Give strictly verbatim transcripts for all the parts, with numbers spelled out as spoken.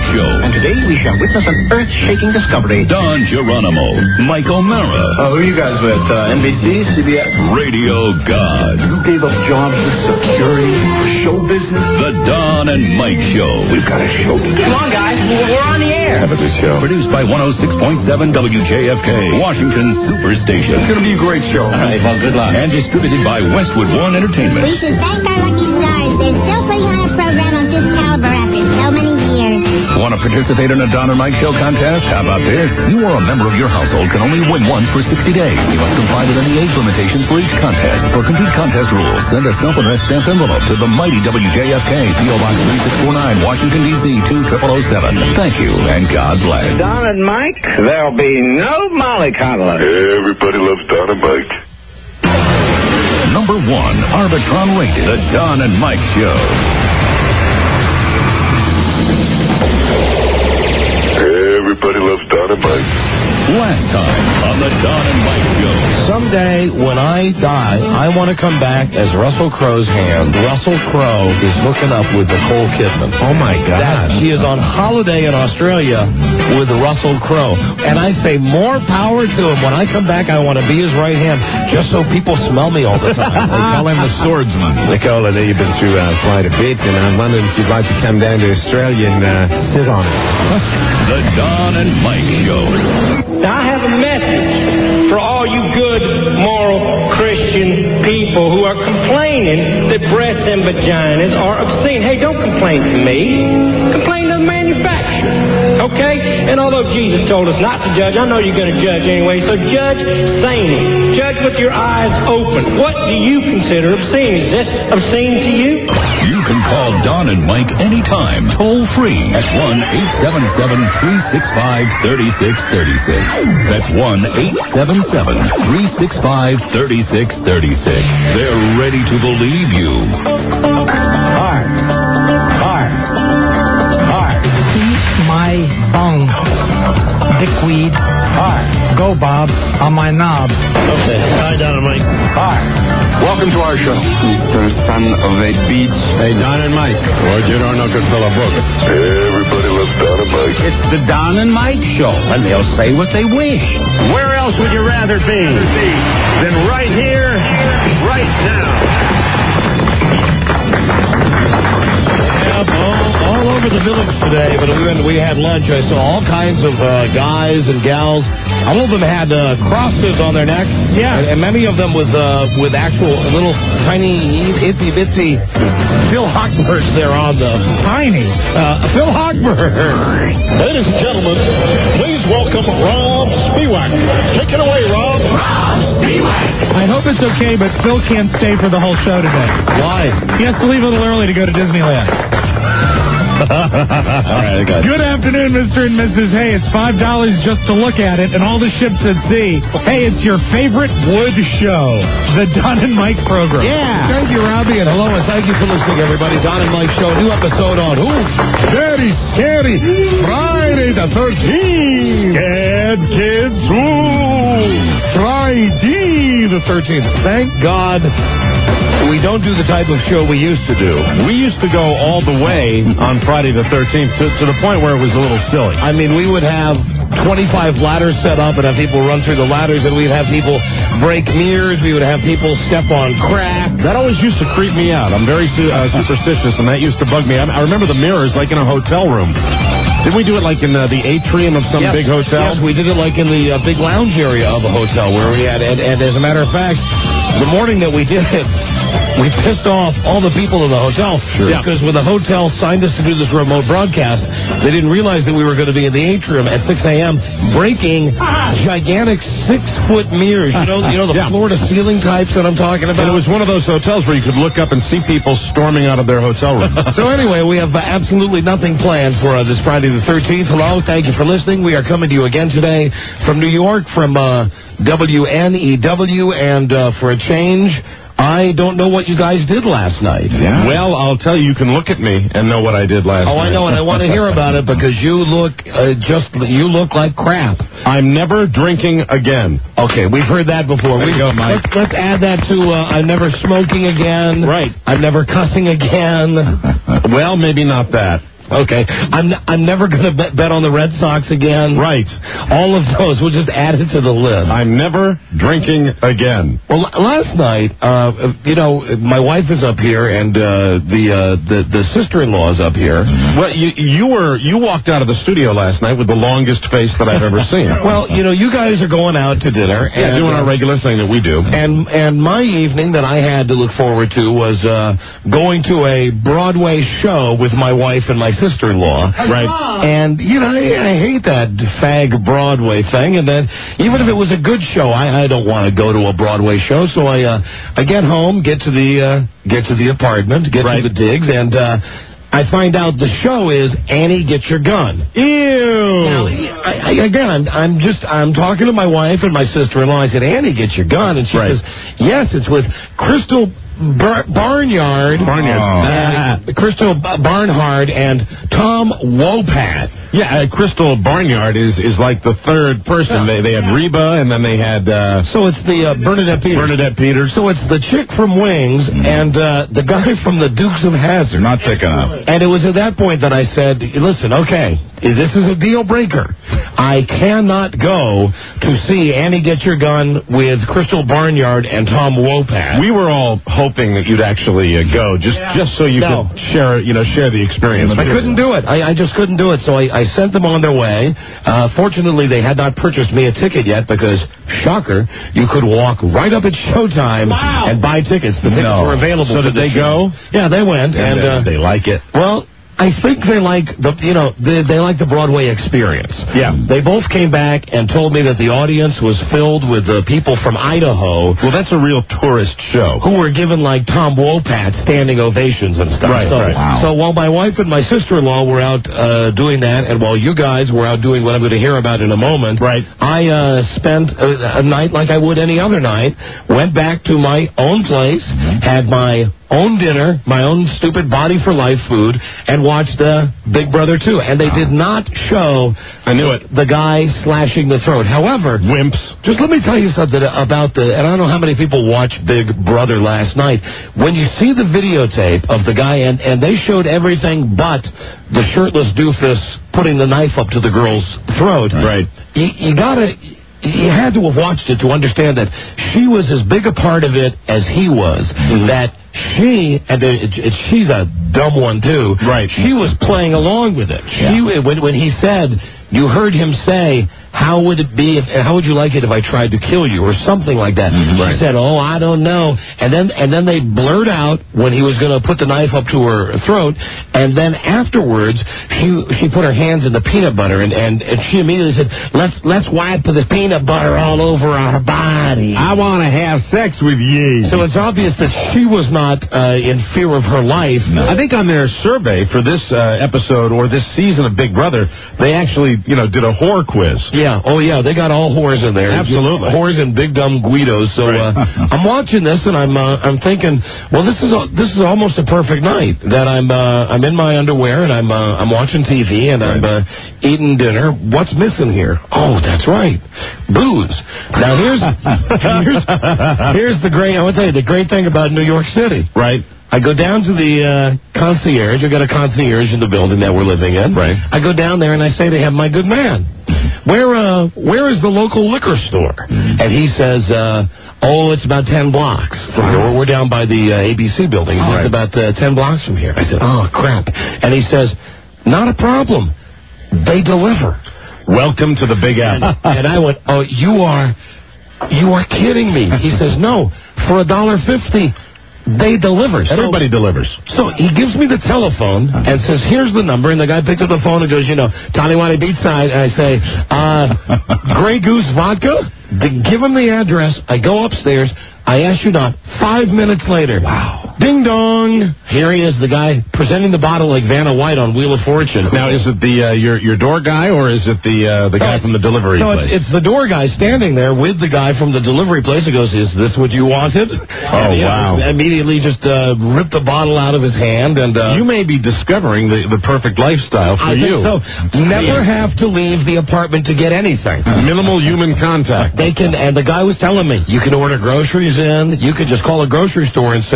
Show. And today we shall witness an earth-shaking discovery. Don Geronimo, Mike O'Mara. Uh, who are you guys with? Uh, N B C, C B S? Radio God. Who gave us jobs with security, show business? The Don and Mike Show. We've got a show. Come on, guys. We're on the air. Have a good show. Produced by one oh six point seven W J F K, Washington Superstation. It's going to be a great show. All right, well, good luck. And distributed by Westwood One Entertainment. We should thank our lucky stars. They're still putting on a program of this caliber after so many years. Want to participate in a Don and Mike Show contest? How about this? You or a member of your household can only win once for sixty days. You must comply with any age limitations for each contest. For complete contest rules, send a self-addressed stamped envelope to the mighty W J F K, P O Box three six four nine, Washington, D C two zero zero zero seven. Thank you, and God bless. Don and Mike, there'll be no mollycoddling. Everybody loves Don and Mike. Number one, Arbitron rated, the Don and Mike Show. Everybody loves Don and Mike. Last time on the Don and Mike Show. Someday, when I die, I want to come back as Russell Crowe's hand. Russell Crowe is hooking up with Nicole Kidman. Oh, my God. That, she is on holiday in Australia with Russell Crowe. And I say more power to him. When I come back, I want to be his right hand, just so people smell me all the time. They call him the swordsman. Nicole, I know you've been through uh, quite a bit, and I'm wondering if you'd like to come down to Australia and uh, sit on it. The Don and Mike Show. Now, I have a message for all you good, moral, Christian people who are complaining that breasts and vaginas are obscene. Hey, don't complain to me. Complain to the manufacturer, okay? And although Jesus told us not to judge, I know you're going to judge anyway, so judge sanely. Judge with your eyes open. What do you consider obscene? Is this obscene to you? You can call Don and Mike anytime, toll free at one eight seven seven, three six five, three six three six. That's one eight seven seven, three six five, three six three six. They're ready to believe you. Hard. Hard. Hard. Eat my bone. Dickweed. Hard. Go, Bob, on my knob. Okay, hi, Don and Mike. Hard. Welcome to our show. Mister Son of a Beach. Hey, Don and Mike. Or you don't know Casella Book. Everybody loves Don and Mike. It's the Don and Mike Show, and they'll say what they wish. Where else would you rather be than right here, right now? Yep, all, all over the village today, but when we had lunch, I saw all kinds of uh, guys and gals. All of them had uh, crosses on their neck. Yeah. And, and many of them with uh, with actual little tiny, itsy bitsy Phil Hochbergs there on the... Tiny. Uh, Phil Hochberg. Ladies and gentlemen, please welcome Rob Spiewak. Take it away, Rob. Rob Spiewak. I hope it's okay, but Phil can't stay for the whole show today. Why? He has to leave a little early to go to Disneyland. All right, I got it. Good afternoon, Mister and Missus Hey, it's five dollars just to look at it, and all the ships at sea. Hey, it's your favorite wood show, the Don and Mike program. Yeah. Thank you, Robbie, and hello, and thank you for listening, everybody. Don and Mike Show, new episode on who? Very scary. Friday the thirteenth. Scared kids. Ooh. Friday the thirteenth. Thank God we don't do the type of show we used to do. We used to go all the way on Friday the thirteenth to, to the point where it was a little silly. I mean, we would have twenty-five ladders set up and have people run through the ladders, and we'd have people break mirrors. We would have people step on crack. That always used to creep me out. I'm very uh, superstitious, and that used to bug me. I, I remember the mirrors like in a hotel room. Didn't we do it like in uh, the atrium of some yes. big hotel? Yes, we did it like in the uh, big lounge area of a hotel where we had, and, and as a matter of fact, the morning that we did it, we pissed off all the people in the hotel. Sure. Because when the hotel signed us to do this remote broadcast, they didn't realize that we were going to be in the atrium at six a.m. breaking gigantic six-foot mirrors. You know, you know the yeah. floor-to-ceiling types that I'm talking about? And it was one of those hotels where you could look up and see people storming out of their hotel room. So anyway, we have uh, absolutely nothing planned for uh, this Friday the thirteenth. Hello, thank you for listening. We are coming to you again today from New York, from uh, W N E W, and uh, for a change, I don't know what you guys did last night. Yeah. Well, I'll tell you, you can look at me and know what I did last oh, night. Oh, I know, and I want to hear about it because you look uh, just, you look like crap. I'm never drinking again. Okay, we've heard that before. There you go, Mike. Let's, let's add that to uh, I'm never smoking again. Right. I'm never cussing again. Well, maybe not that. Okay, I'm I'm never going to bet, bet on the Red Sox again. Right. All of those, we'll just add it to the list. I'm never drinking again. Well, last night, uh, you know, my wife is up here, and uh, the, uh, the the sister-in-law is up here. Well, you you were you walked out of the studio last night with the longest face that I've ever seen. Well, you know, you guys are going out to dinner. Yeah, and, doing our regular thing that we do. And and my evening that I had to look forward to was uh, going to a Broadway show with my wife and my sister-in-law. Right. And, you know, I, I hate that fag Broadway thing. And then even if it was a good show, I, I don't want to go to a Broadway show. So I uh, I get home, get to the uh, get to the apartment, get right. to the digs, and uh, I find out the show is Annie, Get Your Gun. Ew. Now, I, I, again, I'm, I'm just, I'm talking to my wife and my sister-in-law. I said, Annie, get your gun. And she right. says, yes, it's with Crystal Bar- Barnyard. Barnyard. Uh, Crystal B- Barnhart and Tom Wopat. Yeah, uh, Crystal Barnyard is, is like the third person. They they had Reba, and then they had... Uh, so it's the uh, Bernadette Peters. Bernadette Peters. So it's the chick from Wings mm. and uh, the guy from the Dukes of Hazzard. Not thick enough. And it was at that point that I said, listen, okay, this is a deal breaker. I cannot go to see Annie Get Your Gun with Crystal Barnyard and Tom Wopat. We were all hoping that you'd actually uh, go, just yeah. just so you no. could share, you know, share the experience. I couldn't do it. I, I just couldn't do it. So I, I sent them on their way. Uh, fortunately, they had not purchased me a ticket yet because, shocker, you could walk right up at Showtime wow. and buy tickets. The tickets no. were available. So did they show. go? Yeah, they went, and, and uh, uh, they like it. Well, I think they like the, you know, they, they like the Broadway experience. Yeah. They both came back and told me that the audience was filled with uh, people from Idaho. Well, that's a real tourist show. Who were given, like, Tom Wopat standing ovations and stuff. Right, so, right. Wow. So while my wife and my sister-in-law were out uh, doing that, and while you guys were out doing what I'm going to hear about in a moment, right. I uh, spent a, a night like I would any other night, went back to my own place, mm-hmm. had my own dinner, my own stupid Body for Life food, and watched uh, Big Brother two. And they did not show I knew it. the guy slashing the throat. However, wimps. Just let me tell you something about the, and I don't know how many people watched Big Brother last night. When you see the videotape of the guy, and, and they showed everything but the shirtless doofus putting the knife up to the girl's throat. Right. You, you gotta... You had to have watched it to understand that she was as big a part of it as he was. Mm-hmm. That she, and it, it, she's a dumb one too. Right. She was playing along with it. Yeah. She, when, when he said, you heard him say, how would it be, if, how would you like it if I tried to kill you, or something like that. Mm-hmm. She right. said, oh, I don't know. And then, and then they blurred out when he was going to put the knife up to her throat, and then afterwards, she, she put her hands in the peanut butter, and, and, and she immediately said, let's, let's wipe the peanut butter all over our body. I want to have sex with you. So it's obvious that she was not uh, in fear of her life. No. I think on their survey for this uh, episode, or this season of Big Brother, they actually, you know, did a whore quiz. Yeah, oh yeah, they got all whores in there. Absolutely. Whores and big dumb Guidos. So right. uh, I'm watching this and I'm uh, I'm thinking, well, this is a, this is almost a perfect night that I'm uh, I'm in my underwear and I'm uh, I'm watching T V and right. I'm uh, eating dinner. What's missing here? Oh, that's right, booze. Now here's here's here's the great. I want to tell you the great thing about New York City. Right. I go down to the uh, concierge. We got a concierge in the building that we're living in. Right. I go down there and I say to him, "My good man, where uh, where is the local liquor store?" Mm-hmm. And he says, uh, "Oh, it's about ten blocks from here. We're down by the uh, A B C building. It's right. about uh, ten blocks from here." I said, "Oh crap!" And he says, "Not a problem. They deliver." Welcome to the Big Apple. And I went, "Oh, you are, you are kidding me." He says, "No, for a dollar fifty." They deliver. So, Everybody delivers. So he gives me the telephone and says, here's the number. And the guy picks up the phone and goes, you know, Taliwani Beachside. And I say, uh, Grey Goose Vodka? They give him the address. I go upstairs. I ask you not. Five minutes later. Wow. Ding dong. Here he is, the guy presenting the bottle like Vanna White on Wheel of Fortune. Now, is it the uh, your your door guy or is it the uh, the guy no, from the delivery no, place? No, it's, it's the door guy standing there with the guy from the delivery place. He goes, is this what you wanted? Oh, wow. Immediately just uh, ripped the bottle out of his hand. and uh, You may be discovering the, the perfect lifestyle for I you. think so. Never have to leave the apartment to get anything. Minimal human contact. They can, and the guy was telling me, you can order groceries in. You could just call a grocery store and say, you know,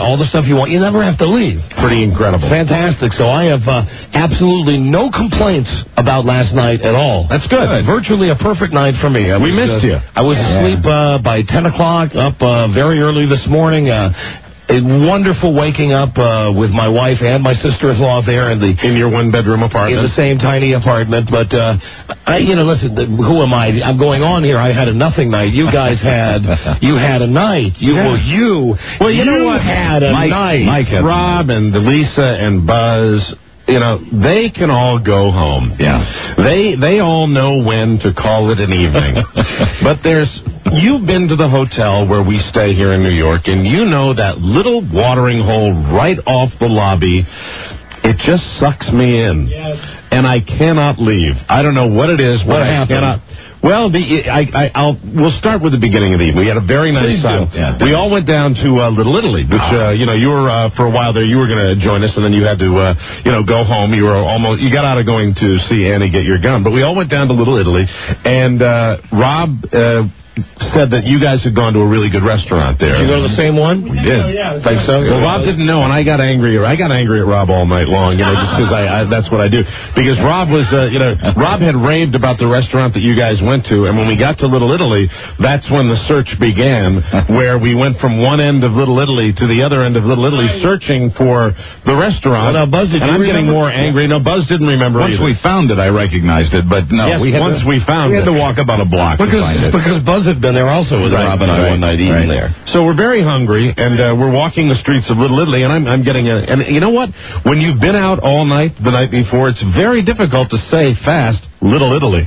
all the stuff you want. You never have to leave. Pretty incredible. Fantastic. So I have uh, absolutely no complaints about last night at all. That's good. Uh, virtually a perfect night for me. I we was, missed uh, you. I was yeah. asleep uh, by ten o'clock, up uh, very early this morning. Uh, A wonderful waking up uh, with my wife and my sister-in-law there in the in your one-bedroom apartment, in the same tiny apartment. But uh, I, you know, listen, who am I? I'm going on here. I had a nothing night. You guys had you had a night. You yeah. well, you well, you, you know what? had a Mike, night. Mike, Rob, and Lisa and Buzz. You know, they can all go home. Yeah. They they all know when to call it an evening. But there's, you've been to the hotel where we stay here in New York, and you know that little watering hole right off the lobby. It just sucks me in. Yes. And I cannot leave. I don't know what it is. What I happened? Cannot, well, the, I, I, I'll, we'll start with the beginning of the evening. We had a very nice Please time. do. Yeah. We all went down to uh, Little Italy, which, uh, you know, you were, uh, for a while there, you were going to join us, and then you had to, uh, you know, go home. You were almost, you got out of going to see Annie get your gun. But we all went down to Little Italy, and uh, Rob uh, said that you guys had gone to a really good restaurant there. Did you go to the same one? We did. Oh, yeah, Think so? Well, Rob didn't know, and I got angry. I got angry at Rob all night long, you know, just because I, I, that's what I do. Because Rob was, uh, you know, Rob had raved about the restaurant that you guys went to, and when we got to Little Italy, that's when the search began, where we went from one end of Little Italy to the other end of Little Italy, searching for the restaurant. Well, now, Buzz, did and you I'm getting remember? more angry. No, Buzz didn't remember Once either. we found it, I recognized it, but no, Yes, we had once to, we found we it. had to walk about a block Because to find it. because Buzz had been there also with Right, Rob and I right, one night eating right. there. So we're very hungry, and uh, we're walking the streets of Little Italy, and I'm, I'm getting a... And you know what? When you've been out all night the night before, it's very difficult to say fast, Little Italy.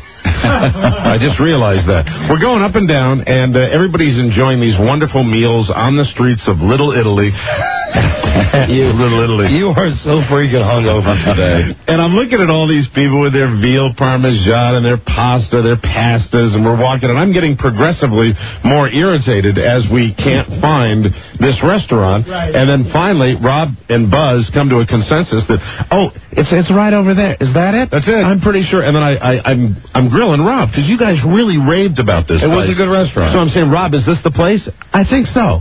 I just realized that. We're going up and down, and uh, everybody's enjoying these wonderful meals on the streets of Little Italy. You, Little Italy. You are so freaking hungover today. And I'm looking at all these people with their veal parmesan and their pasta, their pastas, and we're walking, and I'm getting progressively more irritated as we can't find this restaurant. Right. And then finally, Rob and Buzz come to a consensus that, oh, it's it's right over there. Is that it? That's it. I'm pretty sure. And then I, I I'm I'm grilling Rob because you guys really raved about this. It was place. a good restaurant. So I'm saying, Rob, is this the place? I think so.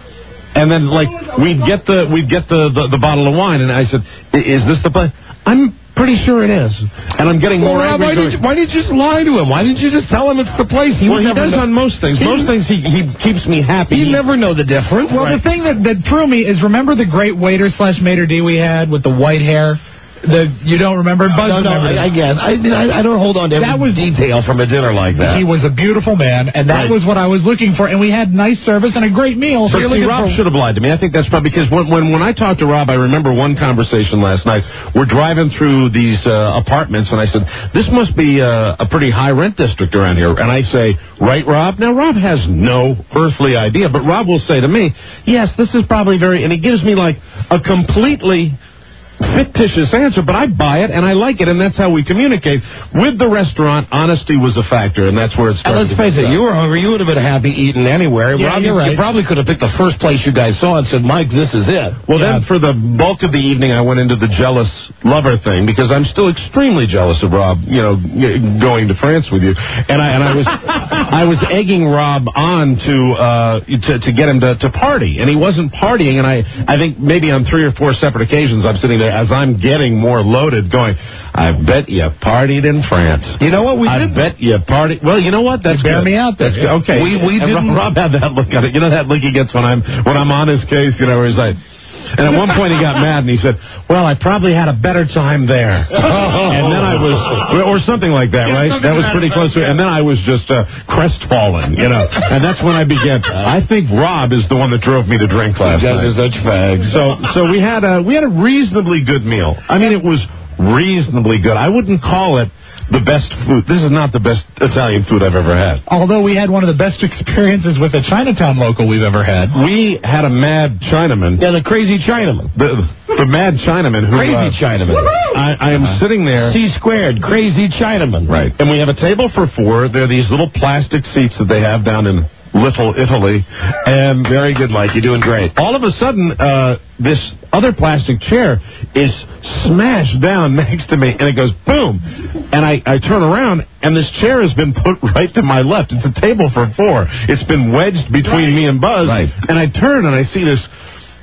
And then, like, we'd get the we'd get the, the, the bottle of wine, and I said, "Is this the place?" I'm pretty sure it is. And I'm getting more well, Rob, angry. why, did you, why did you just lie to him? Why didn't you just tell him it's the place? He well, would he never does know. on most things. He- most things, he he keeps me happy. You He- never know the difference. Well, Right. the thing that, that threw me is, remember the great waiter slash maitre d' we had with the white hair? The You don't remember? Buzz No, no, remembered I, I it. guess. I, I, I don't hold on to every That was- detail from a dinner like that. He was a beautiful man, and that Right. was what I was looking for. And we had nice service and a great meal. But So you're see, looking Rob for- should have lied to me. I think that's probably because when, when when I talked to Rob, I remember one conversation last night. We're driving through these uh, apartments, and I said, "This must be uh, a pretty high rent district around here." And I say, "Right, Rob?" Now Rob has no earthly idea, but Rob will say to me, "Yes, this is probably very," and he gives me like a completely fictitious answer, but I buy it and I like it, and that's how we communicate. With the restaurant, honesty was a factor, and that's where it And started. let's face it, you were hungry. You would have been happy eating anywhere. Yeah, Rob, you're you, right. you probably could have picked the first place you guys saw and said, Mike, this is it. Well, then for the bulk of the evening, I went into the jealous lover thing because I'm still extremely jealous of Rob, you know, y- going to France with you. And I and I was I was egging Rob on to uh, to, to get him to, to party, and he wasn't partying. And I I think maybe on three or four separate occasions, I'm sitting there as I'm getting more loaded, going, I bet you partied in France. You know what? We I did. bet you partied. Well, you know what? That's You bear good. me out there. That's good. Okay. We- we And didn't- Rob had that look at it. You know that look he gets when I'm when I'm on his case. You know, where he's like. And at one point he got mad and he said, "Well, I probably had a better time there." And then I was, or something like that, right? That was pretty close to it. And then I was just uh, crestfallen, you know. And that's when I began. I think Rob is the one that drove me to drink last You guys night. are such fags. So, so we had a we had a reasonably good meal. I mean, it was reasonably good. I wouldn't call it the best food. This is not the best Italian food I've ever had. Although we had one of the best experiences with a Chinatown local we've ever had. We had a mad Chinaman. Yeah, the crazy Chinaman. The, the mad Chinaman who... Crazy uh, Chinaman. I, I am sitting there... C squared, crazy Chinaman. Right. And we have a table for four. There are these little plastic seats that they have down in Little Italy. And Very good, Mike. You're doing great. all of a sudden, uh, this other plastic chair is smashed down next to me, and it goes boom. And I, I turn around, and this chair has been put right to my left. It's a table for four. It's been wedged between me and Buzz. Right. And I turn, and I see this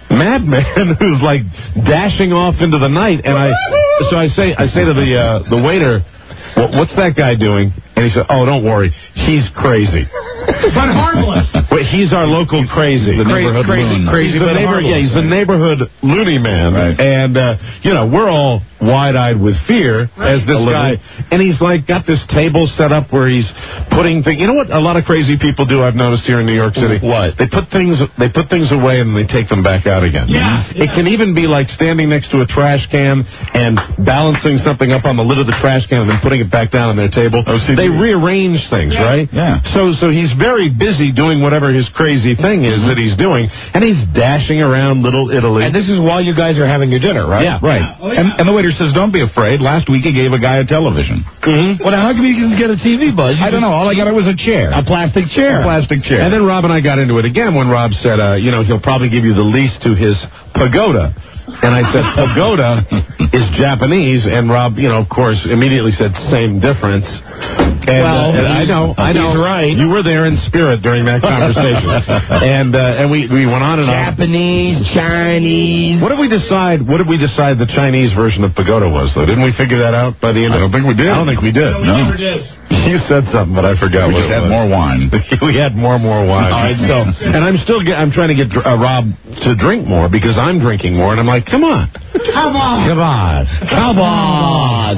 madman who's like dashing off into the night. And I, so I say, I say to the uh, the waiter, well, "What's that guy doing?" And he said, "Oh, don't worry, he's crazy." But harmless. But he's our local crazy. The neighborhood crazy, loon. crazy, He's the the neighbor, harmless. yeah, he's the neighborhood loony man. Right. And, uh, you know, we're all wide-eyed with fear as this guy. And he's, like, got this table set up where he's putting things. You know what a lot of crazy people do I've noticed here in New York City? What? They put things They put things away and they take them back out again. Yeah. It can even be like standing next to a trash can and balancing something up on the lid of the trash can and then putting it back down on their table. O C D. They rearrange things, Yeah. right? Yeah. So so he's very busy doing whatever his crazy thing is that he's doing, and he's dashing around Little Italy. And this is while you guys are having your dinner, right? Yeah. Right. Oh, yeah. And, and the waiter says, "Don't be afraid. Last week he gave a guy a television." Mm-hmm. Well, now, how come you didn't get a T V, Buzz? You I don't just- know. All I got was a chair. A plastic chair. A plastic chair. And And then Rob and I got into it again when Rob said, uh, you know, he'll probably give you the lease to his pagoda. And I said, pagoda is Japanese. And Rob, you know, of course, immediately said, same difference. And, Well, uh, and I know, I know. he's right. You were there in spirit during that conversation. and uh, and we, we went on and on. Japanese, Chinese. What did we decide? What did we decide the Chinese version of pagoda was, though? Didn't we figure that out by the end? I don't think we did. I don't think we did. No, we No. never did. You said something, but I forgot We what just it had was. more wine. we had more, more wine. All right, so- and I'm still, get, I'm trying to get uh, Rob to drink more because I'm drinking more, and I'm like, come on, Come on. come on, Come on.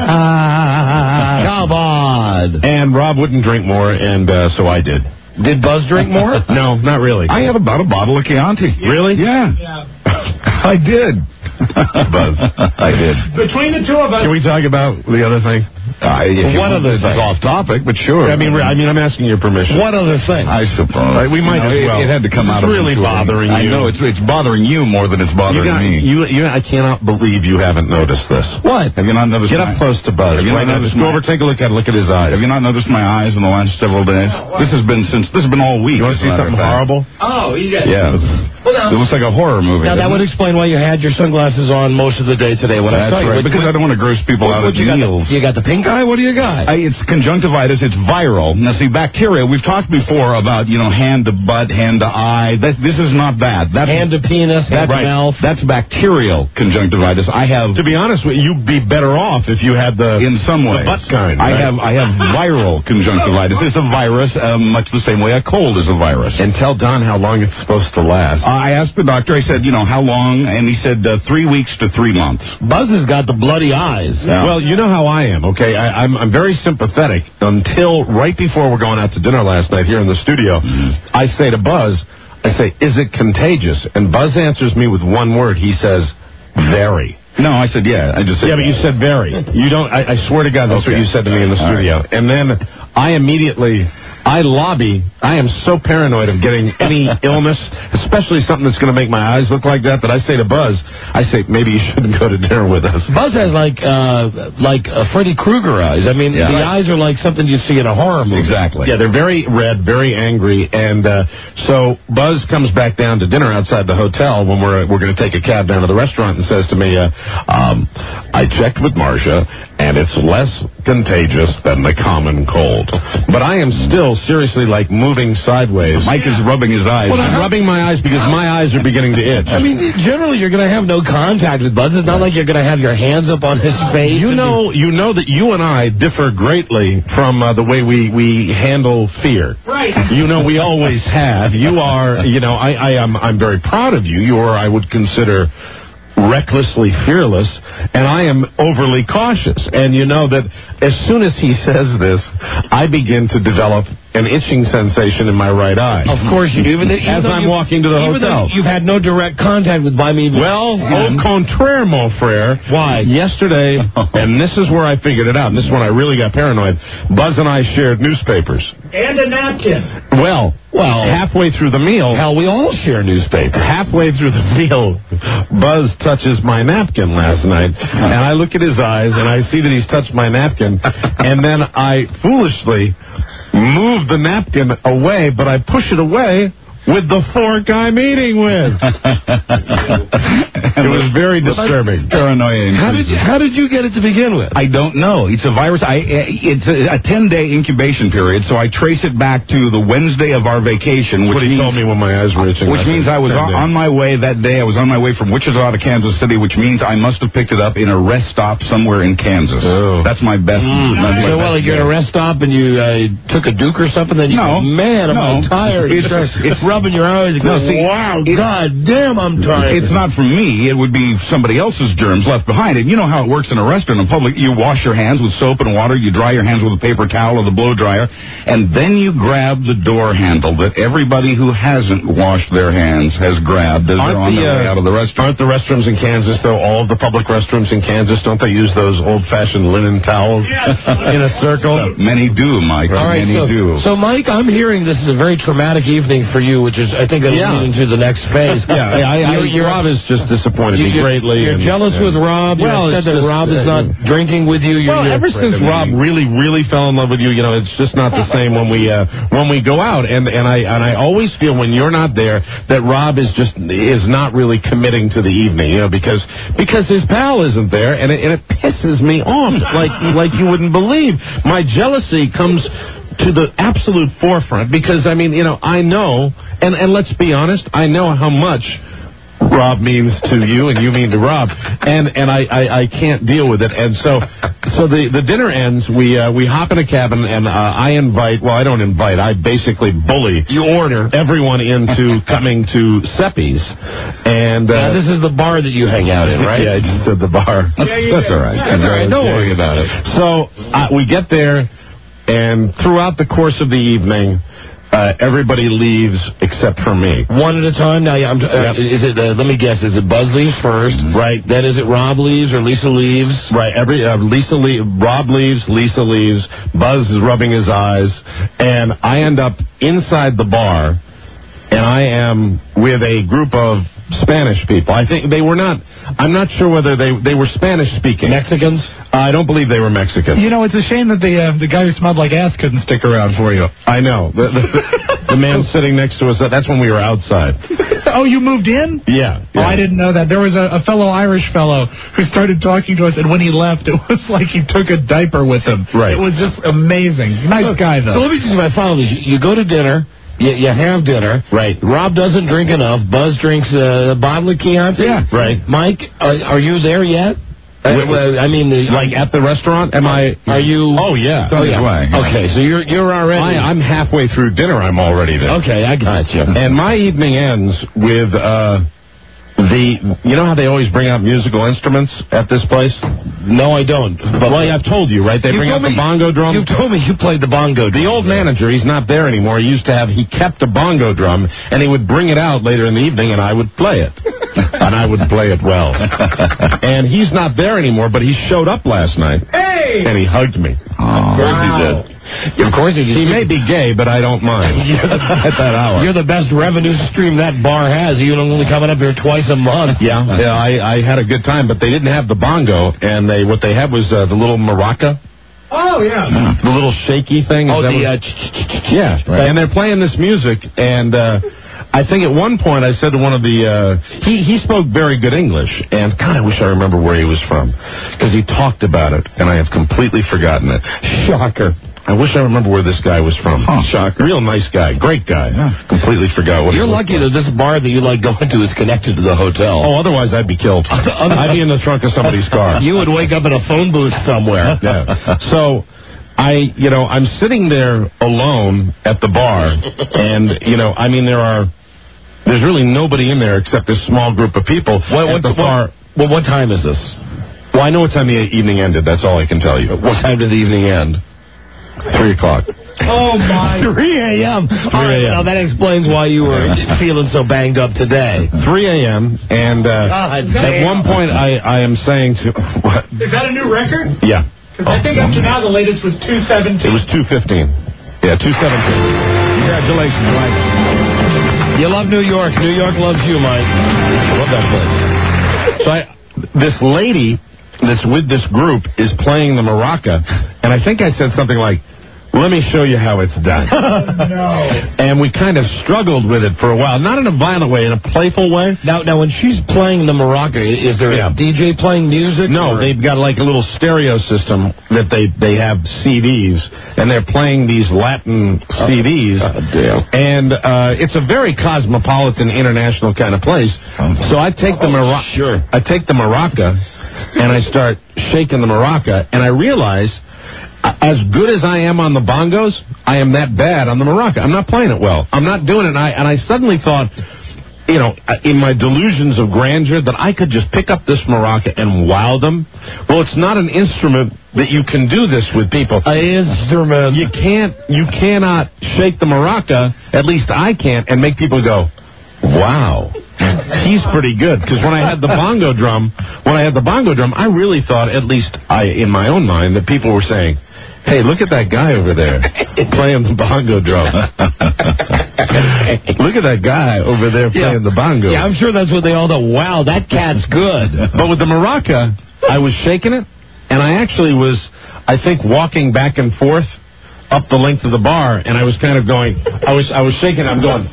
Ah. Come on. And Rob wouldn't drink more, and uh, so I did. Did Buzz drink more? No, not really. I had about a bottle of Chianti. Really? Yeah. Yeah. I did. Buzz. I did. Between the two of us. Can we talk about the other thing? I, if you What want, other it's thing? off topic, but sure. I mean, I mean, I'm asking your permission. what other thing? I suppose. Right, we might You know, as well. It, it had to come It's out of really the bothering I you. know it's it's bothering you more than it's You bothering got, me. you, you, I cannot believe you haven't noticed this. What? Have you not noticed? Get my, up close to Buzz. Have you Right not now, noticed just go my- over, take a look at it. Look at his eyes. Have you not noticed my eyes in the last several days? This has been since. This has been all week. You want to as see a matter something of fact. horrible? Oh, you got Yeah. It looks like a horror movie. Now, that doesn't would it? explain why you had your sunglasses on most of the day today when I That's saw you. right. What- Because I don't want to gross people what- out what at you got? meals. The, you got the pink eye? What do you got? I, it's conjunctivitis. It's viral. Now, see, bacteria. We've talked before about you know hand to butt, hand to eye. That, this is not that. That's Hand to penis, hand that's to mouth. That's bacterial conjunctivitis. I have, To be honest with you, you'd be better off if you had the in some ways, butt kind. I right? have I have viral conjunctivitis. It's a virus, uh, much the same way a cold is a virus. And tell Don how long it's supposed to last. I asked the doctor. I said, you know, how long? And he said uh, three weeks to three months. Buzz has got the bloody eyes. Well, you know how I am, okay? I, I'm, I'm very sympathetic until right before we're going out to dinner last night here in the studio. Mm-hmm. I say to Buzz, I say, is it contagious? And Buzz answers me with one word. He says, very. No, I said, yeah. I just said, Yeah, but you said very. You don't, I, I swear to God, that's Okay. what you said to me in the All studio. right. And then I immediately, I lobby, I am so paranoid of getting any illness, especially something that's going to make my eyes look like that, that I say to Buzz, I say, maybe you shouldn't go to dinner with us. Buzz has like uh, like uh, Freddy Krueger eyes. I mean, Yeah. the eyes are like something you see in a horror movie. Exactly. Yeah, they're very red, very angry, and uh, so Buzz comes back down to dinner outside the hotel when we're we're going to take a cab down to the restaurant and says to me, uh, um, I checked with Marcia, and it's less contagious than the common cold. But I am still seriously like moving sideways. Mike is rubbing his eyes. Well, I'm rubbing my eyes because my eyes are beginning to itch. I mean, generally you're going to have no contact with Buzz. It's not like you're going to have your hands up on his face. You and know, you know that you and I differ greatly from uh, the way we, we handle fear. Right. You know, we always have. You are, you know, I, I am, I'm very proud of you. You are, I would consider, recklessly fearless, and I am overly cautious. And you know that as soon as he says this, I begin to develop an itching sensation in my right eye. Of course you do. Even, even As though I'm you- walking to the even hotel. though you've had no direct contact with by me. Well, au contraire, mon frere. Why? Yesterday, and this is where I figured it out, and this is when I really got paranoid, Buzz and I shared newspapers. And a napkin. Well, Well, halfway through the meal, hell, we all share newspapers. halfway through the meal, Buzz touches my napkin last night, and I look at his eyes, and I see that he's touched my napkin, and then I foolishly move the napkin away, but I push it away with the fork I'm eating with. It was very disturbing. Paranoia. How did you How did you get it to begin with? I don't know. It's a virus. I it's a ten-day incubation period, so I trace it back to the Wednesday of our vacation, which what he means, told me when my eyes were itching. Which means I was on, on my way that day. I was on my way from Wichita to Kansas City, which means I must have picked it up in a rest stop somewhere in Kansas. Oh. That's my best. Mm. my So, best well, like you're at a rest stop and you uh, took a Duke or something, then you No. go, man, am No. I tired. It's- It's, it's- it's rubbing your eyes. You go, No, see, wow, it- God damn, I'm tired. It's not from me. It would be somebody else's germs left behind. And you know how it works in a restaurant in public. You wash your hands with soap and water. You dry your hands with a paper towel or the blow dryer. And then you grab the door handle that everybody who hasn't washed their hands has grabbed as they're on the, their way uh, out of the restaurant. Aren't the restrooms in Kansas, though, all of the public restrooms in Kansas, don't they use those old-fashioned linen towels in a circle? Many do, Mike. All right, Many so, do. so, Mike, I'm hearing this is a very traumatic evening for you, which is, I think, it'll Yeah. lead into the next phase. Yeah, I, I, You're- you're- Rob is just disappointed me You're, greatly. you're and- jealous and- with Rob. You Well, said it's that just, Rob is uh, not drinking with you. You're, Well, you're ever since Rob really, really fell in love with you, you know, it's just not the same when we uh, when we go out. And and I and I always feel when you're not there that Rob is just is not really committing to the evening, you know, because because his pal isn't there, and it, and it pisses me off like like you wouldn't believe. My jealousy comes to the absolute forefront because I mean, you know, I know, and and let's be honest, I know how much Rob means to you and you mean to Rob, and and I, I, I can't deal with it, and so so the, the dinner ends. We uh, we hop in a cabin, and uh, I invite. Well, I don't invite. I basically bully. You order everyone into coming to Seppi's, and uh, now, this is the bar that you hang out in, right? Yeah, I just said the bar. Yeah, you That's did. all right. Yeah, that's all right. Don't worry about it. So uh, we get there, and throughout the course of the evening. Uh, everybody leaves except for me. One at a time. Now, yeah, I'm, uh, Yep. is it? Uh, let me guess. Is it Buzz leaves first? Right. Then is it Rob leaves or Lisa leaves? Right. Every uh, Lisa le- Rob leaves. Lisa leaves. Buzz is rubbing his eyes, and I end up inside the bar, and I am with a group of Spanish people. I think they were not. I'm not sure whether they they were Spanish speaking. Mexicans? I don't believe they were Mexican. You know, it's a shame that the uh, the guy who smelled like ass couldn't stick around for you. I know. The, the, the man sitting next to us. That's when we were outside. Oh, you moved in? Yeah. Oh, yeah. I didn't know that. There was a, a fellow Irish fellow who started talking to us, and when he left, it was like he took a diaper with him. Right. It was just amazing. Nice guy, though. So let me see if I follow this. You go to dinner. You, you have dinner. Right. Rob doesn't drink enough. Buzz drinks uh, a bottle of Chianti. Yeah. Right. Mike, are, are you there yet? Uh, well, I mean, the, Like at the restaurant? Am I? Are you? Oh yeah. Oh, yeah. Okay, so you're you're already. I, I'm halfway through dinner. I'm already there. Okay, I got you. And my evening ends with uh, the. You know how they always bring out musical instruments at this place? No, I don't. But Well, I've told you, right? They You bring out told the me- bongo drum. You told me you played the bongo drum. The old manager, he's not there anymore. He used to have, he kept a bongo drum, and he would bring it out later in the evening, and I would play it. And I would play it well. And he's not there anymore, but he showed up last night. Hey! And he hugged me. Of course he did. Of course he did. He may be gay, but I don't mind. You're the, at that hour. You're the best revenue stream that bar has. You're only coming up here twice a month. Yeah, yeah, I, I had a good time, but they didn't have the bongo, and they what they had was uh, the little maraca. Oh, yeah. The little shaky thing. Is Oh, that the, what- uh, ch- ch- ch- ch- yeah, right. and they're playing this music, and uh, I think at one point I said to one of the, uh, he, he spoke very good English, and God, I wish I remember where he was from, because he talked about it, and I have completely forgotten it. Shocker. I wish I remember where this guy was from. Huh. Shocker. Real nice guy. Great guy. Yeah. Completely forgot what You're he looked lucky like. that this bar that you like going to is connected to the hotel. Oh, otherwise I'd be killed. I'd be in the trunk of somebody's car. You would wake up in a phone booth somewhere. Yeah. So, I, you know, I'm sitting there alone at the bar, and, you know, I mean, there are, there's really nobody in there except this small group of people What, at what, the bar. what, what time is this? Well, I know what time the evening ended. That's all I can tell you. What time did the evening end? Three o'clock. Oh, my. three a.m. All right, a m now that explains why you were feeling so banged up today. three a.m. and uh, God at damn. one point I, I am saying to what? Is that a new record? Yeah, Because I think up to now the latest was two it seventeen. was two fifteen. Yeah, two seventeen. Congratulations, Mike. You love New York. New York loves you, Mike. I love that place. So I, this lady that's with this group is playing the maraca, and I think I said something like, Let me show you how it's done. No. And we kind of struggled with it for a while. Not in a violent way, in a playful way. Now, now when she's playing the maraca, is there Yeah. a D J playing music? No, or? they've got like a little stereo system that they, they have C Ds, and they're playing these Latin C Ds. Oh, damn. And uh, it's a very cosmopolitan, international kind of place. So I take the maraca, sure. I take the maraca, and I start shaking the maraca, and I realize, as good as I am on the bongos, I am that bad on the maraca. I'm not playing it well. I'm not doing it. And I, and I suddenly thought, you know, in my delusions of grandeur, that I could just pick up this maraca and wow them. Well, it's not an instrument that you can do this with people. An instrument. You can't, you cannot shake the maraca, at least I can't, and make people go, wow, he's pretty good. Because when I had the bongo drum, when I had the bongo drum, I really thought, at least I, in my own mind, that people were saying, hey, look at that guy over there playing the bongo drum. Look at that guy over there playing Yeah. the bongo. Yeah, I'm sure that's what they all know. Wow, that cat's good. But with the maraca, I was shaking it, and I actually was, I think, walking back and forth up the length of the bar, and I was kind of going, I was I was shaking, I'm going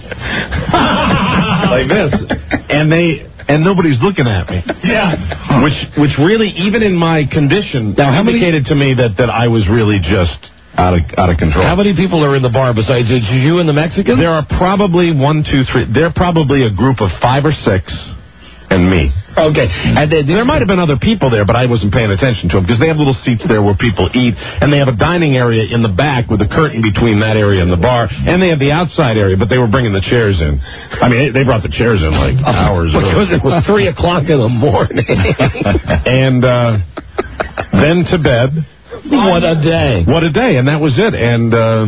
like this, and they and nobody's looking at me. Yeah. Which which really, even in my condition, now indicated to me that, that I was really just out of out of control. How many people are in the bar besides you and the Mexican? There are probably one, two, three. They're probably a group of five or six, and me. Okay. And they, there might have been other people there, but I wasn't paying attention to them because they have little seats there where people eat, and they have a dining area in the back with a curtain between that area and the bar, and they have the outside area, but they were bringing the chairs in. I mean, they brought the chairs in like hours ago. Because it was three o'clock in the morning. And uh, then to bed. What a day. What a day, and that was it. And uh,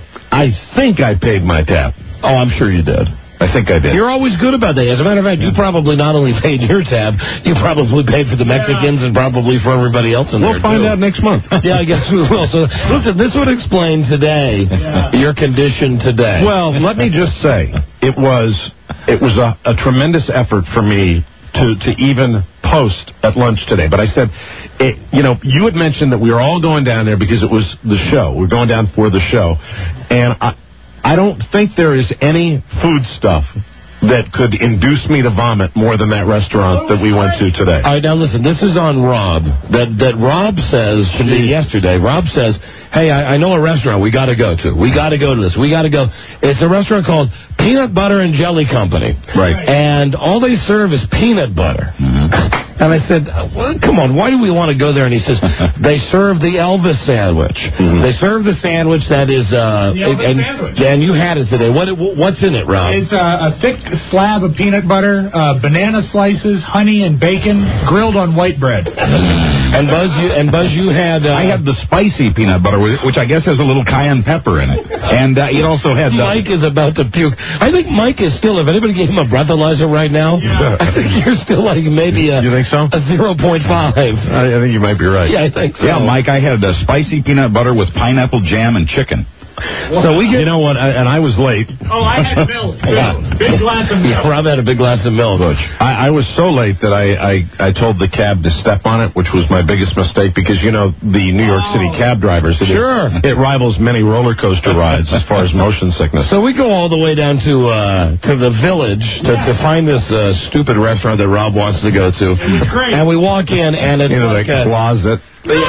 I think I paid my tab. Oh, I'm sure you did. I think I did. You're always good about that. As a matter of fact, you probably not only paid your tab, you probably paid for the Mexicans and probably for everybody else in we'll there, find too. out next month. Yeah, I guess we will. So, listen, this would explain today your condition today. Well, let me just say, it was it was a, a tremendous effort for me to, to even post at lunch today. But I said, it, you know, you had mentioned that we were all going down there because it was the show. We're going down for the show. And I, I don't think there is any food stuff that could induce me to vomit more than that restaurant that we went to today. All right, now listen, this is on Rob. That that Rob says to me yesterday, Rob says, hey, I, I know a restaurant we got to go to. We got to go to this. We got to go. It's a restaurant called Peanut Butter and Jelly Company. Right. And all they serve is peanut butter. Mm-hmm. And I said, well, come on, why do we want to go there? And he says, they serve the Elvis sandwich. Mm-hmm. They serve the sandwich that is, uh, the Elvis and, sandwich. and you had it today. What What's in it, Rob? It's uh, a thick slab of peanut butter, uh, banana slices, honey, and bacon grilled on white bread. And Buzz, you and Buzz, you had. Uh, I had the spicy peanut butter, which I guess has a little cayenne pepper in it, and uh, it also had. The, Mike is about to puke. I think Mike is still. If anybody gave him a breathalyzer right now, Yeah. I think you're still like maybe a. You think so? A zero point five. I, I think you might be right. Yeah, I think so. yeah, Mike, I had the spicy peanut butter with pineapple jam and chicken. So we get, you know what, I, and I was late. Oh, I had milk. Yeah. Big glass of milk. Yeah, Rob had a big glass of milk. I, I was so late that I, I, I told the cab to step on it, which was my biggest mistake because, you know, the New York City cab drivers, it, Sure. it rivals many roller coaster rides as far as motion sickness. So we go all the way down to uh, to the village to, to find this uh, stupid restaurant that Rob wants to go to. great. And we walk in, and it's You know, like the a, closet.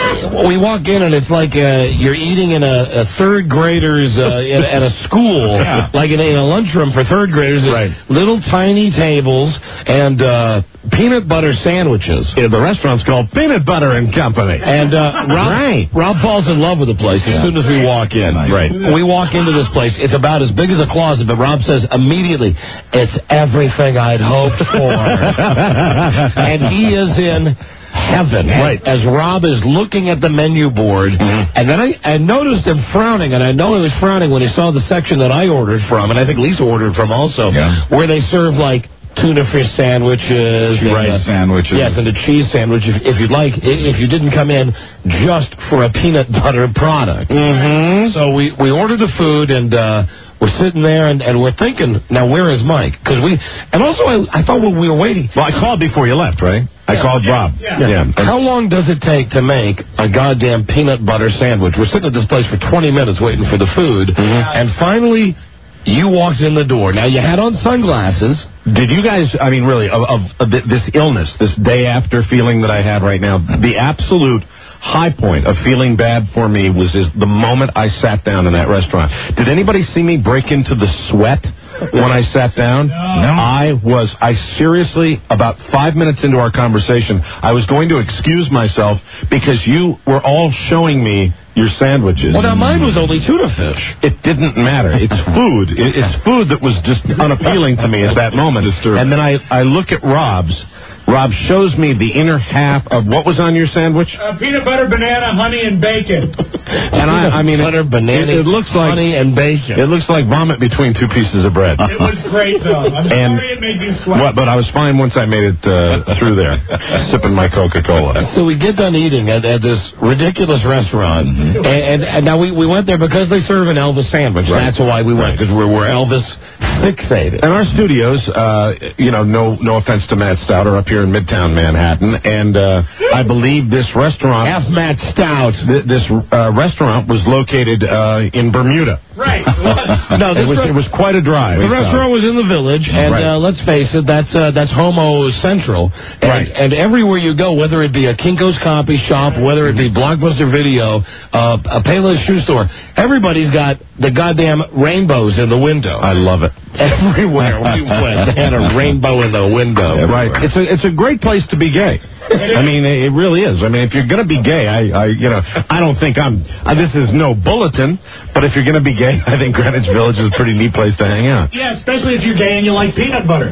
we walk in, and it's like uh, you're eating in a, a third grader's uh, in, at a school, Yeah. like in a, in a lunchroom for third graders. Right. Little tiny tables and uh, peanut butter sandwiches. Yeah, the restaurant's called Peanut Butter and Company. And uh, Rob, Right. Rob falls in love with the place as soon as we walk in. Right. We walk into this place. It's about as big as a closet, but Rob says immediately, it's everything I'd hoped for. And he is in heaven. Right. As Rob is looking at the menu board. Mm-hmm. And then I, I noticed him frowning, and I know he was frowning when he saw the section that I ordered from, and I think Lisa ordered from also, Yeah. where they serve like tuna fish sandwiches. and, Rice uh, sandwiches. Yes, and a cheese sandwich if, if you'd like, i- if you didn't come in just for a peanut butter product. Mm-hmm. So we, we ordered the food, and uh, we're sitting there, and, and we're thinking, now where is Mike? Because we, and also I, I thought when we were waiting. Well, I called before you left, right? I Yeah, called yeah, Rob. Yeah. yeah. How long does it take to make a goddamn peanut butter sandwich? We're sitting at this place for twenty minutes waiting for the food, Mm-hmm. and finally you walked in the door. Now, you had on sunglasses. Did you guys, I mean, really, of, of, of this illness, this day after feeling that I had right now, the absolute high point of feeling bad for me was is the moment I sat down in that restaurant. Did anybody see me break into the sweat when I sat down? No. I was, I seriously, about five minutes into our conversation, I was going to excuse myself because you were all showing me your sandwiches. Well, now mine was only tuna fish. It didn't matter. It's food. It, it's food that was just unappealing to me at that moment. And then I, I look at Rob's. Rob shows me the inner half of what was on your sandwich. Uh, peanut butter, banana, honey, and bacon. And I, I mean, butter, it, banana, it, it looks like honey, and bacon. It looks like vomit between two pieces of bread. It was great, though. I'm And- sorry it made you sweat. What, but I was fine once I made it uh, through there, sipping my Coca-Cola. So we get done eating at, at this ridiculous restaurant, Mm-hmm. and, and, and now we, we went there because they serve an Elvis sandwich. Right. That's why we went, because we're, we're Elvis fixated. And our studios, uh, you know, no no offense to Matt Stout, are up here in Midtown Manhattan, and uh, I believe this restaurant... F. Matt Stout. Th- this uh, restaurant was located uh, in Bermuda. Right. No, It was, it was quite a drive. The restaurant was in the village, and Right. uh, let's face it, that's uh, that's Homo Central. And, Right. and everywhere you go, whether it be a Kinko's Copy Shop, whether it be Blockbuster Video, uh, a Payless Shoe Store, everybody's got the goddamn rainbows in the window. I love it. Everywhere we went, they had a rainbow in the window. Right. It's a it's a great place to be gay. I mean, it really is. I mean, if you're going to be gay, I, I, you know, I don't think I'm. Uh, this is no bulletin, but if you're going to be gay, I think Greenwich Village is a pretty neat place to hang out. Yeah, especially if you're gay and you like peanut butter.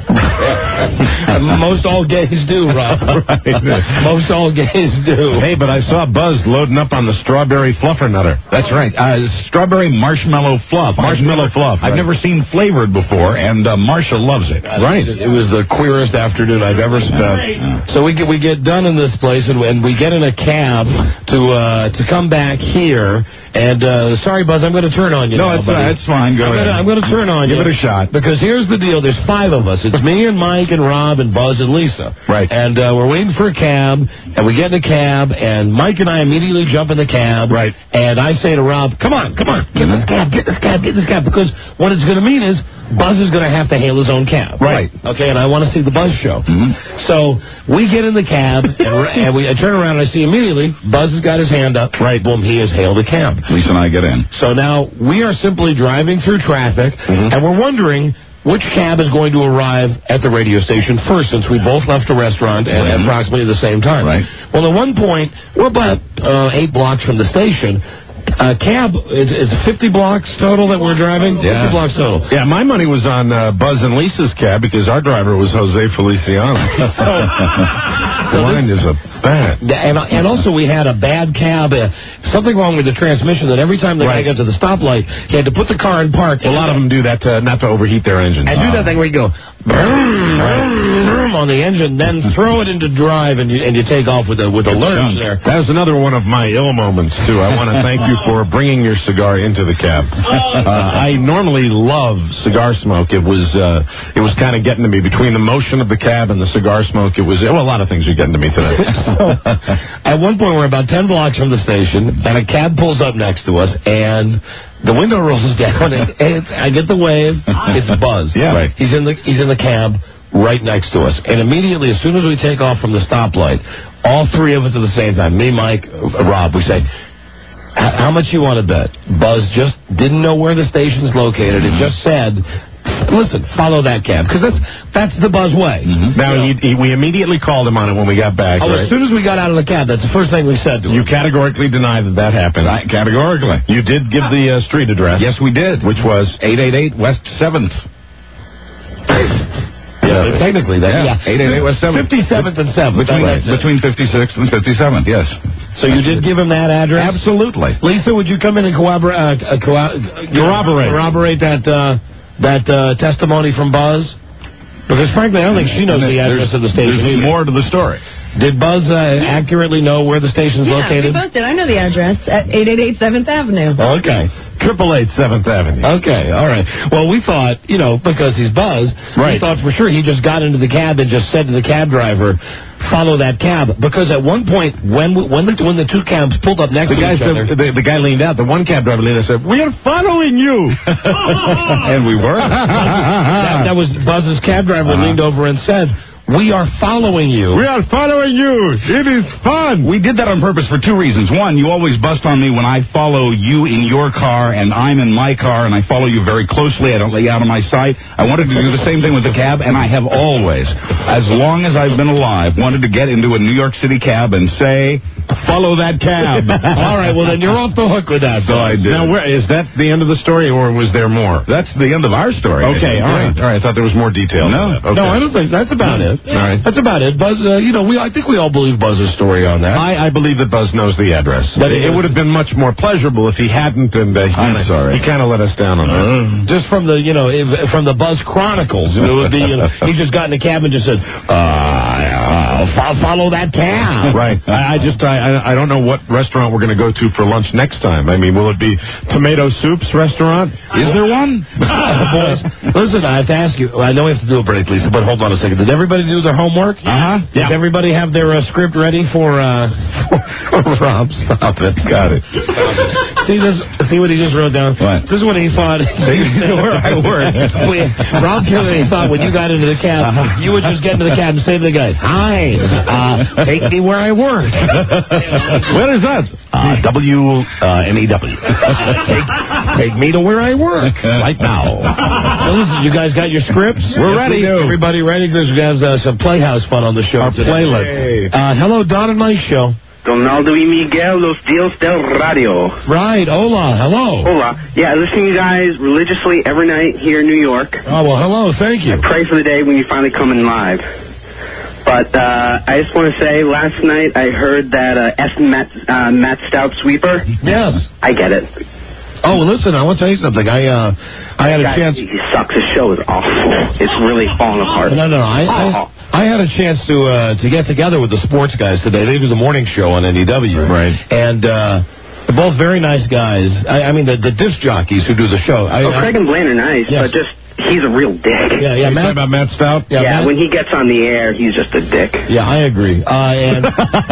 Most all gays do, Rob. Right. Most all gays do. Hey, but I saw Buzz loading up on the strawberry fluffernutter. That's right. Uh, strawberry marshmallow fluff. Marshmallow I've never, fluff, I've right. never seen flavored before, and uh, Marsha loves it. Right. It was the queerest afternoon I've ever spent. So we get we get done in this place, and, and we get in a cab to uh, to come back here. And uh, sorry, Buzz, I'm going to turn on you. No, now, it's, buddy. uh, it's fine. Go I'm ahead. Gonna, I'm going to turn on Give you. it a shot. Because here's the deal. There's five of us. It's me and Mike and Rob and Buzz and Lisa. Right. And uh, we're waiting for a cab, and we get in the cab, and Mike and I immediately jump in the cab. Right. And I say to Rob, come on, come on, get this cab, get this cab, get this cab. Because what it's going to mean is Buzz is going to have to hail his own cab. Right. Okay, and I want to see the Buzz show. Mm-hmm. So we get in the cab, and, we're, and we I turn around, and I see immediately Buzz has got his hand up. Right. Boom, he has hailed a cab. Lisa and I get in. So now we are simply driving through traffic, Mm-hmm. and we're wondering which cab is going to arrive at the radio station first, since we both left the restaurant at Right. approximately the same time. Right. Well, at one point, we're about uh, eight blocks from the station. Uh, cab is, is fifty blocks total that we're driving. Yeah. fifty blocks total. Yeah, my money was on uh, Buzz and Lisa's cab because our driver was Jose Feliciano. The line is a bad. And, and also we had a bad cab, uh, something wrong with the transmission, that every time the Right. guy got to the stoplight, he had to put the car in park. A lot of them do that to, not to overheat their engines. And do that thing where you go vroom, vroom, vroom on the engine, then throw it into drive, and you and you take off with the with the lurch there. That was another one of my ill moments too. I want to thank you for bringing your cigar into the cab. Uh, I normally love cigar smoke. It was uh, it was kind of getting to me between the motion of the cab and the cigar smoke. It was well, a lot of things are getting to me today. So, at one point, we're about ten blocks from the station, and a cab pulls up next to us, and the window rolls down, and, and I get the wave. It's Buzz. Yeah. Right. He's in the he's in the cab right next to us, and immediately, as soon as we take off from the stoplight, all three of us at the same time, me, Mike, uh, Rob, we say, how much you want to bet? Buzz just didn't know where the station's located. It just said, listen, follow that cab, because that's that's the Buzz way. Mm-hmm. Now, he, he, we immediately called him on it when we got back. Oh, right? as soon as we got out of the cab, that's the first thing we said to him. You categorically deny that that happened. I, categorically. You did give the uh, street address. Yes, we did. Which was eight eighty-eight West seventh. Yeah, technically, that, yeah. eight eighty-eight West seventh. fifty-seventh and seventh. Between, That's right. between fifty-sixth and fifty-seventh, yes. So you did give him that address? Absolutely. Lisa, would you come in and corroborate, uh, uh, corro- Corroborate. corroborate that uh, that uh, testimony from Buzz? Because frankly, I don't think she knows the address of the station There's either. more to the story. Did Buzz uh, accurately know where the station's Yeah, located? we both did. I know the address at eight eighty-eight seventh Avenue. Okay. Triple eight Seventh Avenue. Okay, all right. Well, we thought, you know, because he's Buzz, right. we thought for sure he just got into the cab and just said to the cab driver, follow that cab. Because at one point, when when the, when the two cabs pulled up next the to guy each said, other... The, the guy leaned out. The one cab driver leaned out and said, we are following you. And we were. that, that was Buzz's cab driver uh-huh. leaned over and said... We are following you. We are following you. It is fun. We did that on purpose for two reasons. One, you always bust on me when I follow you in your car and I'm in my car and I follow you very closely. I don't lay out of my sight. I wanted to do the same thing with the cab, and I have always, as long as I've been alive, wanted to get into a New York City cab and say, follow that cab. All right, well, then you're off the hook with that. So I did. Now, where, is that the end of the story, or was there more? That's the end of our story. Okay, all right. All right, I thought there was more detail. No. Okay. No, I don't think that's about it. All right. That's about it. Buzz, uh, you know, we I think we all believe Buzz's story on that. I, I believe that Buzz knows the address. But it, it would have been much more pleasurable if he hadn't, and uh, he I'm kinda, sorry. He kind of let us down on that. Uh, just from the, you know, if, from the Buzz Chronicles, it would be, you know, he just got in the cab and just said, uh, uh follow that cab. Right. I, I just, I, I don't know what restaurant we're going to go to for lunch next time. I mean, will it be Tomato Soup's restaurant? Is there one? Boys, listen, I have to ask you, I know we have to do a break, Lisa, but hold on a second. Did everybody do their homework? Uh-huh. Does Yeah. everybody have their uh, script ready for, uh, for Rob? Stop it. Got it. see, this, see what he just wrote down? What? This is what he thought. Where I work. Rob Kennedy thought when you got into the cab, uh-huh. you would just get into the cab and say to the guy, hi, uh, take me where I work. Where is that? Uh, W N E W. take, take me to where I work right now. So listen, you guys got your scripts? We're ready. We Everybody ready? Because we have uh, some Playhouse fun on the show Our today. playlist. Uh, hello, Don and Mike show. Donaldo y Miguel, Los Dios del Radio. Right, hola, hello. Hola. Yeah, I listen to you guys religiously every night here in New York. Oh, well, hello, thank you. I pray for the day when you finally come in live. But uh, I just want to say, last night I heard that uh, S. Matt, uh, Matt Stout sweeper. Yes. I get it. Oh, well, listen, I want to tell you something. I uh, I had a Guys, chance. He sucks. His show is awful. It's really falling apart. No, no, no. I, I, I had a chance to uh, to get together with the sports guys today. They do the morning show on N E W. Right. And uh, they're both very nice guys. I, I mean, the, the disc jockeys who do the show. I, oh, Craig and Blaine are nice, yes. but just... He's a real dick. Yeah, yeah. You Matt, talking about Matt Stout? Yeah, yeah Matt, when he gets on the air, he's just a dick. Yeah, I agree. Uh, and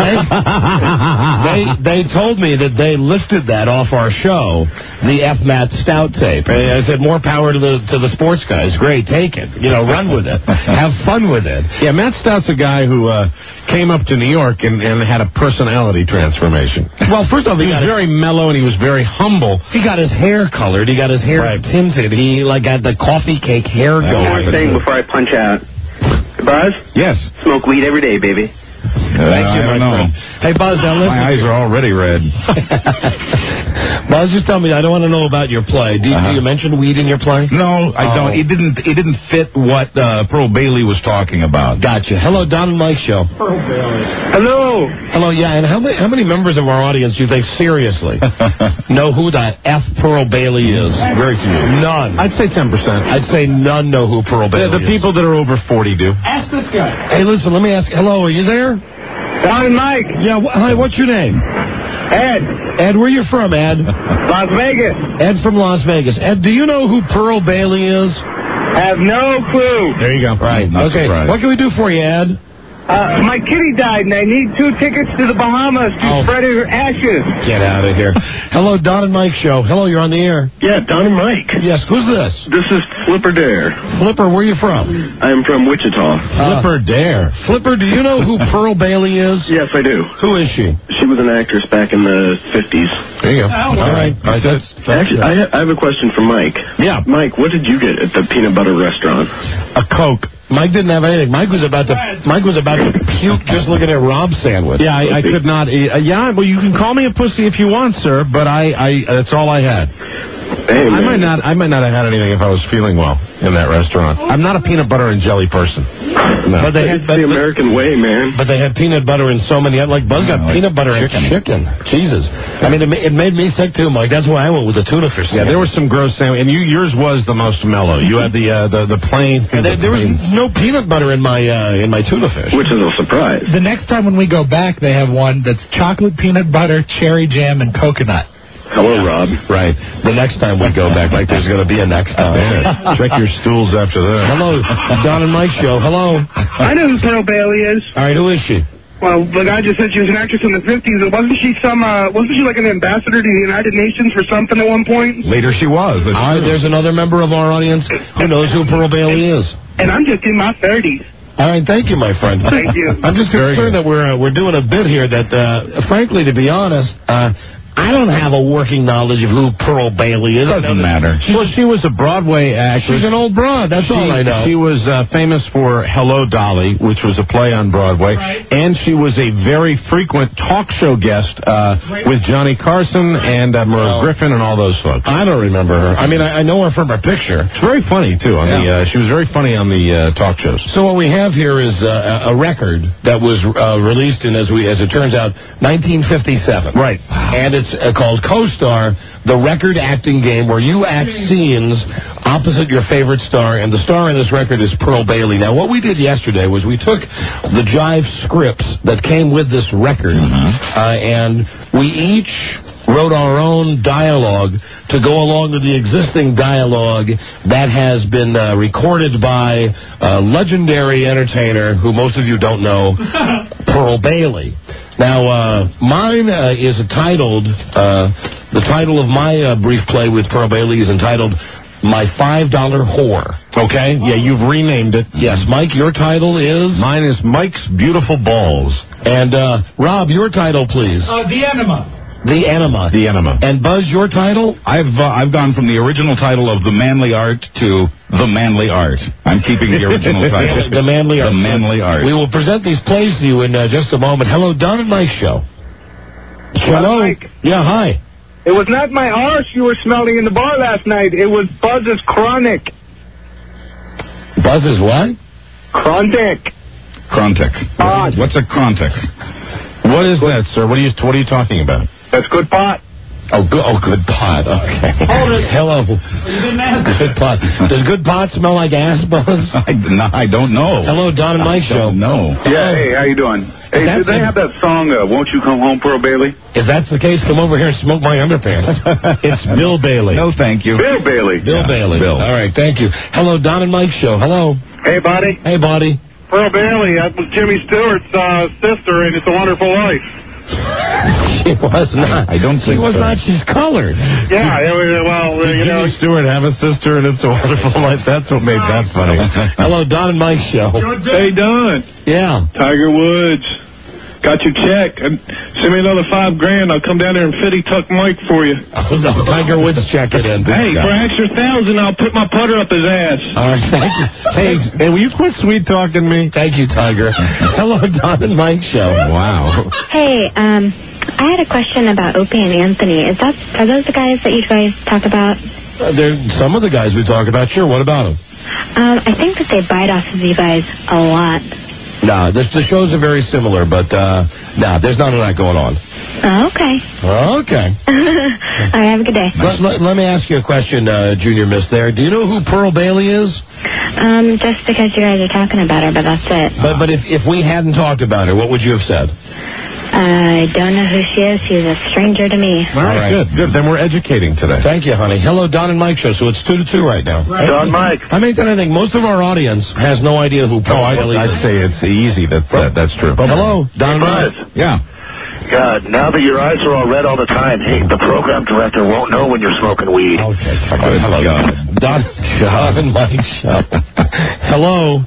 they, they they told me that they lifted that off our show, the F. Matt Stout tape. And I said, more power to the to the sports guys. Great, take it. You know, run with it. Have fun with it. Yeah, Matt Stout's a guy who uh, came up to New York and, and had a personality transformation. Well, first of all, he, he was very his, mellow and he was very humble. He got his hair colored. He got his hair right. tinted. He like got the coffee cake hair going. One more thing before I punch out. Buzz? Yes. Smoke weed every day, baby. Uh, Thank you, my friend. Hey, Buzz, now listen. My eyes are already red. Buzz, just tell me, I don't want to know about your play. Do you, uh-huh. do you mention weed in your play? No, I oh. don't. It didn't It didn't fit what uh, Pearl Bailey was talking about. Gotcha. Hello, Don and Mike show. Pearl Bailey. Hello. Hello, yeah, and how many, how many members of our audience do you think seriously know who the F. Pearl Bailey is? Very few. None. I'd say ten percent. I'd say none know who Pearl Bailey the, the is. The people that are over forty do. Ask this guy. Hey, listen, let me ask. Hello, are you there? Don and Mike. Yeah, wh- hi, what's your name? Ed. Ed, where you from, Ed? Las Vegas. Ed from Las Vegas. Ed, do you know who Pearl Bailey is? I have no clue. There you go. Right. Not okay. surprised. What can we do for you, Ed? Uh, my kitty died, and I need two tickets to the Bahamas to Oh. spread her ashes. Get out of here. Hello, Don and Mike show. Hello, you're on the air. Yeah, Don and Mike. Yes, who's this? This is Flipper Dare. Flipper, where are you from? I'm from Wichita. Uh, Flipper Dare. Flipper, do you know who Pearl Bailey is? Yes, I do. Who is she? She was an actress back in the fifties. There you go. All right. All right, that's, that's Actually, I, ha- I have a question for Mike. Yeah. Mike, what did you get at the peanut butter restaurant? A Coke. Mike didn't have anything. Mike was about to Mike was about to puke just looking at Rob's sandwich. Yeah, I, I could not eat. Uh, yeah, well, you can call me a pussy if you want, sir, but I, I that's all I had. Hey, I man. might not I might not have had anything if I was feeling well in that restaurant. I'm not a peanut butter and jelly person. No. But they had It's the American way, man. But they had peanut butter in so many. Like Buzz got like peanut butter chicken. and chicken. Jesus. I mean, it, ma- it made me sick too, Mike. That's why I went with the tuna fish. Yeah, there was some gross sandwich, and you, yours was the most mellow. You had the uh, the the plain. And there, there was no peanut butter in my uh, in my tuna fish. Which is a surprise. The next time when we go back, they have one that's chocolate, peanut butter, cherry jam, and coconut. Hello, Rob. Right. The next time we go back, like there's going to be a next time. Yeah. Check your stools after that. Hello, Don and Mike show. Hello. I know who Pearl Bailey is. All right, who is she? Well, the guy just said she was an actress in the fifties. Wasn't she some, uh, wasn't she like an ambassador to the United Nations for something at one point? Later she was. All right, there's another member of our audience who knows who Pearl Bailey is. And I'm just in my thirties. All right, thank you, my friend. Thank you. I'm just concerned that we're uh, we're doing a bit here that, uh, frankly, to be honest, uh, I don't have a working knowledge of who Pearl Bailey is. Doesn't matter. She, well, she was a Broadway actress. She's an old broad, that's she, all I know. She was uh, famous for Hello, Dolly, which was a play on Broadway. Right. And she was a very frequent talk show guest uh, right. with Johnny Carson and uh, Merle well, Griffin and all those folks. I don't remember her. I mean, I, I know her from her picture. She's very funny, too. On yeah. the, uh, she was very funny on the uh, talk shows. So what we have here is uh, a record that was uh, released in, as we as it turns out, nineteen fifty-seven. Right. And it's uh, called Co-Star, the record acting game where you act scenes opposite your favorite star, and the star in this record is Pearl Bailey. Now, what we did yesterday was we took the Jive scripts that came with this record, mm-hmm. uh, and we each wrote our own dialogue to go along with the existing dialogue that has been uh, recorded by a legendary entertainer who most of you don't know, Pearl Bailey. Now, uh, mine uh, is titled, uh, the title of my uh, brief play with Pearl Bailey is entitled My five dollar Whore. Okay? Yeah, you've renamed it. Yes. Mike, your title is? Mine is Mike's Beautiful Balls. And, uh, Rob, your title, please. Uh, the Enema. The Enema. The Enema. And Buzz, your title? I've uh, I've gone from the original title of The Manly Art to The Manly Art. I'm keeping the original title. The Manly Art. The Manly Art. We will present these plays to you in uh, just a moment. Hello, Don and Mike show. Hello. Mike. Yeah, hi. It was not my arse you were smelling in the bar last night. It was Buzz's chronic. Buzz's what? Chronic. Crontic. Uh, What's a Crontic? What is that, sir? What are you What are you talking about? That's good pot. Oh, good. Oh, good pot. Okay. Hello. Good pot. Does good pot smell like ass, Buzz? I, no, I don't know. Hello, Don and Mike show. No. Yeah. Hey, how you doing? Hey, If did they that's have that song, uh, Won't You Come Home, Pearl Bailey? If that's the case, come over here and smoke my underpants. It's Bill Bailey. No, thank you. Bill Bailey. Bill Yeah, Bailey. Bill. All right, thank you. Hello, Don and Mike show. Hello. Hey, buddy. Hey, buddy. Pearl Bailey, that was Jimmy Stewart's uh, sister in It's a Wonderful Life. She was not. I don't think She was so. not. She's colored. Yeah, it was, well, uh, Did you know. Jimmy Stewart have a sister and It's a Wonderful Life? That's what made that funny. Hello, Don and Mike show. Hey, Don. Yeah. Tiger Woods. Got your check. Send me another five grand. I'll come down there and fitty tuck Mike for you. Oh, no, Tiger Woods check it in. Hey, for an extra thousand, I'll put my putter up his ass. All right, thank you. Hey, Hey, will you quit sweet talking me? thank you, Tiger. Hello, Don and Mike show. Wow. Hey, um, I had a question about Opie and Anthony. Is that are those the guys that you guys talk about? Uh, there, some of the guys we talk about. Sure. What about them? Um, I think that they bite off of you guys a lot. No, this, the shows are very similar, but uh, no, there's none of that going on. Oh, okay. Okay. All right, have a good day. Let, let, let me ask you a question, uh, Junior Miss there. Do you know who Pearl Bailey is? Um, just because you guys are talking about her, but that's it. But but if, if we hadn't talked about her, what would you have said? I don't know who she is. She's a stranger to me. All right, good. Good. Then we're educating today. Thank you, honey. Hello, Don and Mike show. So it's two to two right now. Right. Don Mike. I mean, I think most of our audience has no idea who Pearl Oh, Bailey I'd, is. I'd say it's easy. That, that That's true. But hello, Don and Buzz. Mike. Yeah. God, now that your eyes are all red all the time, hey, the program director won't know when you're smoking weed. Okay. Good Hello, God. Don, Don and Mike show. Hello.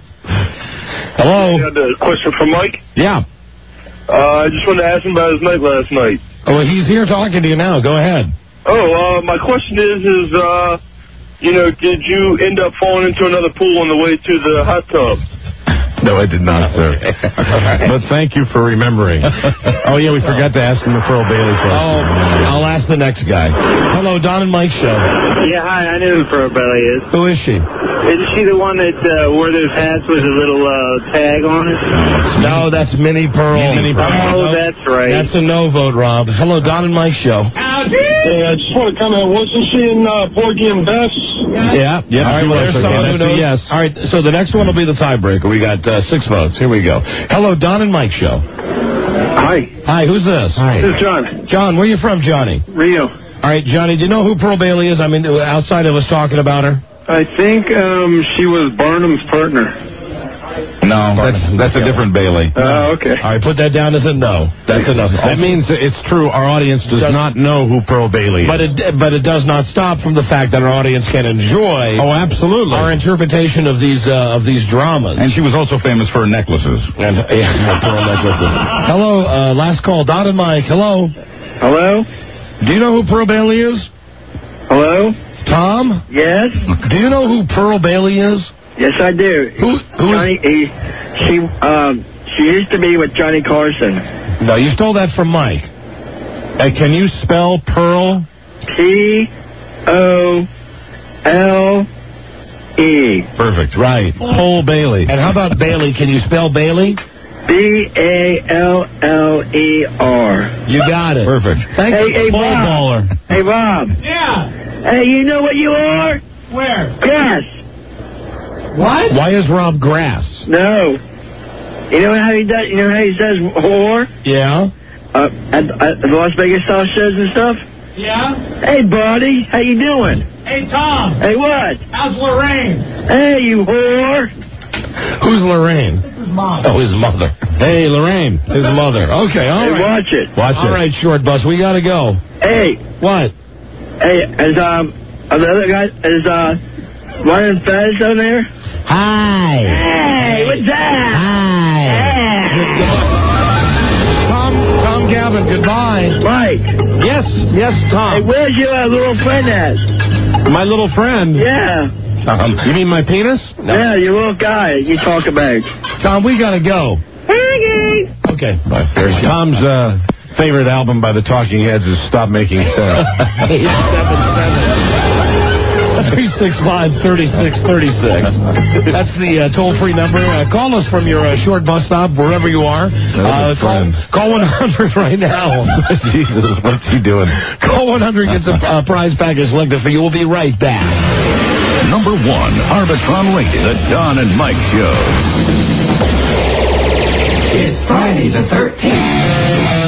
Hello. You had a question for Mike? Yeah. Uh, I just wanted to ask him about his night last night. Oh, he's here talking to you now. Go ahead. Oh, uh, my question is, is, uh, you know, did you end up falling into another pool on the way to the hot tub? No, I did not, sir. But thank you for remembering. Oh, yeah, we forgot to ask him the Pearl Bailey question. Oh, I'll ask the next guy. Hello, Don and Mike show. Yeah, hi, I know who Pearl Bailey is. Who is she? Isn't she the one that uh, wore those hats with a little uh, tag on it? No, that's Minnie Pearl. Minnie Pearl. Oh, that's right. That's a no vote, Rob. Hello, Don and Mike show. Hey, I just want to comment. Wasn't she in uh, Porgy and Bess? Yeah, yeah. All right, well, there's someone who knows. Yes. All right, so the next one will be the tiebreaker. We got uh, six votes. Here we go. Hello, Don and Mike show. Hi. Hi, who's this? Hi. This is John. John, where you from, Johnny? Rio. All right, Johnny, do you know who Pearl Bailey is? I mean, outside of us talking about her. I think um, she was Barnum's partner. No, that's that's a different Bailey. Oh, okay. All right, put that down as a no. That's a no. That means it's true. Our audience does not know who Pearl Bailey is. But it but it does not stop from the fact that our audience can enjoy. Oh, absolutely. Our interpretation of these uh, of these dramas. And she was also famous for her necklaces. And yeah, pearl necklaces. Hello, uh, last call, Don and Mike. Hello. Hello. Do you know who Pearl Bailey is? Hello. Tom. Yes. Do you know who Pearl Bailey is? Yes, I do. Who? who Johnny? He, she um she used to be with Johnny Carson. No, you stole that from Mike. Hey, can you spell Pearl? P O L E. Perfect. Right. Pearl Bailey. And how about Bailey? Can you spell Bailey? B A L L E R. You got it. Perfect. Thank Hey, you. hey, Ball Bob. baller. Hey, Bob. Yeah. Hey, you know what you are? Where? Grass. What? Why is Rob grass? No. You know how he does? You know how he says whore? Yeah. Uh, at, at the Las Vegas house shows and stuff. Yeah? Hey, buddy, how you doing? Hey, Tom. Hey, what? How's Lorraine? Hey, you whore. Who's Lorraine? His mom. Oh, his mother. Hey, Lorraine. His mother. Okay, all Hey, right. watch it. Watch All it. right, short bus. We gotta go. Hey, What? hey, is um, are the other guy is uh, Ryan Fez down there? Hi. Hey, what's that? Hi. Tom, Tom Gavin, goodbye. Mike. Yes, yes, Hey, Tom. where's your uh, little friend at? My little friend. Yeah. Um, you mean my penis? Yeah, your little guy you talk about. Tom, we gotta go. Okay. Bye. Tom's uh, favorite album by the Talking Heads is Stop Making Sense. eight seven seven, three six five, three six three six. That's the uh, toll-free number. Uh, call us from your uh, short bus stop, wherever you are. Uh, call, call one hundred right now. Jesus, what's he doing? Call one hundred, gets a uh, prize package selected for you. We'll be right back. Number one, Arbitron Radio, the Don and Mike Show. It's Friday the thirteenth.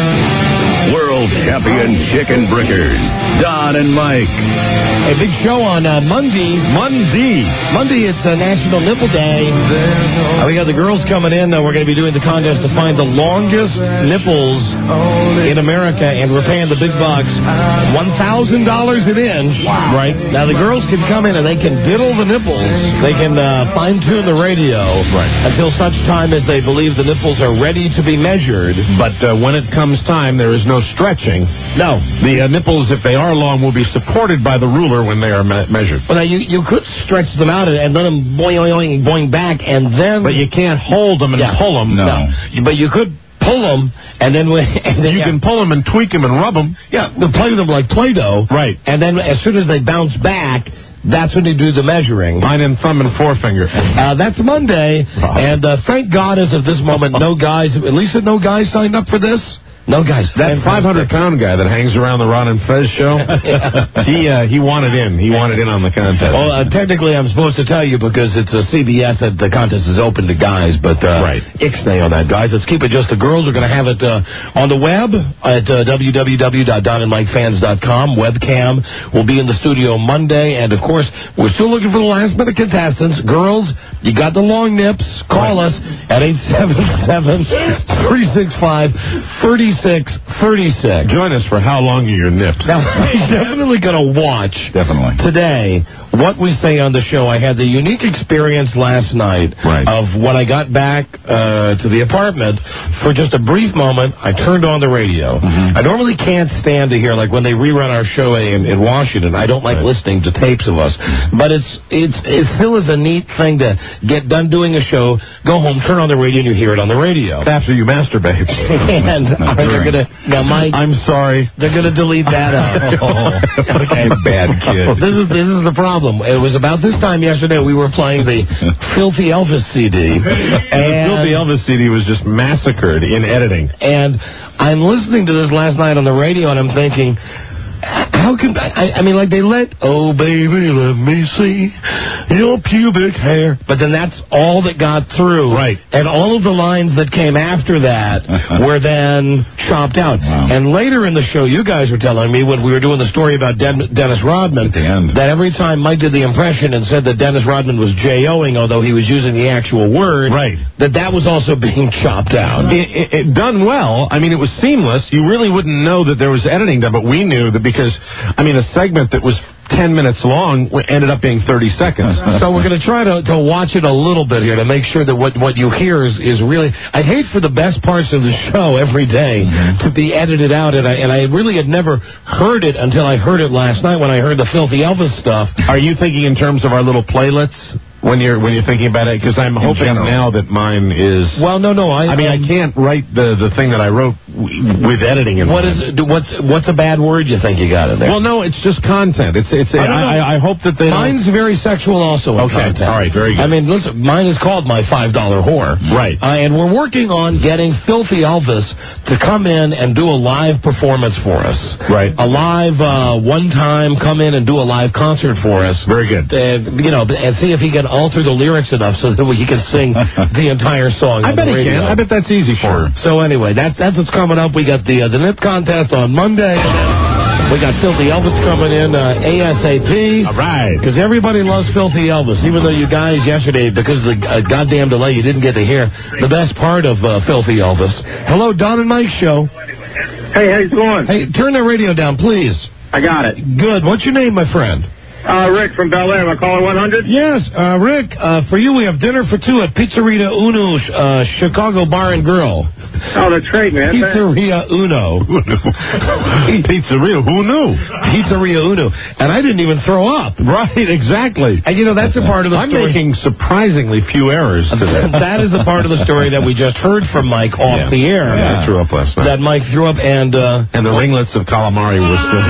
World champion chicken brickers, Don and Mike. A big show on uh, Monday. Monday. Monday, it's uh, National Nipple Day. Uh, we got the girls coming in. Uh, we're going to be doing the contest to find the longest nipples in America, and we're paying the big bucks, one thousand dollars an inch. Wow. Right? Now, the girls can come in and they can diddle the nipples. They can uh, fine-tune the radio Right. until such time as they believe the nipples are ready to be measured. But uh, when it comes time, there is no stretching. No. The uh, nipples, if they are long, will be supported by the ruler when they are me- measured. Well, now, you, you could stretch them out and, and let them boing, boing, boing back, and then... But you can't hold them and Yeah. pull them. No. But you could pull them, and then... when- and then You yeah. can pull them and tweak them and rub them. Yeah, you play with them like Play-Doh. Right. And then as soon as they bounce back, that's when you do the measuring. Mine and thumb and forefinger. Uh, that's Monday, and uh, thank God as of this moment, no guys, at least no guys signed up for this. No guys. That five hundred pound guy that hangs around the Ron and Fez show, he uh, he wanted in. He wanted in on the contest. Well, uh, technically, I'm supposed to tell you because it's a C B S that the contest is open to guys, but uh, Right. ixnay on that, guys. Let's keep it just the girls. We're going to have it uh, on the web at uh, w w w dot don and mike fans dot com. Webcam will be in the studio Monday, and of course, we're still looking for the last minute contestants. Girls, you got the long nips. Call us at eight seven seven, three six five, three six three six. Join us for How Long Are Your Nips? Now, I'm definitely going to watch Definitely. today what we say on the show. I had the unique experience last night Right. of when I got back uh, to the apartment. For just a brief moment, I turned on the radio. Mm-hmm. I normally can't stand to hear, like when they rerun our show in, in Washington, I don't like Right. listening to tapes of us. But it's it's it still is a neat thing to get done doing a show, go home, turn on the radio, and you hear it on the radio. After you masturbate. And are they Right. gonna now, Mike? I'm sorry. They're gonna delete that out. Okay, bad kid. This is this is the problem. It was about this time yesterday we were playing the Filthy Elvis C D, The and Filthy Elvis C D was just massacred in editing. and I'm listening to this last night on the radio, and I'm thinking, How can I? I mean, like they let, oh baby, let me see your pubic hair, but then that's all that got through, right? And all of the lines that came after that were then chopped out. Wow. And later in the show, you guys were telling me when we were doing the story about Den- Dennis Rodman, at the end, that every time Mike did the impression and said that Dennis Rodman was J-O-ing, although he was using the actual word, right? That that was also being chopped out. It, it, it done well. I mean, it was seamless. You really wouldn't know that there was editing done, but we knew that because, I mean, a segment that was ten minutes long ended up being thirty seconds. So we're going to try to, to watch it a little bit here to make sure that what, what you hear is, is really... I'd hate for the best parts of the show every day to be edited out, and I, and I really had never heard it until I heard it last night when I heard the Filthy Elvis stuff. Are you thinking in terms of our little playlets? When you're when you're thinking about it, because I'm In hoping general. now that mine is. Well, no, no, I. I mean, um, I can't write the the thing that I wrote w- with editing in What mind. is it, what's what's a bad word you think you got in there? Well, no, it's just content. It's it's. I don't know. I, I, I hope that they. Mine's very sexual, also. In Okay, content. all right, very good. I mean, listen, mine is called My Five Dollar Whore, right? Uh, and we're working on getting Filthy Elvis to come in and do a live performance for us, right? A live uh, one time come in and do a live concert for us. Very good. Uh, you know, and see if he can alter the lyrics enough so that he can sing the entire song. I on bet the he radio. can. I bet that's easy for him. So anyway, that's that's what's coming up. We got the uh, the Nip contest on Monday. We got Filthy Elvis coming in uh, ASAP. All right. Because everybody loves Filthy Elvis, even though you guys yesterday, because of the uh, goddamn delay, you didn't get to hear the best part of uh, Filthy Elvis. Hello, Don and Mike show. Hey, how's it going? Hey, turn that radio down, please. I got it. Good. What's your name, my friend? Uh, Rick from Bel Air. Am I calling one hundred? Yes, uh, Rick, uh, for you we have dinner for two at Pizzeria Uno, uh, Chicago Bar and Grill. Oh, that's great, man. Pizzeria Uno. Pizzeria, who knew? Pizzeria Uno. And I didn't even throw up. Right, exactly. And, you know, that's a part of the I'm story. making surprisingly few errors today. That is the part of the story that we just heard from Mike off Yeah. the air. Yeah, I threw up last night. That Mike threw up, and... Uh, and the ringlets of calamari were still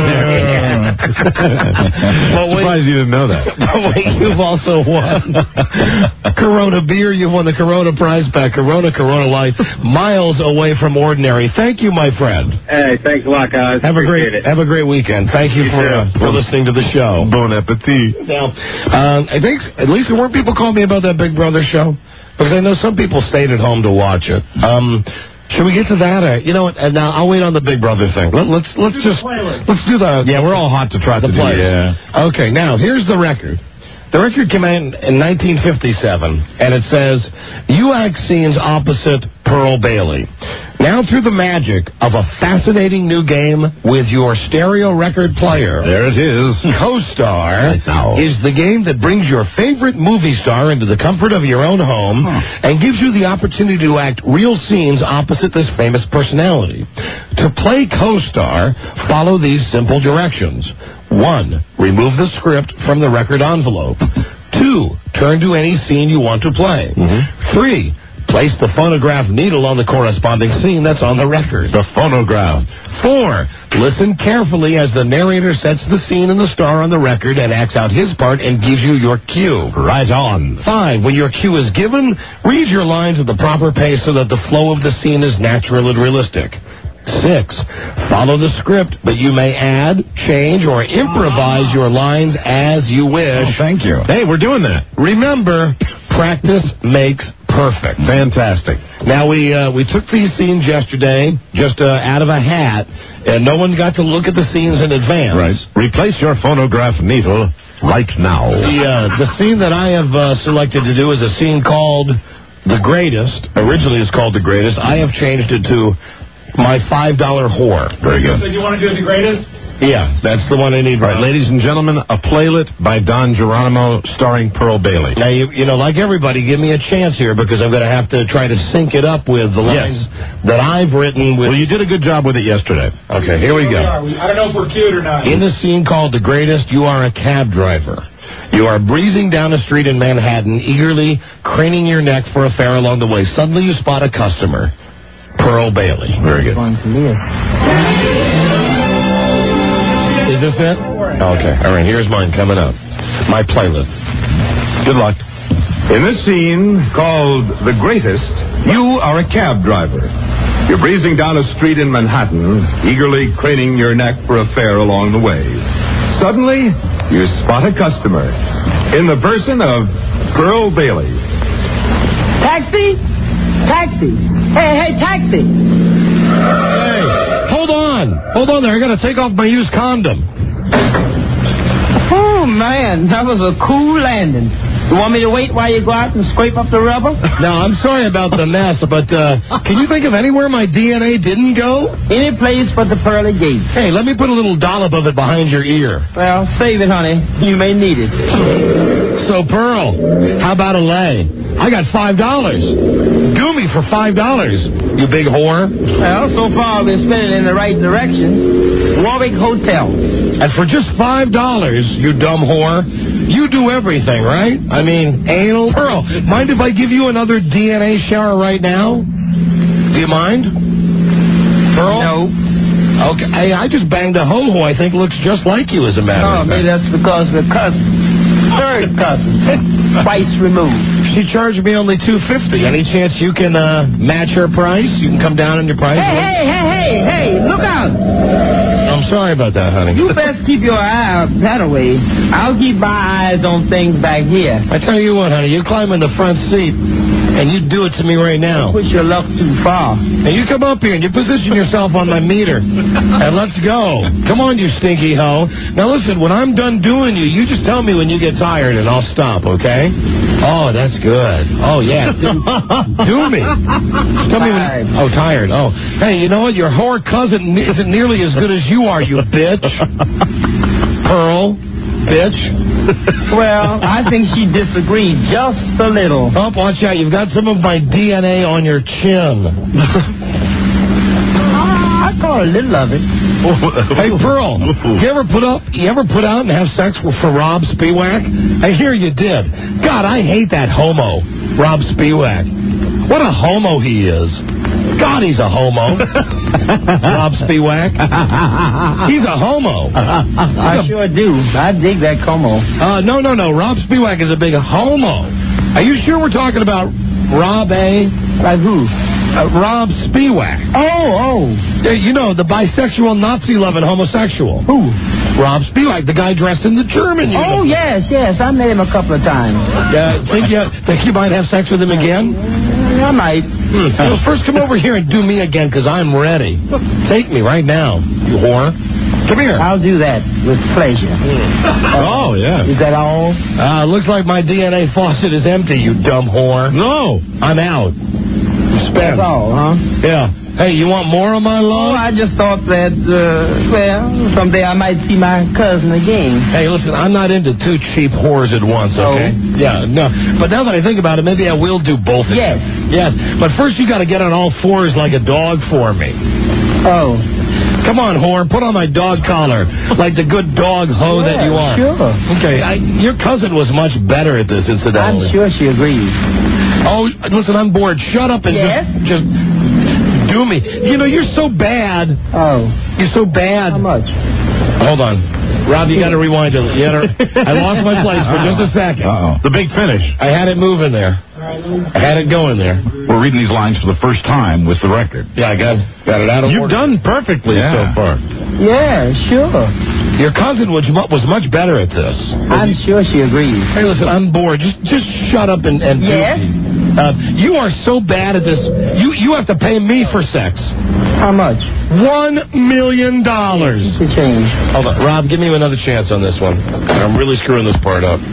there. Well, wait, surprised you didn't know that. but wait, you've also won Corona beer. You've won the Corona prize pack. Corona, Corona Light, miles away from ordinary. Thank you, my friend. Hey, thanks a lot, guys. Have a Appreciate great it. have a great weekend. Thank you, You for uh, too. for listening to the show. Bon appetit. Now, uh, I think at least there weren't people calling me about that Big Brother show, because I know some people stayed at home to watch it. Um, should we get to that? Or, you know what? And now I'll wait on the Big Brother thing. Let, let's let's just let's do the Yeah, we're all hot to trot the to do. plays. Yeah. Okay, now here's the record. The record came out in nineteen fifty-seven, and it says, "You act scenes opposite Pearl Bailey. Now through the magic of a fascinating new game with your stereo record player, There it is. CoStar know. is the game that brings your favorite movie star into the comfort of your own home and gives you the opportunity to act real scenes opposite this famous personality. To play CoStar, follow these simple directions. One, remove the script from the record envelope. Two, turn to any scene you want to play. Three, place the phonograph needle on the corresponding scene that's on the record. The phonograph. Four, listen carefully as the narrator sets the scene and the star on the record and acts out his part and gives you your cue. Right on. Five, when your cue is given, read your lines at the proper pace so that the flow of the scene is natural and realistic. Six, follow the script, but you may add, change, or improvise your lines as you wish. Oh, thank you. Hey, we're doing that. Remember, practice makes perfect. Fantastic. Now, we uh, we took these scenes yesterday just uh, out of a hat, and no one got to look at the scenes in advance. Right. Replace your phonograph needle right now. The, uh, the scene that I have uh, selected to do is a scene called The Greatest. Originally it's called The Greatest. I have changed it to My Five Dollar Whore. Very good. So you want to do the greatest? Yeah, that's the one I need. All right, ladies and gentlemen, a playlet by Don Geronimo starring Pearl Bailey. Now, you, you know, like everybody, give me a chance here because I'm going to have to try to sync it up with the lines that I've written with... Well, you did a good job with it yesterday. Okay, here we go. I don't know if we're cute or not. In the scene called The Greatest, you are a cab driver. You are breezing down a street in Manhattan, eagerly craning your neck for a fare along the way. Suddenly you spot a customer, Pearl Bailey. Very good. Is this it? Okay, all right, here's mine coming up. My playlist. Good luck. In this scene called The Greatest, you are a cab driver. You're breezing down a street in Manhattan, eagerly craning your neck for a fare along the way. Suddenly, you spot a customer in the person of Pearl Bailey. Taxi? Taxi. Hey, hey, taxi. Hey, hold on. Hold on there. I got to take off my used condom. Oh, man, that was a cool landing. You want me to wait while you go out and scrape up the rubber? No, I'm sorry about the mess, but uh, can you think of anywhere my D N A didn't go? Any place but the pearly gates. Hey, let me put a little dollop of it behind your ear. Well, save it, honey. You may need it. So, Pearl, how about a lay? I got five dollars. Do me for five dollars, you big whore. Well, so far we're spinning in the right direction. Warwick Hotel. And for just five dollars, you dumb whore, you do everything, right? I mean, anal. Pearl, mind if I give you another D N A shower right now? Do you mind? Pearl? No. Okay, I, I just banged a ho-ho I think looks just like you, as a matter Oh, of fact. maybe that's because we're cousins. Third cousin. Twice removed. She charged me only two fifty. Any chance you can uh, match her price? You can come down on your price? Hey, hey, hey, hey, hey, look out. I'm sorry about that, honey. You best keep your eye out that way. I'll keep my eyes on things back here. I tell you what, honey, you climb in the front seat, and you do it to me right now. Push your luck too far. And you come up here, and you position yourself on my meter, and let's go. Come on, you stinky hoe. Now, listen, when I'm done doing you, you just tell me when you get tired, and I'll stop, okay? Oh, that's good. Oh, yeah. Do, do me. Tell me when... Oh, tired. Oh. Hey, you know what? Your whore cousin isn't nearly as good as you are, you bitch. Pearl. Bitch. Well, I think she disagreed just a little. Oh, watch out. You've got some of my D N A on your chin. I call a little of it. Hey, Pearl, you ever put up? You ever put out and have sex for, for Rob Spiewak? I hear you did. God, I hate that homo, Rob Spiewak. What a homo he is. God, he's a homo. Rob Spiewak. He's a homo. I sure do. I dig that como. Uh, no, no, no. Rob Spiewak is a big homo. Are you sure we're talking about Rob A? Like who? Uh, Rob Spiewak. Oh, oh. Uh, you know, the bisexual, Nazi-loving homosexual. Who? Rob Spiewak, the guy dressed in the German uniform. Oh, yes, yes. I met him a couple of times. Uh, think, you, think you might have sex with him again? I might. Hmm. Well, first come over here and do me again, because I'm ready. Take me right now, you whore. Come here. I'll do that with pleasure. Oh, yeah. Is that all? Uh, looks like my D N A faucet is empty, you dumb whore. No. I'm out. That's all, huh? Yeah. Hey, you want more of my love? Oh, I just thought that, uh, well, someday I might see my cousin again. Hey, listen, I'm not into two cheap whores at once, okay? Oh. Yeah, no. But now that I think about it, maybe I will do both of Yes. you. Yes. But first you got to get on all fours like a dog for me. Oh. Come on, whore, put on my dog collar, like the good dog hoe Yeah, that you are. sure. Okay, I, your cousin was much better at this, incidentally. I'm sure she agrees. Oh, listen, I'm bored. Shut up and Yes? just, just do me. You know, you're so bad. Oh. You're so bad. How much? Hold on. Rob, you got to rewind it. You gotta, I lost my place for just a second. Uh-oh. The big finish. I had it moving there. I had it going there. We're reading these lines for the first time with the record. Yeah, I got, got it out of You've order. done perfectly Yeah. so far. Yeah, sure. Your cousin was, mu- was much better at this. I'm sure she agrees. Hey, listen, I'm bored. Just just shut up and, and do Yes? me. Uh, you are so bad at this. You you have to pay me for sex. How much? One million dollars. To change. Hold on, Rob. Give me another chance on this one. I'm really screwing this part up.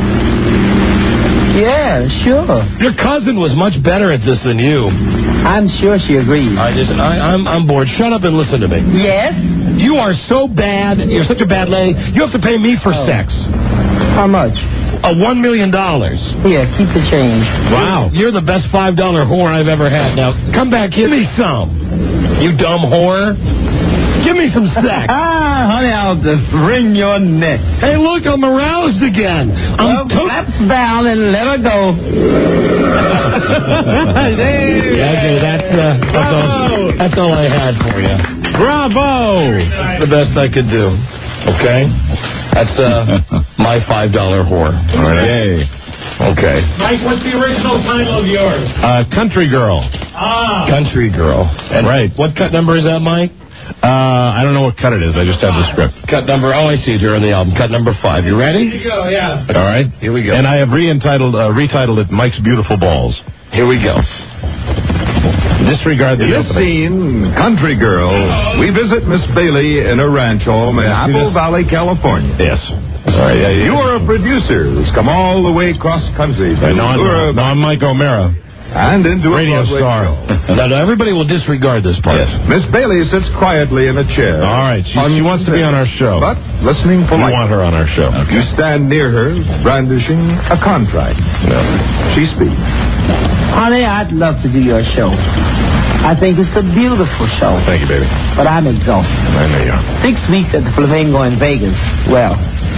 Yeah, sure. Your cousin was much better at this than you. I'm sure she agrees. I just I, I'm I'm bored. Shut up and listen to me. Yes? You are so bad. You're such a bad lady. You have to pay me for Oh. sex. How much? A one million dollars. Here, keep the change. Wow. You're the best five dollar whore I've ever had. Now, come back, give me some. You dumb whore. Give me some sex. Ah, honey, I'll just wring your neck. Hey, look, I'm aroused again. I'm Well, to- clap down and let her go. Yeah, okay, that's, uh, that's, all, that's all I had for you. Bravo! The best I could do. Okay? That's uh, my five dollar whore. All right. Okay. Mike, what's the original title of yours? Uh, Country Girl. Ah. Country Girl. And right. What cut number is that, Mike? Uh, I don't know what cut it is. I just have the script. Cut number, oh, I see it here on the album. Cut number five. You ready? Here you go, yeah. All right. Here we go. And I have re-entitled, uh, retitled it Mike's Beautiful Balls. Here we go. Disregard the In this opening. scene, Country Girl, we visit Miss Bailey in a ranch home in Apple Valley, California. Yes. Sorry, yeah, yeah. You are a producer who's come all the way cross country. I know, I'm, no, I'm Mike O'Mara. And into Radio a Broadway star. show. Now, now, everybody will disregard this part. Yes. Miss Bailey sits quietly in a chair. All right. She, she wants to be on our show. But listening We politely. want her on our show. You stand near her, brandishing a contract. No. She speaks. Honey, I'd love to do your show. I think it's a beautiful show. Thank you, baby. But I'm exhausted. I know you are. Six weeks at the Flamingo in Vegas. Well,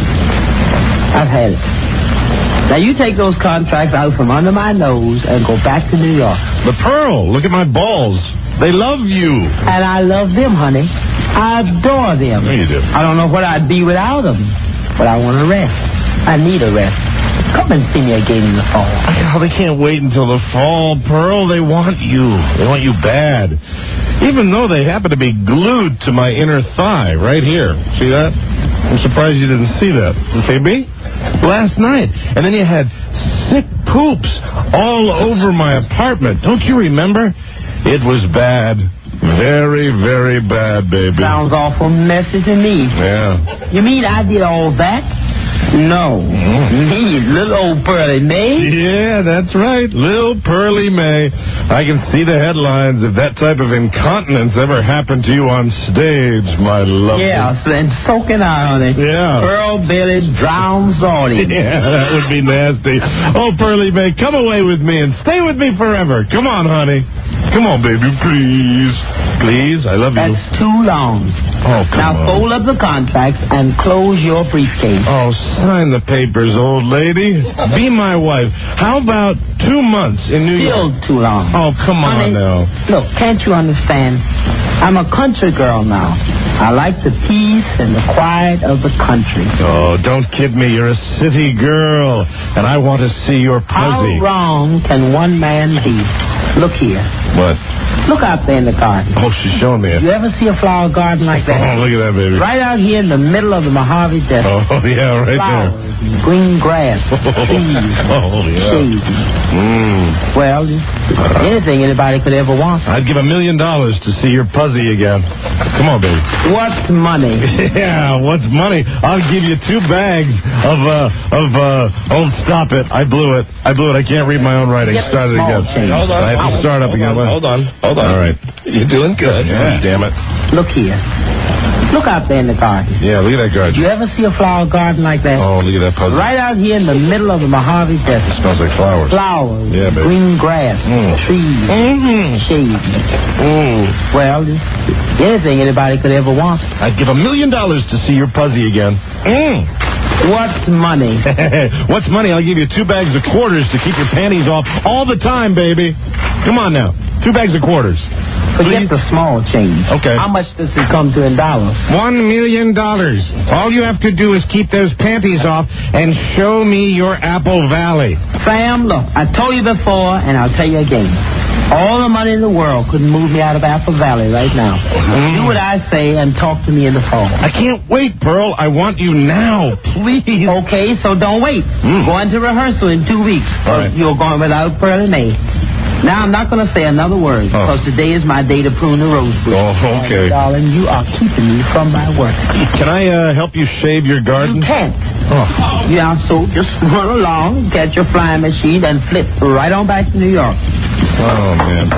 I've had it. Now, you take those contracts out from under my nose and go back to New York. But Pearl, look at my balls. They love you. And I love them, honey. I adore them. No, you do. I don't know what I'd be without them, but I want to rest. I need a rest. Come and see me again in the fall. Oh, they can't wait until the fall, Pearl. They want you. They want you bad. Even though they happen to be glued to my inner thigh right here. See that? I'm surprised you didn't see that. Okay, B? Last night. And then you had sick poops all over my apartment. Don't you remember? It was bad. Very, very bad, baby. Sounds awful messy to me. Yeah. You mean I did all that? No. Me, little old Pearly May? Yeah, that's right. Little Pearly May. I can see the headlines if that type of incontinence ever happened to you on stage, my lovely. Yeah, and so can I, honey. Yeah. Pearl Bailey drowns audience. Yeah, that would be nasty. Oh, Pearly May, come away with me and stay with me forever. Come on, honey. Come on, baby, please. Please, I love you. That's too long. Oh, come now on. fold up the contracts and close your briefcase. Oh, sign the papers, old lady. Be my wife. How about two months in New Still York? too long. Oh, come Honey, on now. Look, can't you understand? I'm a country girl now. I like the peace and the quiet of the country. Oh, don't kid me. You're a city girl, and I want to see your How pussy. wrong can one man be? Look here. What? Look out there in the garden. Oh, she's showing me it. You ever see a flower garden like that? Oh, look at that, baby. Right out here in the middle of the Mojave Desert. Oh, yeah, right Flowers, there. green grass, trees, Oh, yeah. shade. Mm. Well, just anything anybody could ever want. I'd give a million dollars to see your pussy again. Come on, baby. What's money? Yeah, what's money? I'll give you two bags of, uh, of, uh, oh, stop it. I blew it. I blew it. I can't read my own writing. Get Start it small again. change. Hold on. I have to start up hold again. On, hold on. Hold on. All right. You're doing good. Yeah. Damn it. Look here. Look out there in the garden. Yeah, look at that garden. You ever see a flower garden like that? Oh, look at that puzzle. Right out here in the middle of the Mojave Desert. Smells like flowers. Flowers, Yeah, baby. green grass, Mm. trees, Mm-hmm. shade. Mm. Well, just anything anybody could ever want. I'd give a million dollars to see your pussy again. Mm. What's money? What's money? I'll give you two bags of quarters to keep your panties off all the time, baby. Come on now. Two bags of quarters. Forget the small change. Okay. How much does it come to in dollars? One million dollars. All you have to do is keep those panties off and show me your Apple Valley. Sam, look, I told you before, and I'll tell you again. All the money in the world couldn't move me out of Apple Valley right now. Mm. Do what I say and talk to me in the fall. I can't wait, Pearl. I want you now, please. Okay, so don't wait. Mm. Go into rehearsal in two weeks. All right. You're going without Pearly May. Now, I'm not going to say another word, Oh. because today is my day to prune the rose bush. Oh, okay. And, darling, you are keeping me from my work. Can I uh, help you shave your garden? You can't. Oh. Yeah, so just run along, get your flying machine, and flip right on back to New York. Oh, man.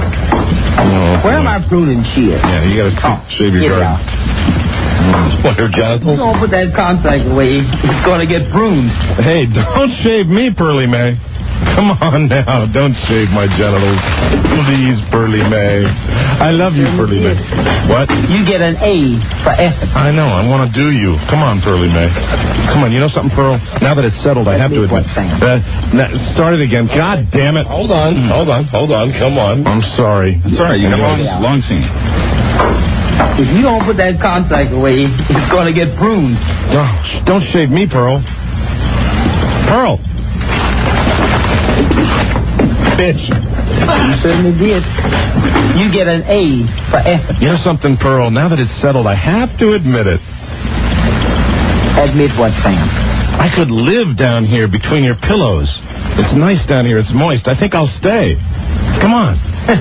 Oh, Where am boy. I pruning shit? Yeah, you got to Oh, shave your get it garden. out. What, her You genitals? don't put that contract away. It's going to get pruned. Hey, don't shave me, Pearly May. Come on now, don't shave my genitals. Please, Pearly May. I love you, Pearly May. What? You get an A for effort. I know, I want to do you. Come on, Pearly May. Come on, you know something, Pearl? Now that it's settled, I have to admit. Uh, now, start it again. God damn it. Hold on, hold on, hold on. Come on. I'm sorry. It's all right. You got long, long scene. If you don't put that contract away, it's going to get pruned. Oh, sh- don't shave me, Pearl. Pearl. Bitch. You certainly did. You get an A for effort. You know something, Pearl? Now that it's settled, I have to admit it. Admit what, Sam? I could live down here between your pillows. It's nice down here. It's moist. I think I'll stay. Come on.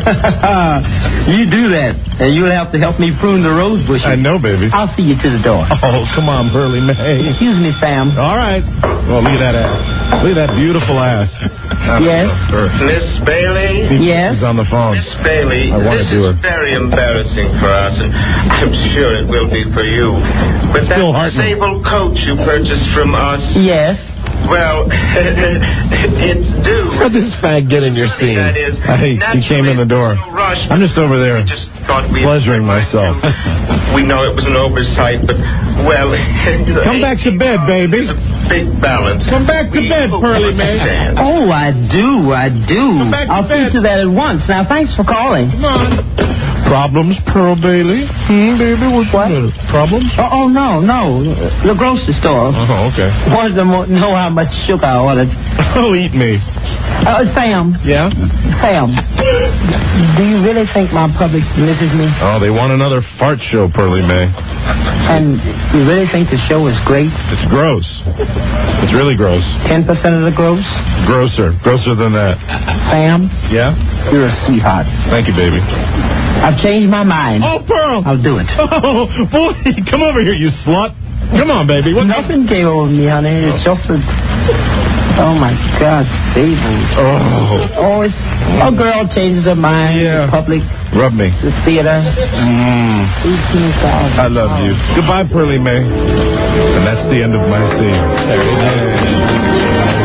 You do that, and you'll have to help me prune the rose bushes. I know, baby. I'll see you to the door. Oh, come on, Pearly May. Excuse me, Sam. All right. Well, look at that ass. Look at that beautiful ass. Yes? Miss Bailey? Yes? He's on the phone. Miss Bailey, I want this to do is it. very embarrassing for us, and I'm sure it will be for you. But that Still Hartman. sable coat you purchased from us... Yes? Well, it's due. How'd this fag get in your scene? That is, Hey, he came in the door. no rush, I'm just over there just thought we pleasuring myself. We know it was an oversight, but, well... Come back to bed, baby. It's a big balance. Come back to bed, Pearly May. Oh, I do, I do. Come back to I'll bed. see to that at once. Now, thanks for calling. Come on. Problems, Pearl Bailey? Hmm, baby? What's What? the Problems? Oh, oh, no, no. The grocery store. Oh, okay. Wanted to mo- know how much sugar I ordered. Oh, eat me. Uh, Sam. Yeah? Sam. Do you really think my public misses me? Oh, they want another fart show, Pearly May. And you really think the show is great? It's gross. It's really gross. Ten percent of the gross? Grosser. Grosser than that. Sam, Yeah? you're a sweetheart. Thank you, baby. I've changed my mind. Oh, Pearl. I'll do it. Oh, boy. Come over here, you slut. Come on, baby. What Nothing came over me, honey. It's just a... Oh, my God, baby. Oh. Oh, it's... A girl changes her mind. Yeah. The public, Rub me. the theater. Mm. eighteen thousand. I love you. Goodbye, Pearly May. And that's the end of my scene. There it is.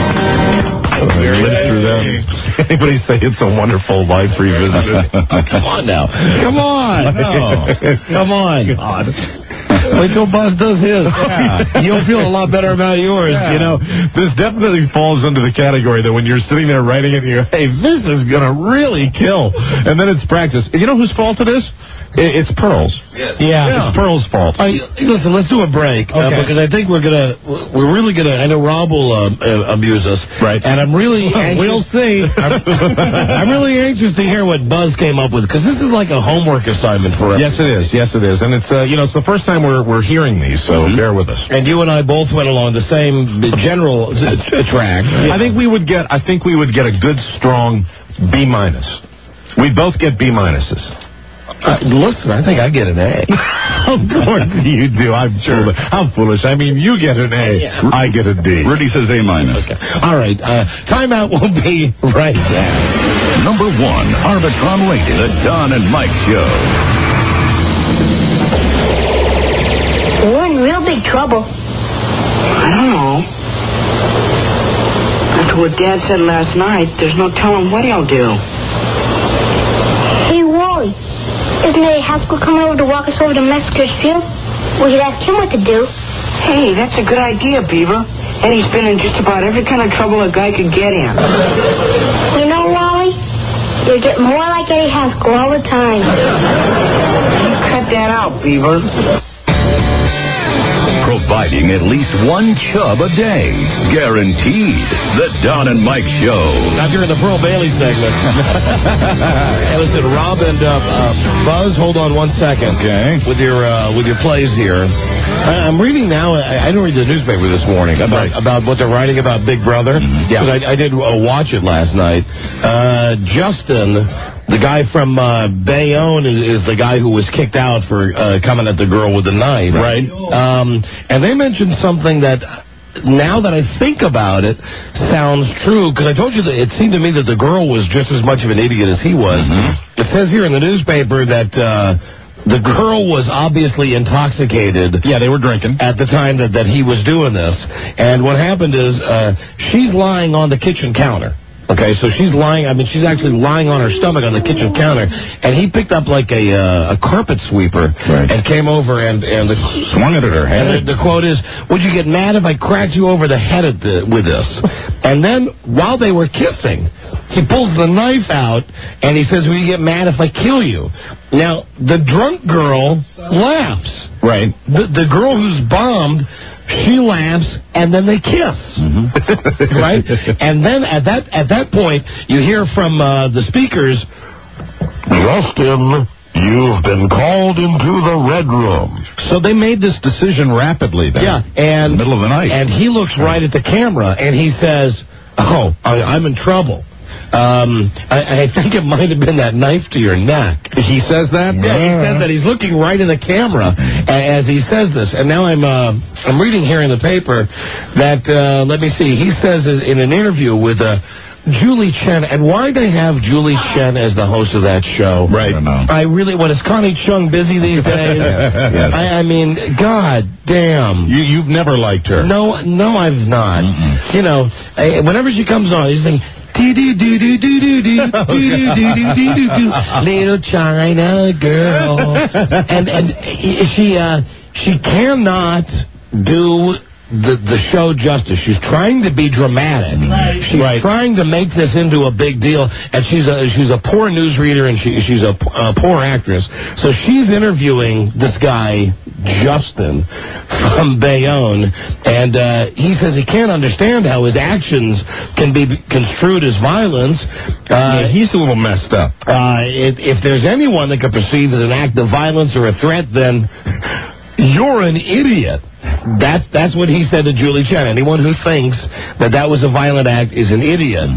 Through them. Anybody say it's a wonderful life revisited? Come on now. Come on. No. Come on. God. Wait till Buzz does his. Yeah. You'll feel a lot better about yours. Yeah. You know, this definitely falls under the category that when you're sitting there writing it, you go, hey, this is going to really kill. And then it's practice. You know whose fault it is? It's Pearl's. Yes. Yeah. It's Pearl's fault. Uh, listen, let's do a break uh, Okay. because I think we're gonna, we're really gonna. I know Rob will uh, uh, abuse us, Right. And I'm really, anxious, We'll see. I'm, I'm really anxious to hear what Buzz came up with because this is like a homework assignment for us. Yes, it is. Yes, it is. And it's uh, you know it's the first time we're we're hearing these, so bear with us. And you and I both went along the same general t- t- track. I think we would get. I think we would get a good, strong B minus. We'd both get B minuses. Uh, listen, I think I get an A. Of course you do. I'm sure. I'm foolish. I mean, you get an A. Yeah. I get a D. Rudy says A minus. Okay. All right. Uh, timeout will be right back. Number one, Arbitron Radio, the Don and Mike Show. We're in real big trouble. I don't know. After what Dad said last night, there's no telling what he'll do. Hey, Wally. Isn't Eddie Haskell coming over to walk us over to Metzger's field? We could ask him what to do. Hey, that's a good idea, Beaver. Eddie's been in just about every kind of trouble a guy could get in. You know, Wally, you're getting more like Eddie Haskell all the time. You cut that out, Beaver. Providing at least one chub a day. Guaranteed. The Don and Mike Show. Now during the Pearl Bailey segment. Hey, listen, Rob and uh, uh, Buzz, hold on one second. Okay. With your uh, with your plays here. I, I'm reading now. I, I didn't read the newspaper this morning about Right. about what they're writing about Big Brother. Yeah. 'Cause I, I did uh, watch it last night. Uh, Justin. The guy from uh, Bayonne is, is the guy who was kicked out for uh, coming at the girl with the knife. Right. Um, and they mentioned something that, now that I think about it, sounds true. Because I told you that it seemed to me that the girl was just as much of an idiot as he was. Mm-hmm. It says here in the newspaper that uh, the girl was obviously intoxicated. Yeah, they were drinking. At the time that, that he was doing this. And what happened is uh, she's lying on the kitchen counter. Okay, so she's lying, I mean, she's actually lying on her stomach on the kitchen counter, and he picked up like a uh, a carpet sweeper Right. and came over and, and the, Swung it at her head. and the, the quote is, would you get mad if I cracked you over the head at the, with this? And then, while they were kissing, he pulls the knife out, and he says, will you get mad if I kill you? Now, the drunk girl laughs. Right. The, the girl who's bombed, she laughs, and then they kiss. Mm-hmm. Right? And then at that at that point, you hear from uh, the speakers, Justin, you've been called into the red room. So they made this decision rapidly then. Yeah, and in the middle of the night. And he looks right at the camera, and he says, oh, I, I'm in trouble. Um, I, I think it might have been that knife to your neck. He says that? Yeah, he says that. He's looking right in the camera as he says this. And now I'm uh, I'm reading here in the paper that, uh, let me see, he says in an interview with uh, Julie Chen, and why they have Julie Chen as the host of that show? Right. I don't know. I really, what, is Connie Chung busy these days? Yes. I, I mean, God damn. You, you've never liked her. No, no, I've not. Mm-mm. You know, I, whenever she comes on, you think, do do do do do do do do do do do do little China girl, and and she uh she cannot do the the show justice. She's trying to be dramatic. Right. She's right. trying to make this into a big deal, and she's a she's a poor newsreader, and she she's a, a poor actress. So she's interviewing this guy Justin from Bayonne, and uh, he says he can't understand how his actions can be construed as violence. Uh, yeah, he's a little messed up. Uh, if, if there's anyone that could perceive as an act of violence or a threat, then you're an idiot. That's that's what he said to Julie Chen. Anyone who thinks that that was a violent act is an idiot.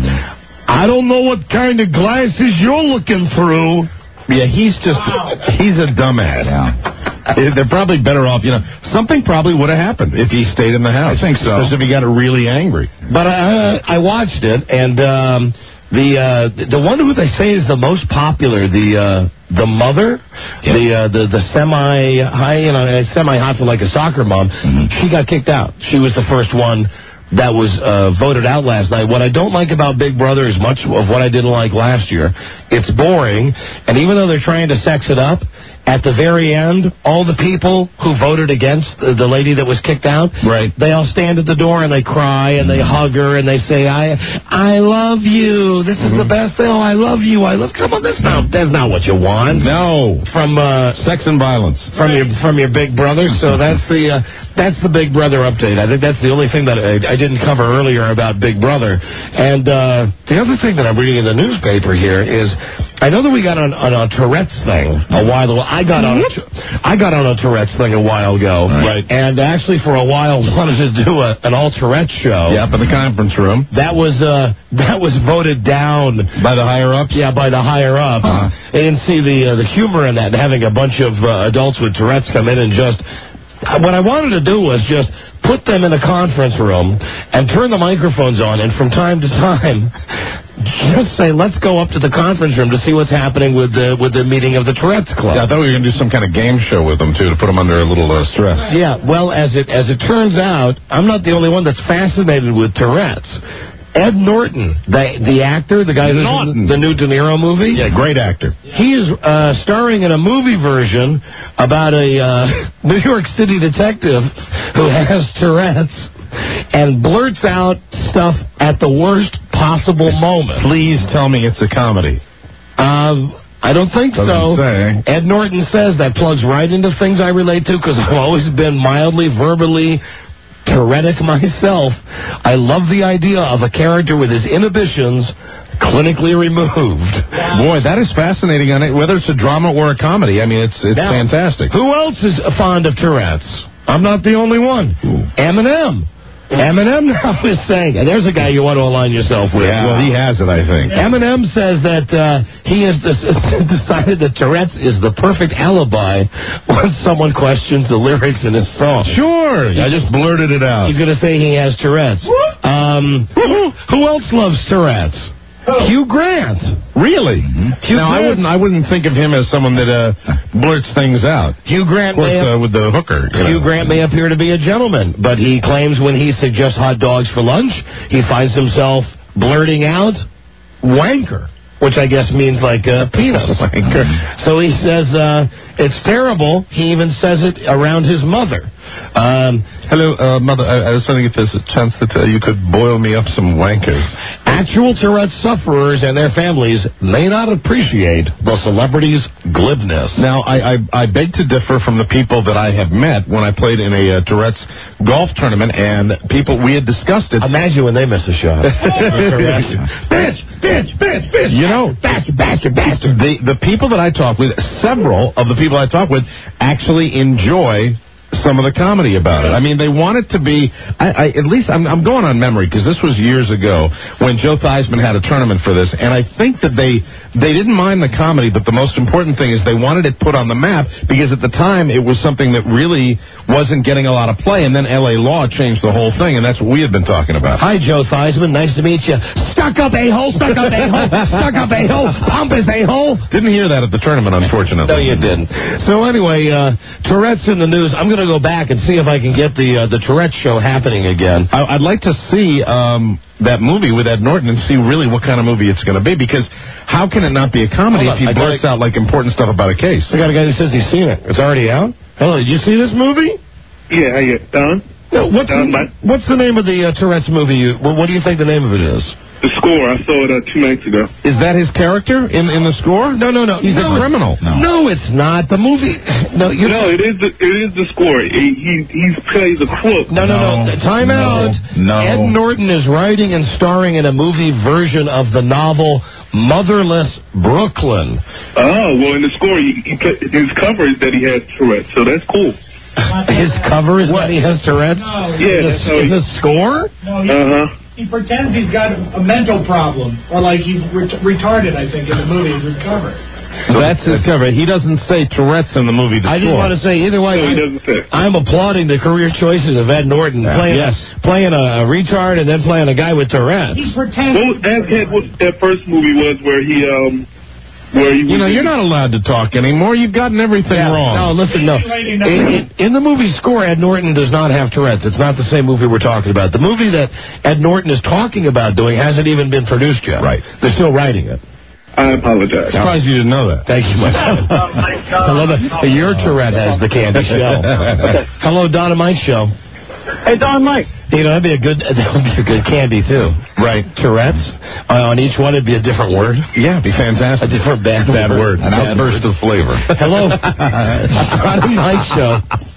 I don't know what kind of glasses you're looking through. Yeah, he's just, he's a dumbass. Yeah. They're probably better off, you know, something probably would have happened if he stayed in the house. I think so. Because if he got really angry. But I, I watched it, and um, the uh, the one who they say is the most popular, the uh, the mother, yeah. the, uh, the the semi high, you know, semi hot for like a soccer mom, mm-hmm. she got kicked out. She was the first one that was uh, voted out last night. What I don't like about Big Brother is much of what I didn't like last year. It's boring, and even though they're trying to sex it up, at the very end, all the people who voted against the, the lady that was kicked out, right. they all stand at the door and they cry and they hug her and they say, I I love you. This is mm-hmm. the best thing. Oh, I love you. I love Come on, that's not, that's not what you want. No. From uh, sex and violence. From your from your Big Brother. So that's the uh, that's the Big Brother update. I think that's the only thing that I, I didn't cover earlier about Big Brother. And uh, the other thing that I'm reading in the newspaper here is, I know that we got on, on a Tourette's thing a while ago. I got on a, I got on a Tourette's thing a while ago. Right. And actually for a while wanted to do a, an all Tourette's show. Yeah, up in the conference room. That was uh, that was voted down. By the higher ups? Yeah, by the higher ups. Uh-huh. They didn't see the, uh, the humor in that, having a bunch of uh, adults with Tourette's come in and just... What I wanted to do was just put them in a conference room and turn the microphones on, and from time to time, just say, let's go up to the conference room to see what's happening with the with the meeting of the Tourette's Club. Yeah, I thought we were going to do some kind of game show with them, too, to put them under a little uh, stress. Yeah, well, as it as it turns out, I'm not the only one that's fascinated with Tourette's. Ed Norton, the the actor, the guy who's in the new De Niro movie. Yeah, great actor. He is uh, starring in a movie version about a uh, New York City detective who has Tourette's and blurts out stuff at the worst possible moment. Please tell me it's a comedy. Um... I don't think Doesn't so. Say. Ed Norton says that plugs right into things I relate to because I've always been mildly, verbally Tourettic myself. I love the idea of a character with his inhibitions clinically removed. Boy, that is fascinating. On it, whether it's a drama or a comedy, I mean, it's it's now, fantastic. Who else is fond of Tourette's? I'm not the only one. Ooh. Eminem. Eminem now is saying, and there's a guy you want to align yourself with. Yeah, well, he has it, I think. Eminem says that uh, he has decided that Tourette's is the perfect alibi when someone questions the lyrics in his song. Sure, I just blurted it out. He's going to say he has Tourette's. Um, who else loves Tourette's? Hugh Grant. Really? Mm-hmm. Hugh now, Grant. I wouldn't I wouldn't think of him as someone that uh, blurts things out. Hugh Grant of course, may uh, with the hooker. You Hugh know. Grant may appear to be a gentleman, but he claims when he suggests hot dogs for lunch, he finds himself blurting out wanker, which I guess means like uh, penis. Wanker. So he says uh, it's terrible. He even says it around his mother. Um, Hello, uh, Mother. I, I was wondering if there's a chance that uh, you could boil me up some wankers. Actual Tourette sufferers and their families may not appreciate the celebrity's glibness. Now, I, I, I beg to differ from the people that I have met when I played in a uh, Tourette's golf tournament, and people, we had discussed it. Imagine when they miss a shot. bitch, bitch, bitch, bitch. You know, bastard, bastard, bastard. The, the people that I talk with, several of the people I talk with, actually enjoy some of the comedy about it. I mean, they want it to be, I, I, at least I'm, I'm going on memory, because this was years ago when Joe Theismann had a tournament for this, and I think that they they didn't mind the comedy, but the most important thing is they wanted it put on the map, because at the time it was something that really wasn't getting a lot of play, and then L A Law changed the whole thing, and that's what we had been talking about. Hi, Joe Theismann. Nice to meet you. Stuck up a-hole, stuck up a-hole, stuck up a-hole, pompous a-hole. Didn't hear that at the tournament, unfortunately. No, you didn't. So anyway, uh, Tourette's in the news. I'm going to go back and see if I can get the uh, the Tourette show happening again. I, I'd like to see um, that movie with Ed Norton and see really what kind of movie it's going to be, because how can it not be a comedy if he blurts out like important stuff about a case? I got a guy who says he's seen it. It's already out. Hello, did you see this movie? Yeah, how you, Don? No, what's, Don, the, what's the name of the uh, Tourette's movie? You, what, what do you think the name of it is? The Score. I saw it uh, two nights ago. Is that his character in in the Score? No, no, no. He's no, a criminal. No. no, it's not. The movie. No, you. No, it is. The, it is the Score. He he, he plays a crook. No, no, no. no. Time no, out. No. Ed Norton is writing and starring in a movie version of the novel Motherless Brooklyn. Oh well, in the Score, he, he play, his cover is that he has Tourette, so that's cool. His cover is what? That he has Tourette? No, yeah, the, that's how he, the Score? No, he, uh-huh. he pretends he's got a mental problem, or like he's ret- retarded, I think, in the movie, his cover. So that's his cover. He doesn't say Tourette's in the movie. The I Score. just want to say, either way, no, he doesn't say. I'm applauding the career choices of Ed Norton, Yeah. playing, yes. a, playing a, a retard and then playing a guy with Tourette's. He pretends. What was that, what that first movie was where he um where he was You know, you're not allowed to talk anymore. You've gotten everything yeah, wrong. No, listen, no. In, in, in the movie Score, Ed Norton does not have Tourette's. It's not the same movie we're talking about. The movie that Ed Norton is talking about doing hasn't even been produced yet. Right. They're still writing it. I apologize. Surprised you didn't know that. Thank you, my friend. I love it. Your Tourette has the candy shell. Hello, Don and Mike show. Hey, Don and Mike. You know, that'd be a good, that would be a good candy, too. Right. Tourette's. Uh, on each one, it'd be a different word. Yeah, it'd be fantastic. A different bad, bad word. An bad outburst word. of flavor. Hello. Don and Mike show.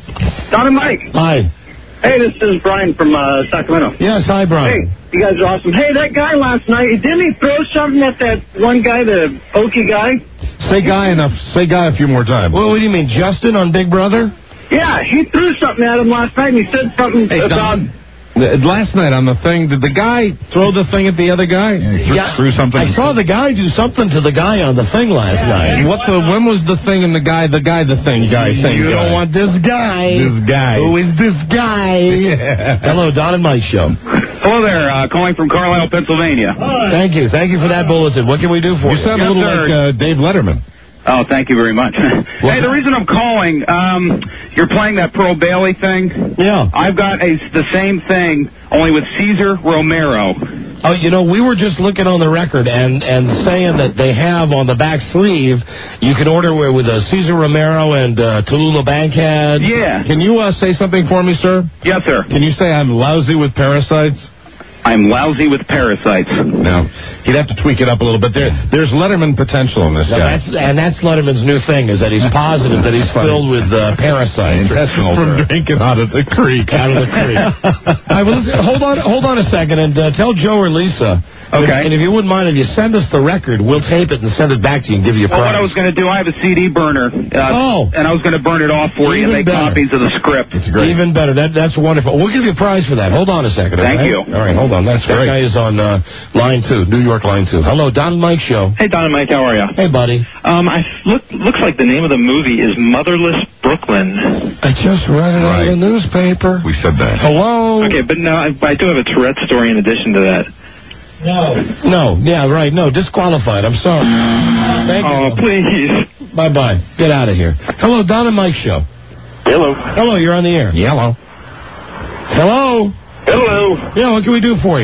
Don and Mike. Hi. Hey, this is Brian from uh, Sacramento. Yes, hi, Brian. Hey, you guys are awesome. Hey, that guy last night, didn't he throw something at that one guy, the pokey guy? Say guy enough. Say guy a few more times. Well, what do you mean, Justin on Big Brother? Yeah, he threw something at him last night, and he said something Hey, about... Don, last night on the thing, did the guy throw the thing at the other guy? Yeah, threw something. I saw the guy do something to the guy on the thing last night. What the? When was the thing and the guy? The guy, the thing, guy, thing. You guy. don't want this guy. This guy. Who is this guy? Hello, Don and Mike show. Hello there, uh, calling from Carlisle, Pennsylvania. Thank you. Thank you for that bulletin. What can we do for You you? sound a Yes, little sir. like uh, Dave Letterman. Oh, thank you very much. Hey, the reason I'm calling, um, you're playing that Pearl Bailey thing. Yeah. I've got a, the same thing, only with Caesar Romero. Oh, you know, we were just looking on the record and, and saying that they have on the back sleeve, you can order with, with a Caesar Romero and uh, Tallulah Bankhead. Yeah. Can you uh, say something for me, sir? Yes, sir. Can you say I'm lousy with parasites? I'm lousy with parasites. No. He'd have to tweak it up a little bit. There, there's Letterman potential in this Now guy. that's, and that's Letterman's new thing, is that he's positive that he's filled with uh, parasites. Intestinal From bird. drinking out of the creek. Out of the creek. All right, well, listen, hold on, hold on a second, and uh, tell Joe or Lisa. Okay. And if you wouldn't mind, if you send us the record, we'll tape it and send it back to you and give you a Well, prize. what I was going to do, I have a C D burner. Uh, Oh. And I was going to burn it off for you and Even make better. copies of the script. It's great. Even better. That, that's wonderful. We'll give you a prize for that. Hold on a second. all Thank right? you. All right, hold on. That's Great. That guy is on uh, line two, New York line two. Hello, Don and Mike show. Hey, Don and Mike, how are you? Hey, buddy. Um, I look looks like the name of the movie is Motherless Brooklyn. I just read it Right. on the newspaper. We said that. Hello. Okay, but no, I, I do have a Tourette story in addition to that. No. No. Yeah. Right. No. Disqualified. I'm sorry. Thank Oh, you. please. Bye bye. Get out of here. Hello, Don and Mike show. Hello. Hello. You're on the air. Yellow. Hello. Hello. Yeah. What can we do for you?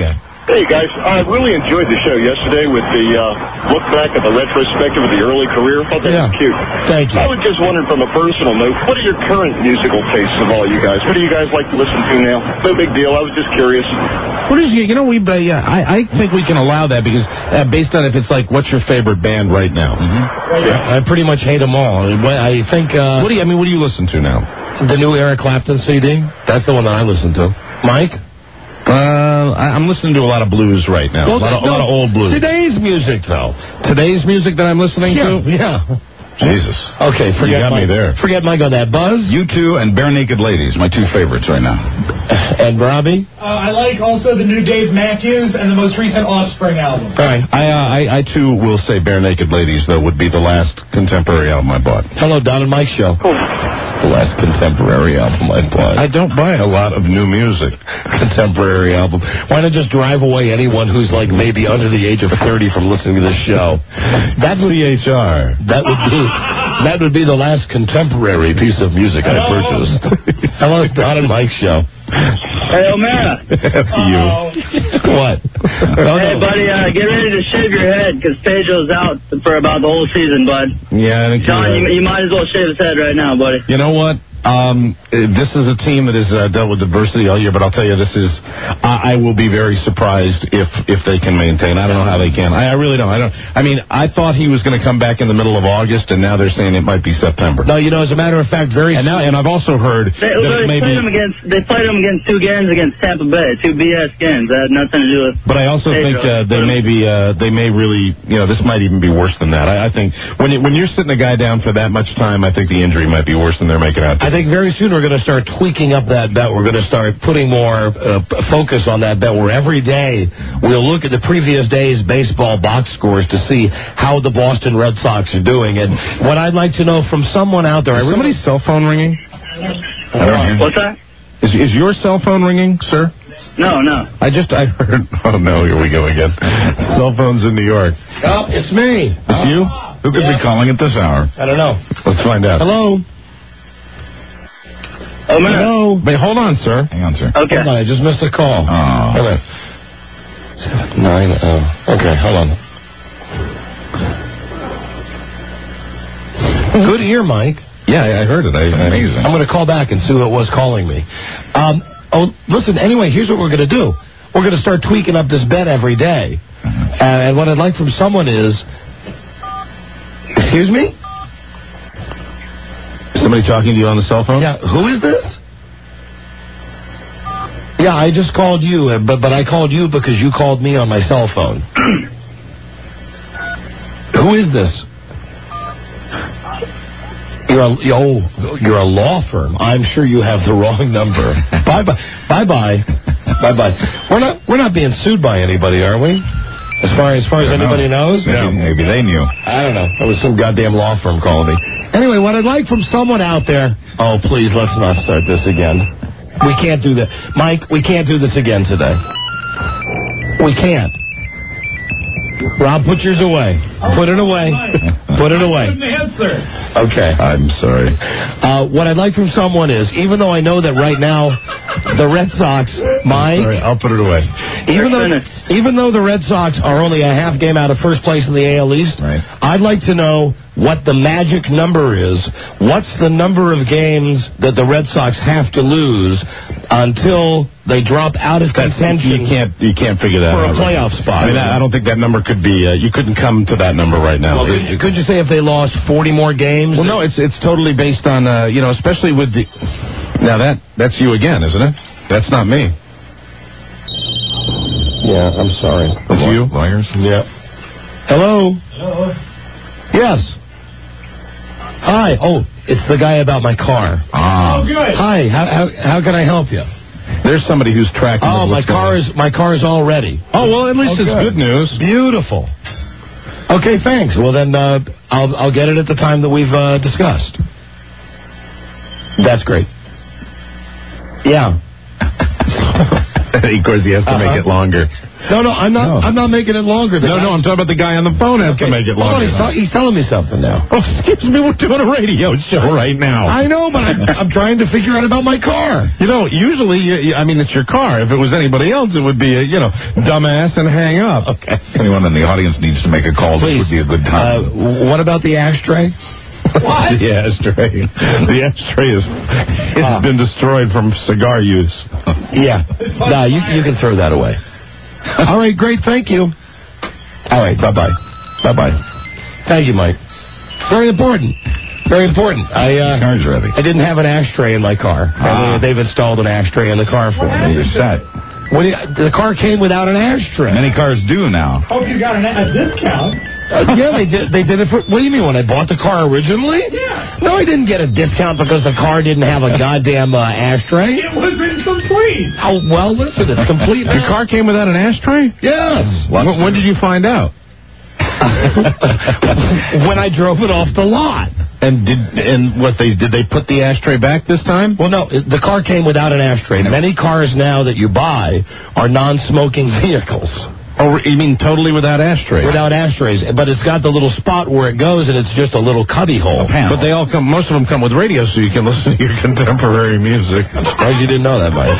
Hey, guys. I really enjoyed the show yesterday with the uh, look back at the retrospective of the early career. I thought that Yeah. was cute. Thank you. I was just wondering from a personal note, what are your current musical tastes of all you guys? What do you guys like to listen to now? No big deal. I was just curious. What is you? You know, we. Uh, yeah, I, I think we can allow that because uh, based on if it's like, what's your favorite band right now? Mm-hmm. Yeah. I pretty much hate them all. I think. Uh, what do you? I mean, what do you listen to now? The new Eric Clapton C D. That's the one that I listen to. Mike. Uh, I- I'm listening to a lot of blues right now. Well, a, lot of, no, a lot of old blues. Today's music, though. Today's music that I'm listening Yeah, to? yeah. Jesus. Okay, You forget got Mike. me there. Forget Mike on that. Buzz? You two and Bare Naked Ladies, my two favorites right now. And Robbie? Uh, I like also the new Dave Matthews and the most recent Offspring album. All right. I, uh, I, I too will say Bare Naked Ladies, though, would be the last contemporary album I bought. Hello, Don and Mike show. The last contemporary album I bought. I don't buy a lot of new music. Contemporary album. Why not just drive away anyone who's like maybe under the age of thirty from listening to this show? That would C H R. That would be that would be the last contemporary piece of music I purchased. Hello, Don and Mike show. Hey, O'Mara. you. What? Hey, buddy, uh, get ready to shave your head because Pedro's out for about the whole season, bud. Yeah, I think John, you're right. you, you might as well shave his head right now, buddy. You know what? Um, uh, this is a team that has uh, dealt with adversity all year, but I'll tell you, this is. I, I will be very surprised if if they can maintain. I don't know how they can. I, I really don't. I don't. I mean, I thought he was going to come back in the middle of August, and now they're saying it might be September. No, you know, as a matter of fact, very. And now, and I've also heard They, that they it may played be. him against. They played him against two games against Tampa Bay, two B S games. That had nothing to do with. But I also Pedro. think uh, they may be. Uh, they may really. You know, this might even be worse than that. I, I think when you, when you're sitting a guy down for that much time, I think the injury might be worse than they're making out. I think very soon we're going to start tweaking up that bet. We're going to start putting more uh, p- focus on that bet where every day we'll look at the previous day's baseball box scores to see how the Boston Red Sox are doing. And what I'd like to know from someone out there... Is I really, somebody's cell phone ringing? I don't hear. What's that? Is, is your cell phone ringing, sir? No, no. I just, I heard, oh no, here we go again. Cell phones in New York. Oh, it's me. It's you? Who could Yeah. be calling at this hour? I don't know. Let's find out. Hello? Oh, man. Hello? Wait, hold on, sir. Hang on, sir. Okay. Hold on, I just missed a call. Oh. Hold on. Seven, nine, oh. Okay, hold on. Good ear, Mike. Yeah, I I heard it. I, I, Amazing. I'm going to call back and see who it was calling me. Um, oh, listen, anyway, here's what we're going to do. We're going to start tweaking up this bet every day. Uh, and what I'd like from someone is... Excuse me? Somebody talking to you on the cell phone? Yeah, who is this? Yeah, I just called you, uh, but but I called you because you called me on my cell phone. Who is this? You're a oh, you're a law firm. I'm sure you have the wrong number. bye bye bye bye bye bye. We're not we're not being sued by anybody, are we? As far as far as anybody knows? Maybe, maybe they knew. I don't know. It was some goddamn law firm calling me. Anyway, what I'd like from someone out there... Oh, please, let's not start this again. We can't do that. Mike, we can't do this again today. We can't. Rob, put yours away. Put it away. Put it away. Okay. I'm sorry. Uh, what I'd like from someone is, even though I know that right now the Red Sox, Mike... All right, I'll put it away. Even though, even though the Red Sox are only a half game out of first place in the A L East, Right. I'd like to know what the magic number is. What's the number of games that the Red Sox have to lose until they drop out of contention? You can't, you can't figure that For a out. right playoff now. spot. I mean, I I don't think that number could be. Uh, you couldn't come to that number right now. Well, could, could you say if they lost forty more games? Well, no, it's it's totally based on uh, you know, especially with the. Now that that's you again, isn't it? That's not me. Yeah, I'm sorry. That's you. Lawyers? Yeah. Hello. Hello. Yes. Hi. Oh, it's the guy about my car. Ah. Oh, good. Hi. How how, how can I help you? There's somebody who's tracking. Oh, my what's going car on. is my car is all ready. Oh well, at least Oh, it's good. good news. Beautiful. Okay, thanks. Well then, uh, I'll I'll get it at the time that we've uh, discussed. That's great. Yeah. Of course, he has to Uh-huh. make it longer. No, no, I'm not. No. I'm not making it longer. The No, guy- no, I'm talking about the guy on the phone has Okay. to make it Hold on, longer. he's, tell- he's telling me something now. Oh, excuse me, we're doing a radio show right now. I know, but I'm, I'm trying to figure out about my car. You know, usually, you, you- I mean, it's your car. If it was anybody else, it would be a, you know, dumbass and hang up. Okay. Anyone in the audience needs to make a call, this would be a good time. Uh, what about the ashtray? What? The ashtray. The ashtray is it's Ah. been destroyed from cigar use. Yeah. No, you, you can throw that away. All right, great. Thank you. All right, bye-bye. Bye-bye. Thank you, Mike. Very important. Very important. I uh, Car's ready. I didn't have an ashtray in my car. Ah. And they've installed an ashtray in the car for me. You're set. What do you, the car came without an ashtray. Many cars do now. Hope you got an, a discount. Uh, yeah, they did. They did it for. What do you mean? When I bought the car originally? Yeah. No, I didn't get a discount because the car didn't have a goddamn uh, ashtray. It was incomplete. Oh well, listen, it's complete. Your car came without an ashtray? Yes. When, when did you find out? When I drove it off the lot. And did and what they did they put the ashtray back this time? Well, no, it- the car came without an ashtray. Many cars now that you buy are non-smoking vehicles. Oh, you mean totally without ashtrays? Without ashtrays, but it's got the little spot where it goes, and it's just a little cubby hole. But they all come. Most of them come with radio, so you can listen to your contemporary music. I'm surprised you didn't know that, Mike.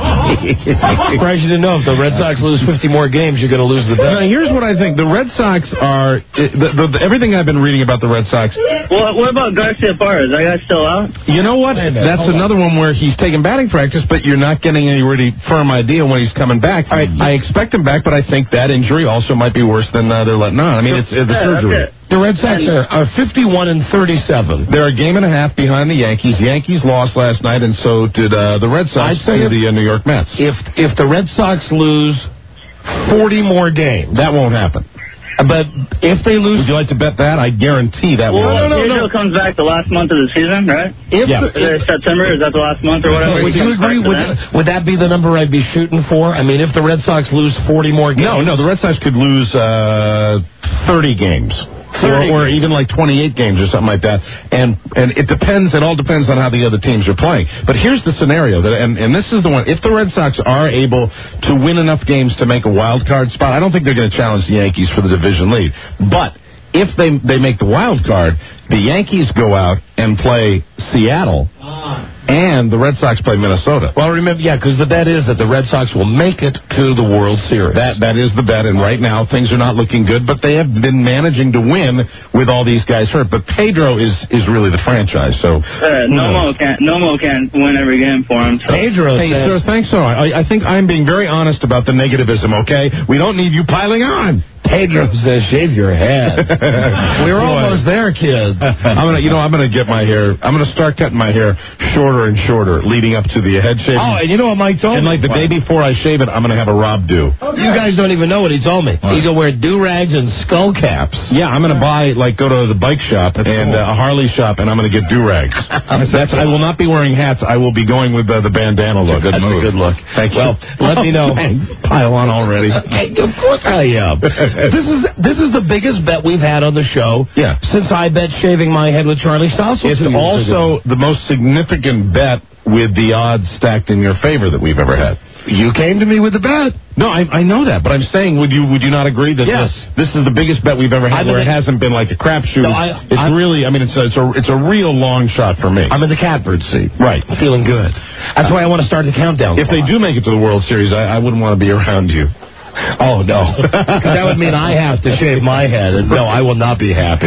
I'm surprised you didn't know if the Red Sox lose fifty more games, you're going to lose the bet. Now, here's what I think: the Red Sox are it, the, the, the, everything I've been reading about the Red Sox. Well, what about Garcia Parra? Is that guy still out? You know what? Wait a minute, That's hold another one where he's taking batting practice, but you're not getting any really firm idea when he's coming back. I, I expect him back, but I think that injury also might be worse than uh, they're letting on. I mean, it's uh, the Yeah, that's surgery. it. The Red Sox are, are fifty-one and thirty-seven. They're a game and a half behind the Yankees. Yankees lost last night, and so did uh, the Red Sox I'd say to if- the uh, New York Mets. If if the Red Sox lose forty more games, That won't happen. but if they lose, Would you like to bet that? I guarantee that Well, won't happen. Pedro comes back the last month of the season, right? if, Yeah. the- Is it September? Is that the last month or whatever? would He you comes agree? back to Would, that? would that be the number I'd be shooting for? I mean, if the Red Sox lose forty more games, No, no, the Red Sox could lose uh, thirty games. Or, or even like twenty-eight games or something like that. And and it depends, it all depends on how the other teams are playing. But here's the scenario, that, and, and this is the one, if the Red Sox are able to win enough games to make a wild card spot, I don't think they're going to challenge the Yankees for the division lead. But if they, they make the wild card, the Yankees go out and play Seattle, and the Red Sox play Minnesota. Well, remember, yeah, because the bet is that the Red Sox will make it to the World Series. That that is the bet, and right now things are not looking good, but they have been managing to win with all these guys hurt. But Pedro is is really the franchise, so Uh, Nomo can't. Nomo can't win every game for him. So. Pedro Hey, says, sir, thanks so. I, I think I'm being very honest about the negativism. Okay, we don't need you piling on. Pedro says, shave your head. We're Boy. almost there, kids. I'm gonna, you know, I'm gonna get my hair. I'm gonna start cutting my hair shorter and shorter, leading up to the head shaving. Oh, and you know what Mike told And me? like the day before I shave it, I'm gonna have a Rob do. You guys don't even know what he told me. He's gonna wear do-rags and skull caps. Yeah, I'm gonna buy like go to the bike shop and uh, a Harley shop, and I'm gonna get do rags. That's I will not be wearing hats. I will be going with uh, the bandana look. That's a good look. Thank you. Well, let me know. Thanks. Pile on already. Hey, of course I am. This is this is the biggest bet we've had on the show. Yeah. Since I bet shaving my head with Charlie Stossel. It's two years ago. also the most significant bet with the odds stacked in your favor that we've ever had. You came to me with the bet. No, I, I know that, but I'm saying, would you would you not agree that Yes. this, this is the biggest bet we've ever had, I'm where in it the- hasn't been like a crapshoot? No, I- it's I'm- really, I mean, it's a, it's a it's a real long shot for me. I'm in the catbird seat. Right. Feeling good. That's why I want to start the countdown. If they do make it to the World Series, I, I wouldn't want to be around you. Oh, no. Because that would mean I have to shave my head. And no, I will not be happy.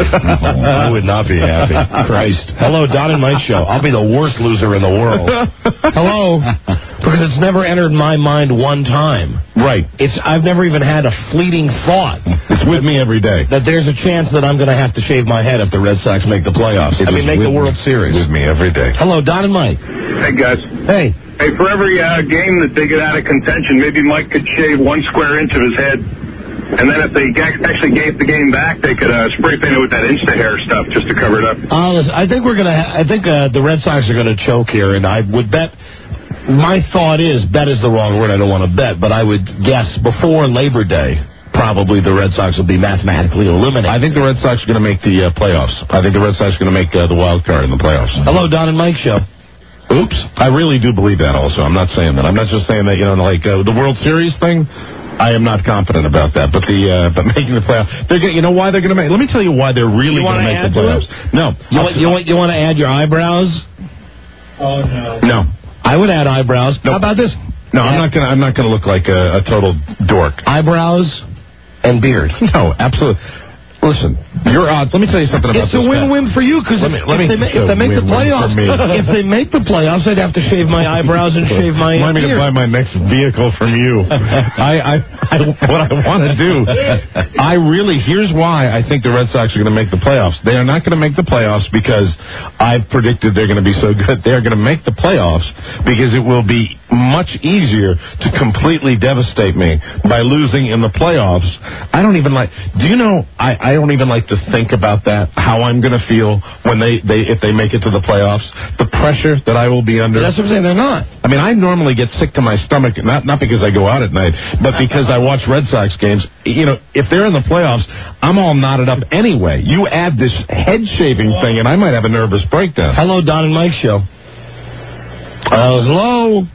I would not be happy. Christ. Hello, Don and Mike Show. I'll be the worst loser in the world. Hello. Because it's never entered my mind one time. Right. It's I've never even had a fleeting thought. It's with me every day. That there's a chance that I'm going to have to shave my head if the Red Sox make the playoffs. It I mean, is make the with World me. Series. With me every day. Hello, Don and Mike. Hey, guys. Hey. Hey, for every uh, game that they get out of contention, maybe Mike could shave one square inch of his head. And then if they ga- actually gave the game back, they could uh, spray paint it with that Insta-hair stuff just to cover it up. Uh, listen, I think we're going to ha- I think uh, the Red Sox are going to choke here, and I would bet. My thought is, bet is the wrong word. I don't want to bet, but I would guess before Labor Day, probably the Red Sox will be mathematically eliminated. I think the Red Sox are going to make the uh, playoffs. I think the Red Sox are going to make uh, the wild card in the playoffs. Hello, Don and Mike Show. Oops. I really do believe that also. I'm not saying that. I'm not just saying that, you know, like uh, the World Series thing. I am not confident about that, but the uh, but making the playoffs, they're gonna, you know why they're going to make. Let me tell you why they're really going to make the playoffs. No, you want, you want you want to add your eyebrows? Oh no. No, I would add eyebrows. Nope. How about this? No, I'm not going. I'm not going to look like a, a total dork. Eyebrows and beard. No, absolutely. Listen, your odds. Let me tell you something about it's this. It's a win-win for you because if, me, if, they, if they make the playoffs, if they make the playoffs, I'd have to shave my eyebrows and shave my. Remind me to buy my next vehicle from you. I, I, I, what I want to do. I really. Here's why I think the Red Sox are going to make the playoffs. They are not going to make the playoffs because I've predicted they're going to be so good. They are going to make the playoffs because it will be much easier to completely devastate me by losing in the playoffs. I don't even like. Do you know? I. I don't even like to think about that, how I'm going to feel when they, they if they make it to the playoffs, the pressure that I will be under. That's what I'm saying, they're not. I mean, I normally get sick to my stomach, not not because I go out at night, but because I watch Red Sox games. You know, if they're in the playoffs, I'm all knotted up anyway. You add this head-shaving thing, and I might have a nervous breakdown. Hello, Don and Mike Show. Uh, hello.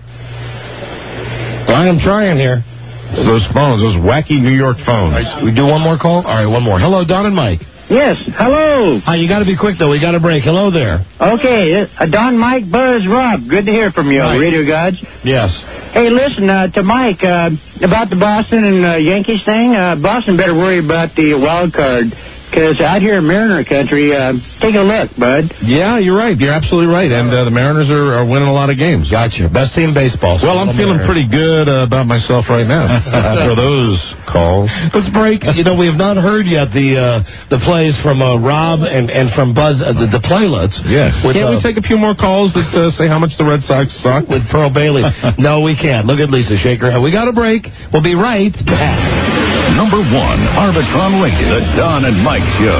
I am trying here. Those phones, those wacky New York phones. Right, we do one more call? All right, one more. Hello, Don and Mike. Yes, hello. Hi, you got to be quick, though. We got a break. Hello there. Okay, uh, Don, Mike, Buzz, Rob. Good to hear from you, Right. Radio Gods. Yes. Hey, listen, uh, to Mike, uh, about the Boston and uh, Yankees thing, uh, Boston better worry about the wild card. Because out here in Mariner country, uh, take a look, bud. Yeah, you're right. You're absolutely right. And uh, the Mariners are, are winning a lot of games. Gotcha. Best team in baseball. Well, I'm feeling Mariners. pretty good uh, about myself right now after those calls. Let's break. You know, we have not heard yet the uh, the plays from uh, Rob and, and from Buzz, uh, the, the playlets. Yes. With, Can't uh, we take a few more calls that uh, say how much the Red Sox suck? With Pearl Bailey. No, we can't. Look at Lisa. Shake her head. We got a break. We'll be right back. Number one, Arbitron Radio, the Don and Mike Show.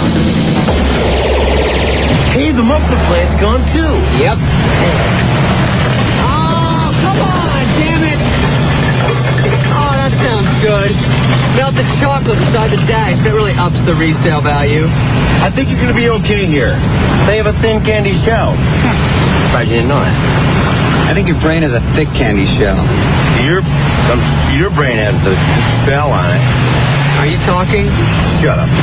Hey, the muffler plant's gone too. Yep. Oh, come on, damn it. Oh, that sounds good. Melted chocolate beside the dash. That really ups the resale value. I think you're going to be okay here. They have a thin candy shell. Surprised you didn't know that. I think your brain has a thick candy shell. Your, um, your brain has a spell on it. Are you talking? Shut up,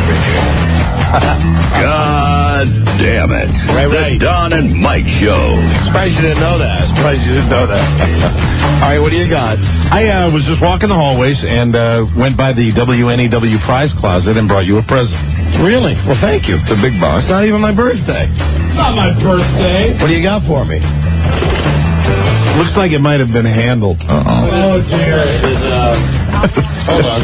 God damn it. Right, right. The Don and Mike Show. Surprised you didn't know that. Surprised you didn't know that. All right, what do you got? I uh, was just walking the hallways and uh, went by the W N E W prize closet and brought you a present. Really? Well, thank you. It's a big box. It's not even my birthday. Not my birthday. What do you got for me? Looks like it might have been handled. Uh-oh. Oh, dear. It is, uh... hold on.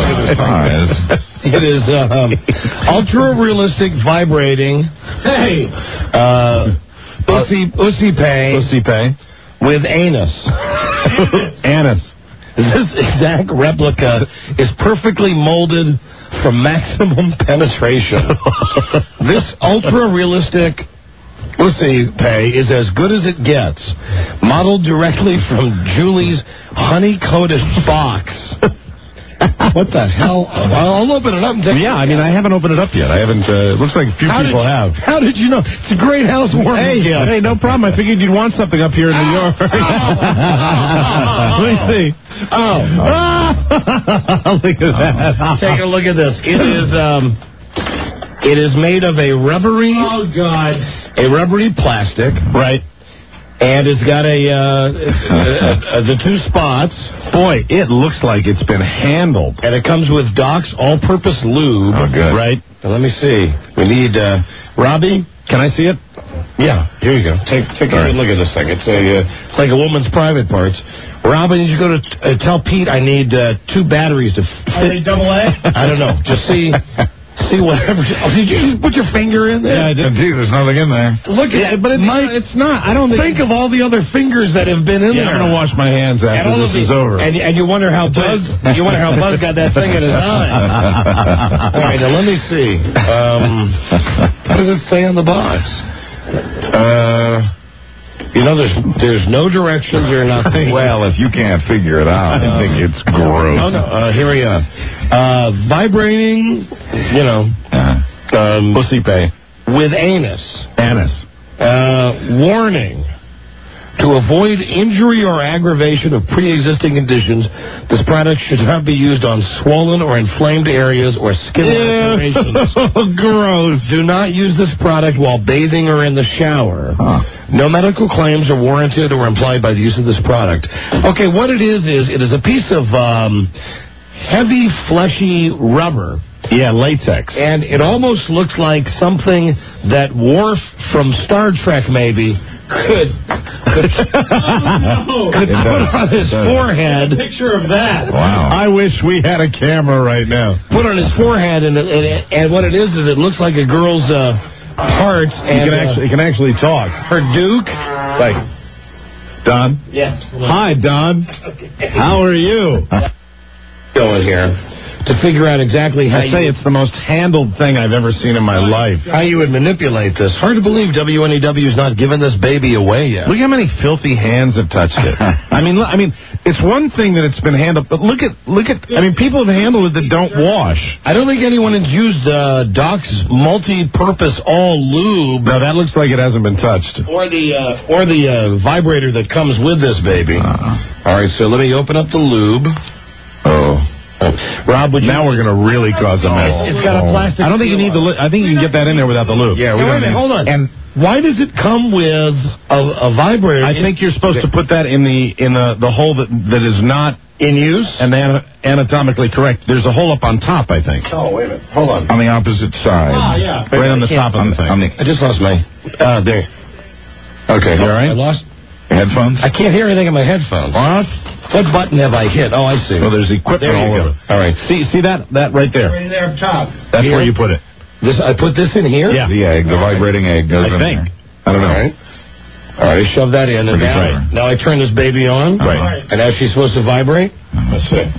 It is, uh, um, ultra-realistic vibrating... Hey! Uh... Uzi, Uzi Pay... Uzi Pay. With anus. Anus. This exact replica is perfectly molded for maximum penetration. This ultra-realistic... Uzi Pay is as good as it gets. Modeled directly from Julie's honey-coated box. What the hell? I'll open it up and take Yeah, I mean, I haven't opened it up yet. I haven't, uh, it looks like a few how people did, have. How did you know? It's a great housewarming Hey, gift. hey, no problem. I figured you'd want something up here in New York. Let me see. Oh. Look at that. Take a look at this. It is, um... It is made of a rubbery... Oh, God. A rubbery plastic. Right. And it's got a, uh, uh, the two spots. Boy, it looks like it's been handled. And it comes with Doc's all-purpose lube. Oh, good. Right. Now, let me see. We need, uh, Robbie? Can I see it? Yeah. Here you go. Take, take a right. good look at this thing. It's a, uh, it's like a woman's private parts. Robin, you go to uh, tell Pete I need uh, two batteries to fit. Are they double A? I don't know. Just see... See whatever. Oh, did you just put your finger in there? Yeah, I did. Gee, there's nothing in there. Look at it, but it's, Mike, it's not. I don't think. Think of all the other fingers that have been in Yeah, there. I'm gonna wash my hands after and all this the, is over. And, and you wonder how Buzz. You wonder how Buzz got that thing in his eye. All right, now let me see. Um, what does it say on the box? Uh. You know, there's there's no directions or nothing. Well, if you can't figure it out, I think it's gross. No, no. Uh, here we are. Uh, vibrating, you know, Uh, um, Pussy pay. with anus. Anus. Uh, warning. To avoid injury or aggravation of pre-existing conditions, this product should not be used on swollen or inflamed areas or skin lacerations. Gross. Do not use this product while bathing or in the shower. Huh. No medical claims are warranted or implied by the use of this product. Okay, what it is is it is a piece of um, heavy, fleshy rubber. Yeah, latex. And it almost looks like something that Worf from Star Trek maybe could could, oh, no. could put on his forehead. Picture of that. Wow. I wish we had a camera right now. Put on his forehead, and and, and what it is is it looks like a girl's uh, heart. And, you can actually, you can actually talk. Her Duke. Like, Don? Yeah. Hi, Don. How are you? Going here. To figure out exactly how I say you... it's the most handled thing I've ever seen in my life. How you would manipulate this. Hard to believe W N E W's not giving this baby away yet. Look how many filthy hands have touched it. I mean, look, I mean, it's one thing that it's been handled, but look at, look at, I mean, people have handled it that don't wash. I don't think anyone has used uh, Doc's multi-purpose all lube. No, that looks like it hasn't been touched. Or the, uh, or the uh, vibrator that comes with this baby. Uh-huh. All right, so let me open up the lube. Oh. Rob, would you... Now we're going to really cause a mess. It's got a plastic... I don't think you need the... Li- I think you can get that in there without the lube. Yeah, we don't need... hold on. And why does it come with a, a vibrator? I think you're supposed to put that in the in the, the hole that that is not in use and ana- anatomically correct. There's a hole up on top, I think. Oh, wait a minute. Hold on. On the opposite side. Ah, yeah. Right on the top of the thing. On the, I just lost my... Uh, there. Okay, you all right? I lost... Headphones? I can't hear anything in my headphones. What? What button have I hit? Oh, I see. Well, there's equipment there all you over. go. All right. See, see that that right there? Right there up top. That's Here? where you put it. This I put this in here? Yeah. The egg, the vibrating egg goes I in think. there. I don't know. All right. All right, I shove that in. And Pretty now, right. now I turn this baby on. Right. And now she's supposed to vibrate? That's it.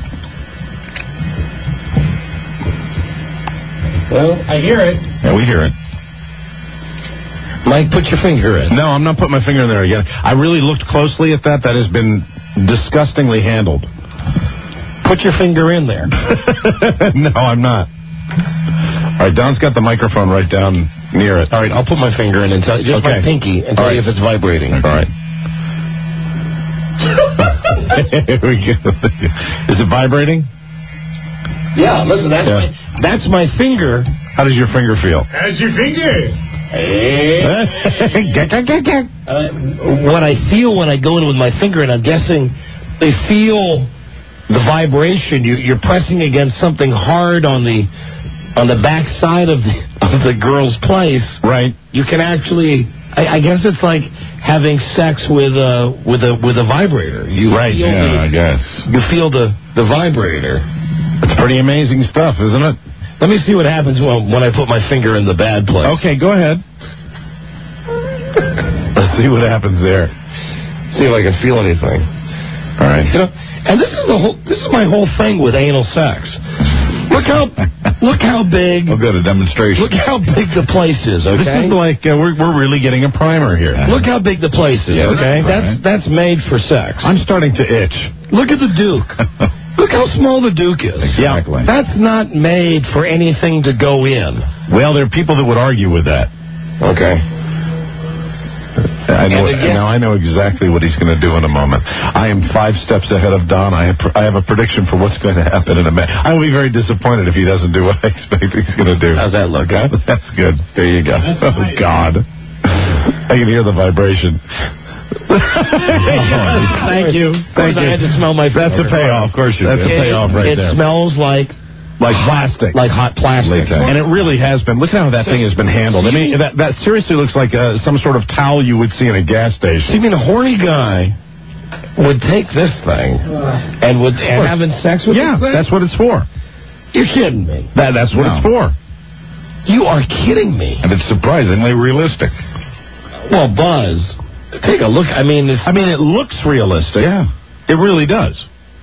Well, I hear it. Yeah, we hear it. Mike, put your finger in. No, I'm not putting my finger in there again. I really looked closely at that. That has been disgustingly handled. Put your finger in there. No, I'm not. All right, Don's got the microphone right down near it. All right, I'll put my finger in and tell you, just Okay. my pinky, and tell All you right. if it's vibrating. All right. Here we go. Is it vibrating? Yeah, listen, that's, Yeah. My, that's my finger. How does your finger feel? How's your finger? Hey. uh, what I feel when I go in with my finger, and I'm guessing they feel the vibration. You, you're pressing against something hard on the on the back side of the, of the girl's place. Right. You can actually, I, I guess it's like having sex with a with a with a vibrator. You Right. Feel Yeah, the, I guess. You feel the the vibrator. It's pretty amazing stuff, isn't it? Let me see what happens when, when I put my finger in the bad place. Okay, go ahead. Let's see what happens there. See if I can feel anything. All right. You know, and this is the whole. This is my whole thing with anal sex. Look how look how big. We'll go to demonstration. Look how big the place is. Okay. This is like uh, we're we're really getting a primer here. Look how big the place is. Yeah, okay. right. That's that's made for sex. I'm starting to itch. Look at the Duke. Look how small the Duke is. Exactly. That's not made for anything to go in. Well, there are people that would argue with that. Okay. I know. again- Now I know exactly what he's going to do in a moment. I am five steps ahead of Don. I have, I have a prediction for what's going to happen in a minute. I will be very disappointed if he doesn't do what I expect he's going to do. How's that look, huh? That's good. There you go. Oh God, I can hear the vibration. Thank you. Of course, Thank I you. had to smell my That's a payoff. Of course you That's It- a payoff right it there. smells like like plastic. like hot plastic. And it really has been. Look at how that thing has been handled. I mean, that, that seriously looks like uh, some sort of towel you would see in a gas So you station. mean a horny guy would take this thing and would and having sex with Yeah, this thing? that's what it's for. You're kidding me. That, that's what No. it's for. You are kidding me. And it's surprisingly realistic. Well, Buzz, take a look. I mean, it's, I mean, it looks realistic. Yeah. It really does.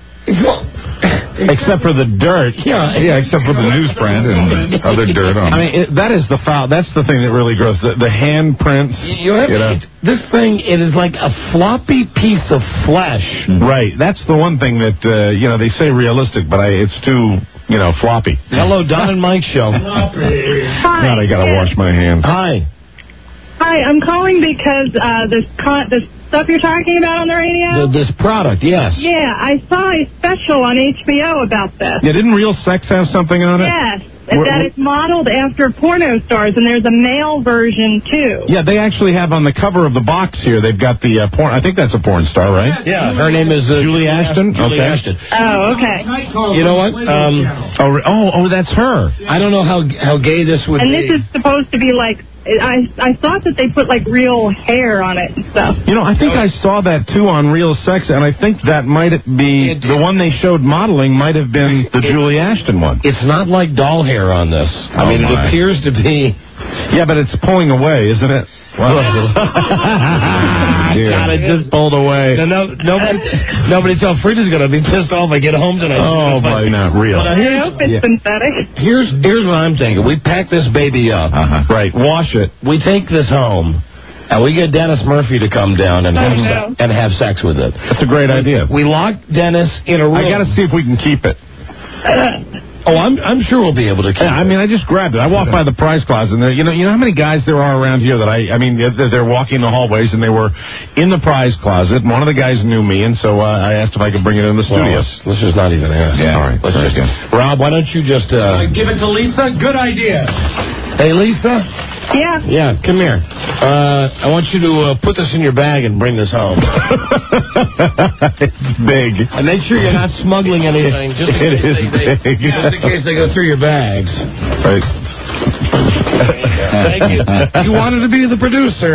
Except for the dirt. Yeah, Yeah, except for the newsprint and other dirt on I it. mean, it, that is the foul. That's the thing that really gross. The, the handprints. You have, You know. it- this thing, it is like a floppy piece of flesh. Right. That's the one thing that, uh, you know, they say realistic, but I, it's too, you know, floppy. Hello, Don and Mike show. God, I got to wash my hands. Hi. Hi, Hi, I'm calling because uh, this con- this stuff you're talking about on the radio. The, this product, yes. Yeah, I saw a special on H B O about this. Yeah, didn't Real Sex have something on it? Yes, Where- that it's modeled after porno stars, and there's a male version too. Yeah, they actually have on the cover of the box here, they've got the uh, porn. I think that's a porn star, right? Yeah, her name is uh, Julie Ashton? Julie Okay. Ashton. Oh, okay. You know what? Um, oh, re- oh, oh, that's her. I don't know how how gay this would And be. this is supposed to be like, I I thought that they put like real hair on it and stuff. You know, I think I saw that too on Real Sex, and I think that might be the one they showed modeling might have been the Julie Ashton one. It's not like doll hair on this. I Oh, mean, my. it appears to be. Yeah, but it's pulling away, isn't it? God, it just pulled away. No, no, nobody, nobody tell Frida's going to be pissed off I get home tonight. Oh, boy, not real. But, uh, I here's, hope it's yeah. synthetic. here's here's what I'm thinking. We pack this baby up. Uh-huh. Right, wash it. We take this home, and we get Dennis Murphy to come down and have Oh, se- no. and have sex with it. That's a great idea. We lock Dennis in a room. I got to see if we can keep it. Oh, I'm I'm sure we'll be able to keep Yeah, I mean, I just grabbed it. I walked by the prize closet, and there, you know, you know how many guys there are around here that I, I mean, they're, they're walking the hallways, and they were in the prize closet. And one of the guys knew me, and so uh, I asked if I could bring it in the Well, studio. let's, let's just not even ask. Yeah, all right. Let's Very just, good. Rob, why don't you just uh, Give it to Lisa. Good idea. Hey, Lisa. Yeah. Yeah, come here. Uh, I want you to uh, put this in your bag and bring this home. It's big. And make sure you're not smuggling anything. Just in It case is they, they, big. just in case they go through your bags. Right. Thank you. You wanted to be the producer.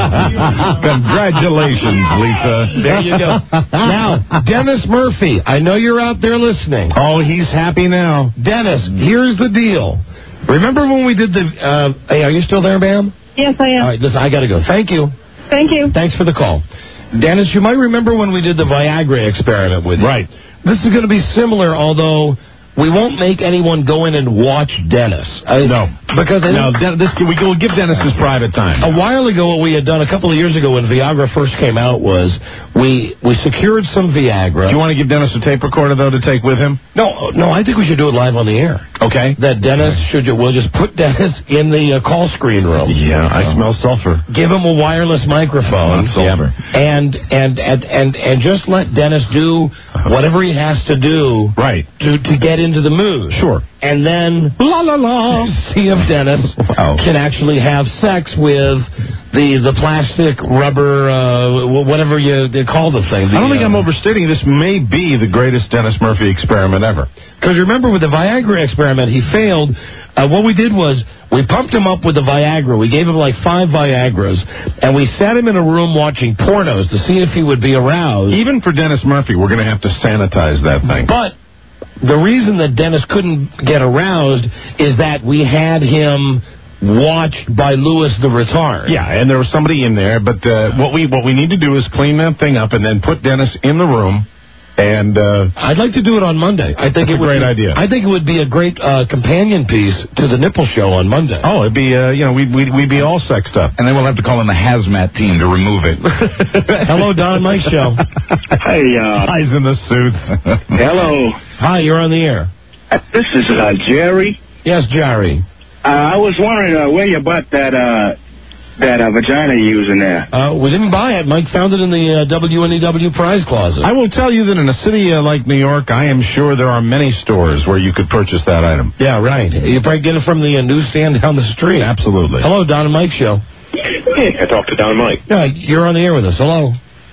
Congratulations, Lisa. There you go. Now, Dennis Murphy, I know you're out there listening. Oh, he's happy now. Dennis, here's the deal. Remember when we did the... Uh, hey, are you still there, ma'am? Yes, I am. All right, listen, I got to go. Thank you. Thank you. Thanks for the call. Dennis, you might remember when we did the Viagra experiment with you. Right. This is going to be similar, although we won't make anyone go in and watch Dennis. I, No. Because I No, Den- this, we will give Dennis his private time. a while ago, what we had done a couple of years ago when Viagra first came out was we we secured some Viagra. Do you want to give Dennis a tape recorder, though, to take with him? No, no, I think we should do it live on the air. Okay. That Dennis should, we'll just put Dennis in the uh, call screen room. Yeah, I smell sulfur. Give him a wireless microphone. Not sulfur. And, and, and, and, and just let Dennis do whatever he has to do Right. to, to get into the mood. Sure. And then, la la la, see if Dennis Wow. can actually have sex with the the plastic rubber, uh, wh- whatever you they call the thing. I don't think I'm overstating. This may be the greatest Dennis Murphy experiment ever. Because remember, with the Viagra experiment, he failed. Uh, what we did was we pumped him up with the Viagra. We gave him like five Viagras, and we sat him in a room watching pornos to see if he would be aroused. Even for Dennis Murphy, we're going to have to sanitize that thing. But the reason that Dennis couldn't get aroused is that we had him watched by Louis the Retard. Yeah, and there was somebody in there, but uh, what we what we need to do is clean that thing up and then put Dennis in the room. And uh, I'd like to do it on Monday. I think That's it a would great be, idea. I think it would be a great uh, companion piece to the nipple show on Monday. oh, it'd be uh, you know we'd, we'd we'd be all sexed up. And then we'll have to call in the hazmat team to remove it. Hello, Don and Mike show. Hey, uh, Guys in the suit. hello. Hi, you're on the air. Uh, This is uh, Jerry. Yes, Jerry. Uh, I was wondering uh, where you bought that uh, that uh, vagina you're using there. Uh, we didn't buy it. Mike found it in the uh, W N E W prize closet. I will tell you that in a city uh, like New York, I am sure there are many stores where you could purchase that item. Yeah, right. You probably get it from the uh, newsstand down the street. Absolutely. Hello, Don and Mike show. Hey, I talked to Don and Mike. Yeah, you're on the air with us. Hello.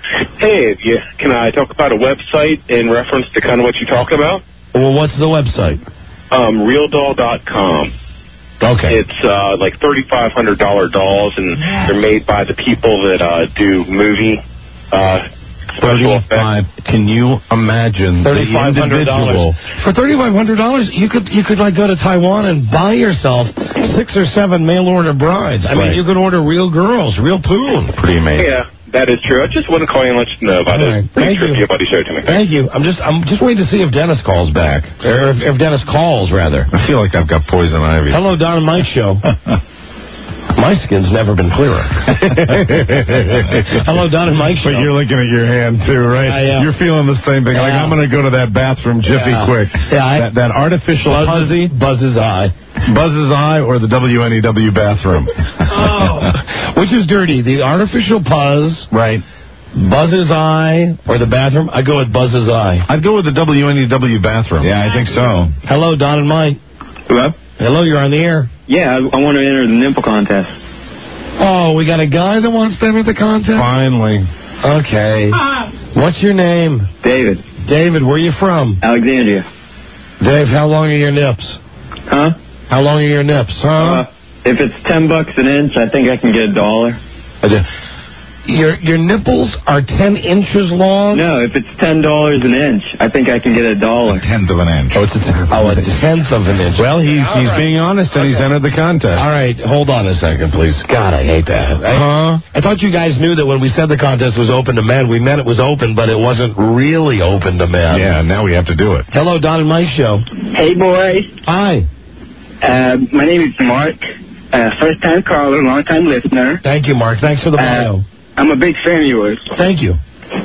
Hey, yeah, can I talk about a website in reference to kind of what you're talking about? Well, what's the website? Um, real doll dot com. Okay. It's uh, like thirty-five hundred dollars dolls, and they're made by the people that uh, do movie uh, special effects. Thirty-five. Can you imagine the Thirty-five hundred individual? dollars. For thirty-five hundred dollars, you could you could like go to Taiwan and buy yourself six or seven mail order brides. I Right. mean, you could order real girls, real poon. Pretty amazing. Yeah, that is true. I just want to call you and let you know about All it. right. Pretty Thank sure you. your buddy showed it to me. Thank you. I'm just I'm just waiting to see if Dennis calls back, or if, if Dennis calls rather. I feel like I've got poison ivy. Hello, Don and Mike show. My skin's never been clearer. Hello, Don and Mike show. But you're looking at your hand, too, right? I am. You're feeling the same thing. Yeah. Like, I'm going to go to that bathroom jiffy Yeah. quick. Yeah, I- that, that artificial Buzz's, fuzzy. Buzz's eye. Buzz's eye or the W N E W bathroom. Oh. Which is dirty, the artificial puzz, right? Buzz's eye, or the bathroom? I go with Buzz's eye. I'd go with the W N E W bathroom. Yeah, I think so. Hello, Don and Mike. Hello? Hello, you're on the air. Yeah, I, I want to enter the nipple contest. Oh, we got a guy that wants to enter the contest? Finally. Okay. What's your name? David. David, where you from? Alexandria. Dave, how long are your nips? Huh? How long are your nips, huh? Uh, if it's ten bucks an inch, I think I can get a dollar. Your your nipples are ten inches long? No, if it's ten dollars an inch, I think I can get a dollar. A tenth of an inch. Oh, it's a, oh, a tenth of an inch. Well, he's All he's right. being honest and he's entered the contest. All right, hold on a second, please. God, I hate that. I, Huh? I thought you guys knew that when we said the contest was open to men, we meant it was open, but it wasn't really open to men. Yeah, now we have to do it. Hello, Don and Mike show. Hey, boys. Hi. Uh, my name is Mark. Uh, first-time caller, long-time listener. Thank you, Mark. Thanks for the bio. Uh, I'm a big fan of yours. Thank you.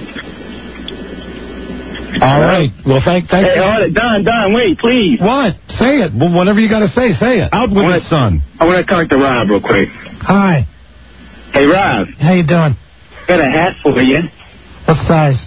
All right. Well, thank thank Hey, you. hold it. Don, Don, wait, please. What? Say it. Well, whatever you got to say, say it. Out with What? it, son. I want to talk to Rob real quick. Hi. Hey, Rob. How you doing? Got a hat for you. What size?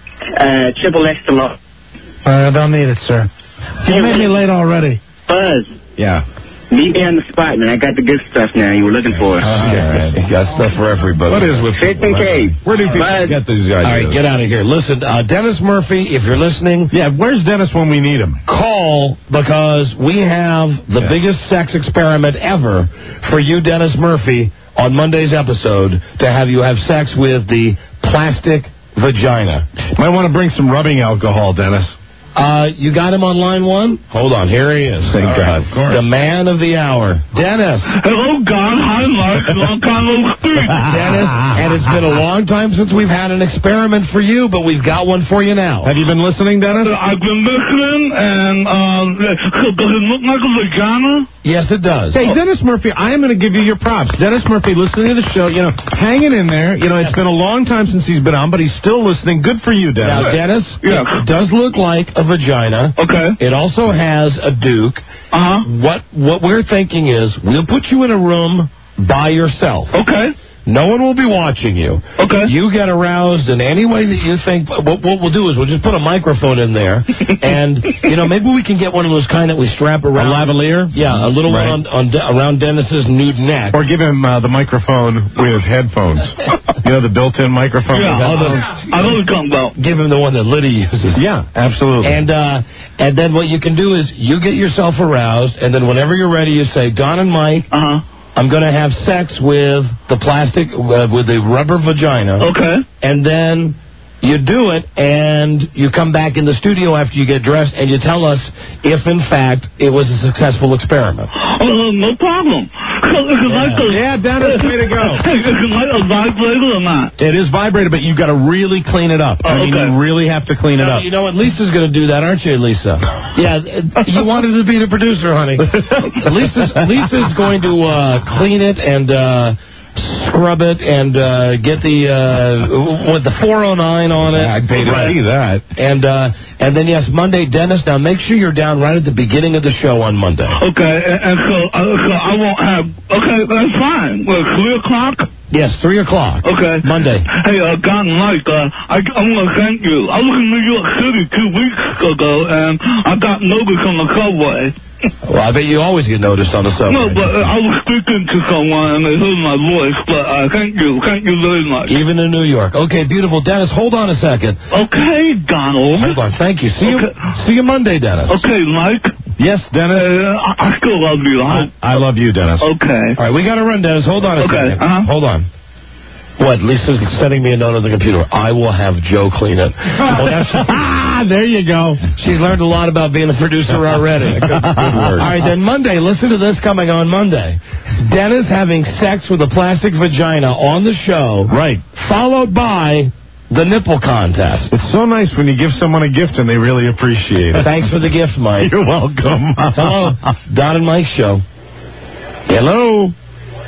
Uh, triple extra large. Uh, I don't need it, sir. You made me late already. Buzz. Yeah. Meet me on the spot, man. I got the good stuff now you were looking for. All right. You got stuff for everybody. What is with Fifth and Cave. Where do people Buzz. get these guys? All right, get out of here. Listen, uh, Dennis Murphy, if you're listening, Yeah, where's Dennis when we need him? call because we have the Yeah. biggest sex experiment ever for you, Dennis Murphy, on Monday's episode to have you have sex with the plastic vagina. Might want to bring some rubbing alcohol, Dennis. Uh, you got him on line one? Hold on, here he is. Thank All God. right. Of course. The man of the hour, Dennis. Hello, Don. Hi, Mark. Long time no speak. Dennis, and it's been a long time since we've had an experiment for you, but we've got one for you now. Have you been listening, Dennis? I've been listening, and uh, does it look like a vagina? Yes, it does. Hey, Dennis Murphy, I am going to give you your props. Dennis Murphy, listening to the show, you know, hanging in there. You know, it's been a long time since he's been on, but he's still listening. Good for you, Dennis. Now, Dennis, Yeah. it does look like a vagina. Okay. It also has a duke. Uh-huh. What what we're thinking is we'll put you in a room by yourself. Okay. No one will be watching you. Okay. You get aroused in any way that you think. What, what we'll do is we'll just put a microphone in there, and you know maybe we can get one of those kind that we strap around. A lavalier? Yeah, a little Right. one on, on De- around Dennis's nude neck. Or give him uh, the microphone with headphones. You know, the built-in microphone Yeah, with I know, headphones? I know what you're talking about. Give him the one that Liddy uses. Yeah, absolutely. And uh, and then what you can do is you get yourself aroused, and then whenever you're ready, you say, Don and Mike, Uh-huh. I'm going to have sex with the plastic, uh, with the rubber vagina. Okay. And then you do it, and you come back in the studio after you get dressed, and you tell us if, in fact, it was a successful experiment. Uh, no problem. Yeah, Dennis, way to go. Is it like a vibrator or not? It is vibrated, but you've got to really clean it up. I mean, okay. you really have to clean it Now, up. you know what? Lisa's going to do that, aren't you, Lisa? Yeah, uh, you wanted to be the producer, honey. Lisa's, Lisa's going to uh, clean it and uh, scrub it and uh, get the uh, with the four oh nine on it. Yeah, I'd pay to Right. see that. And uh, and then yes, Monday, Dennis. Now make sure you're down right at the beginning of the show on Monday. Okay, and, and so, uh, so I won't have... Okay, that's fine. Well, three o'clock? Yes, three o'clock. Okay. Monday. Hey, uh, Don and Mike, uh, I, I want to thank you. I was in New York City two weeks ago, and I got noticed on the subway. Well, I bet you always get noticed on the subway. No, but uh, I was speaking to someone, and they heard my voice, but uh, thank you. Thank you very much. Even in New York. Okay, beautiful. Dennis, hold on a second. Okay, Donald. Hold on. Thank you. See Okay. you See you Monday, Dennis. Okay, Mike. Yes, Dennis. Uh, I, I still love you. I, I love you, Dennis. okay. All right, we got to run, Dennis. Hold on a Okay, second. uh-huh. Hold on. What? Lisa's sending me a note on the computer. I will have Joe clean it. Well, that's, Ah, there you go. she's learned a lot about being a producer already. Good, good word. All right, then Monday, listen to this coming on Monday. Dennis having sex with a plastic vagina on the show. Right. Followed by the nipple contest. It's so nice when you give someone a gift and they really appreciate it. Thanks for the gift, Mike. You're welcome. Hello, Don and Mike show. Hello.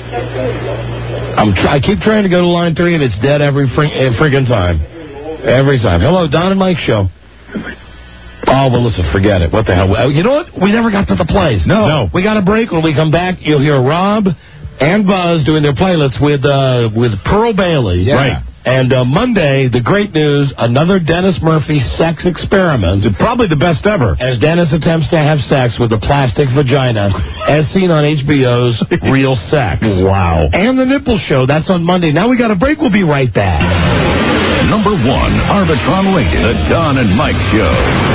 I'm tr- I keep trying to go to line three, and it's dead every fr- uh, friggin' time. Every time. Hello, Don and Mike show. Oh, well, listen, forget it. What the hell? Uh, You know what? We never got to the plays. No. no. We got a break. When we come back, you'll hear Rob and Buzz doing their playlets with uh, with Pearl Bailey. Yeah. Right. And uh, Monday, the great news, another Dennis Murphy sex experiment. Probably the best ever. As Dennis attempts to have sex with a plastic vagina, as seen on H B O's Real Sex. Wow. And the Nipple Show, that's on Monday. Now we got a break. We'll be right back. Number one, Arbitron rated, the Don and Mike Show.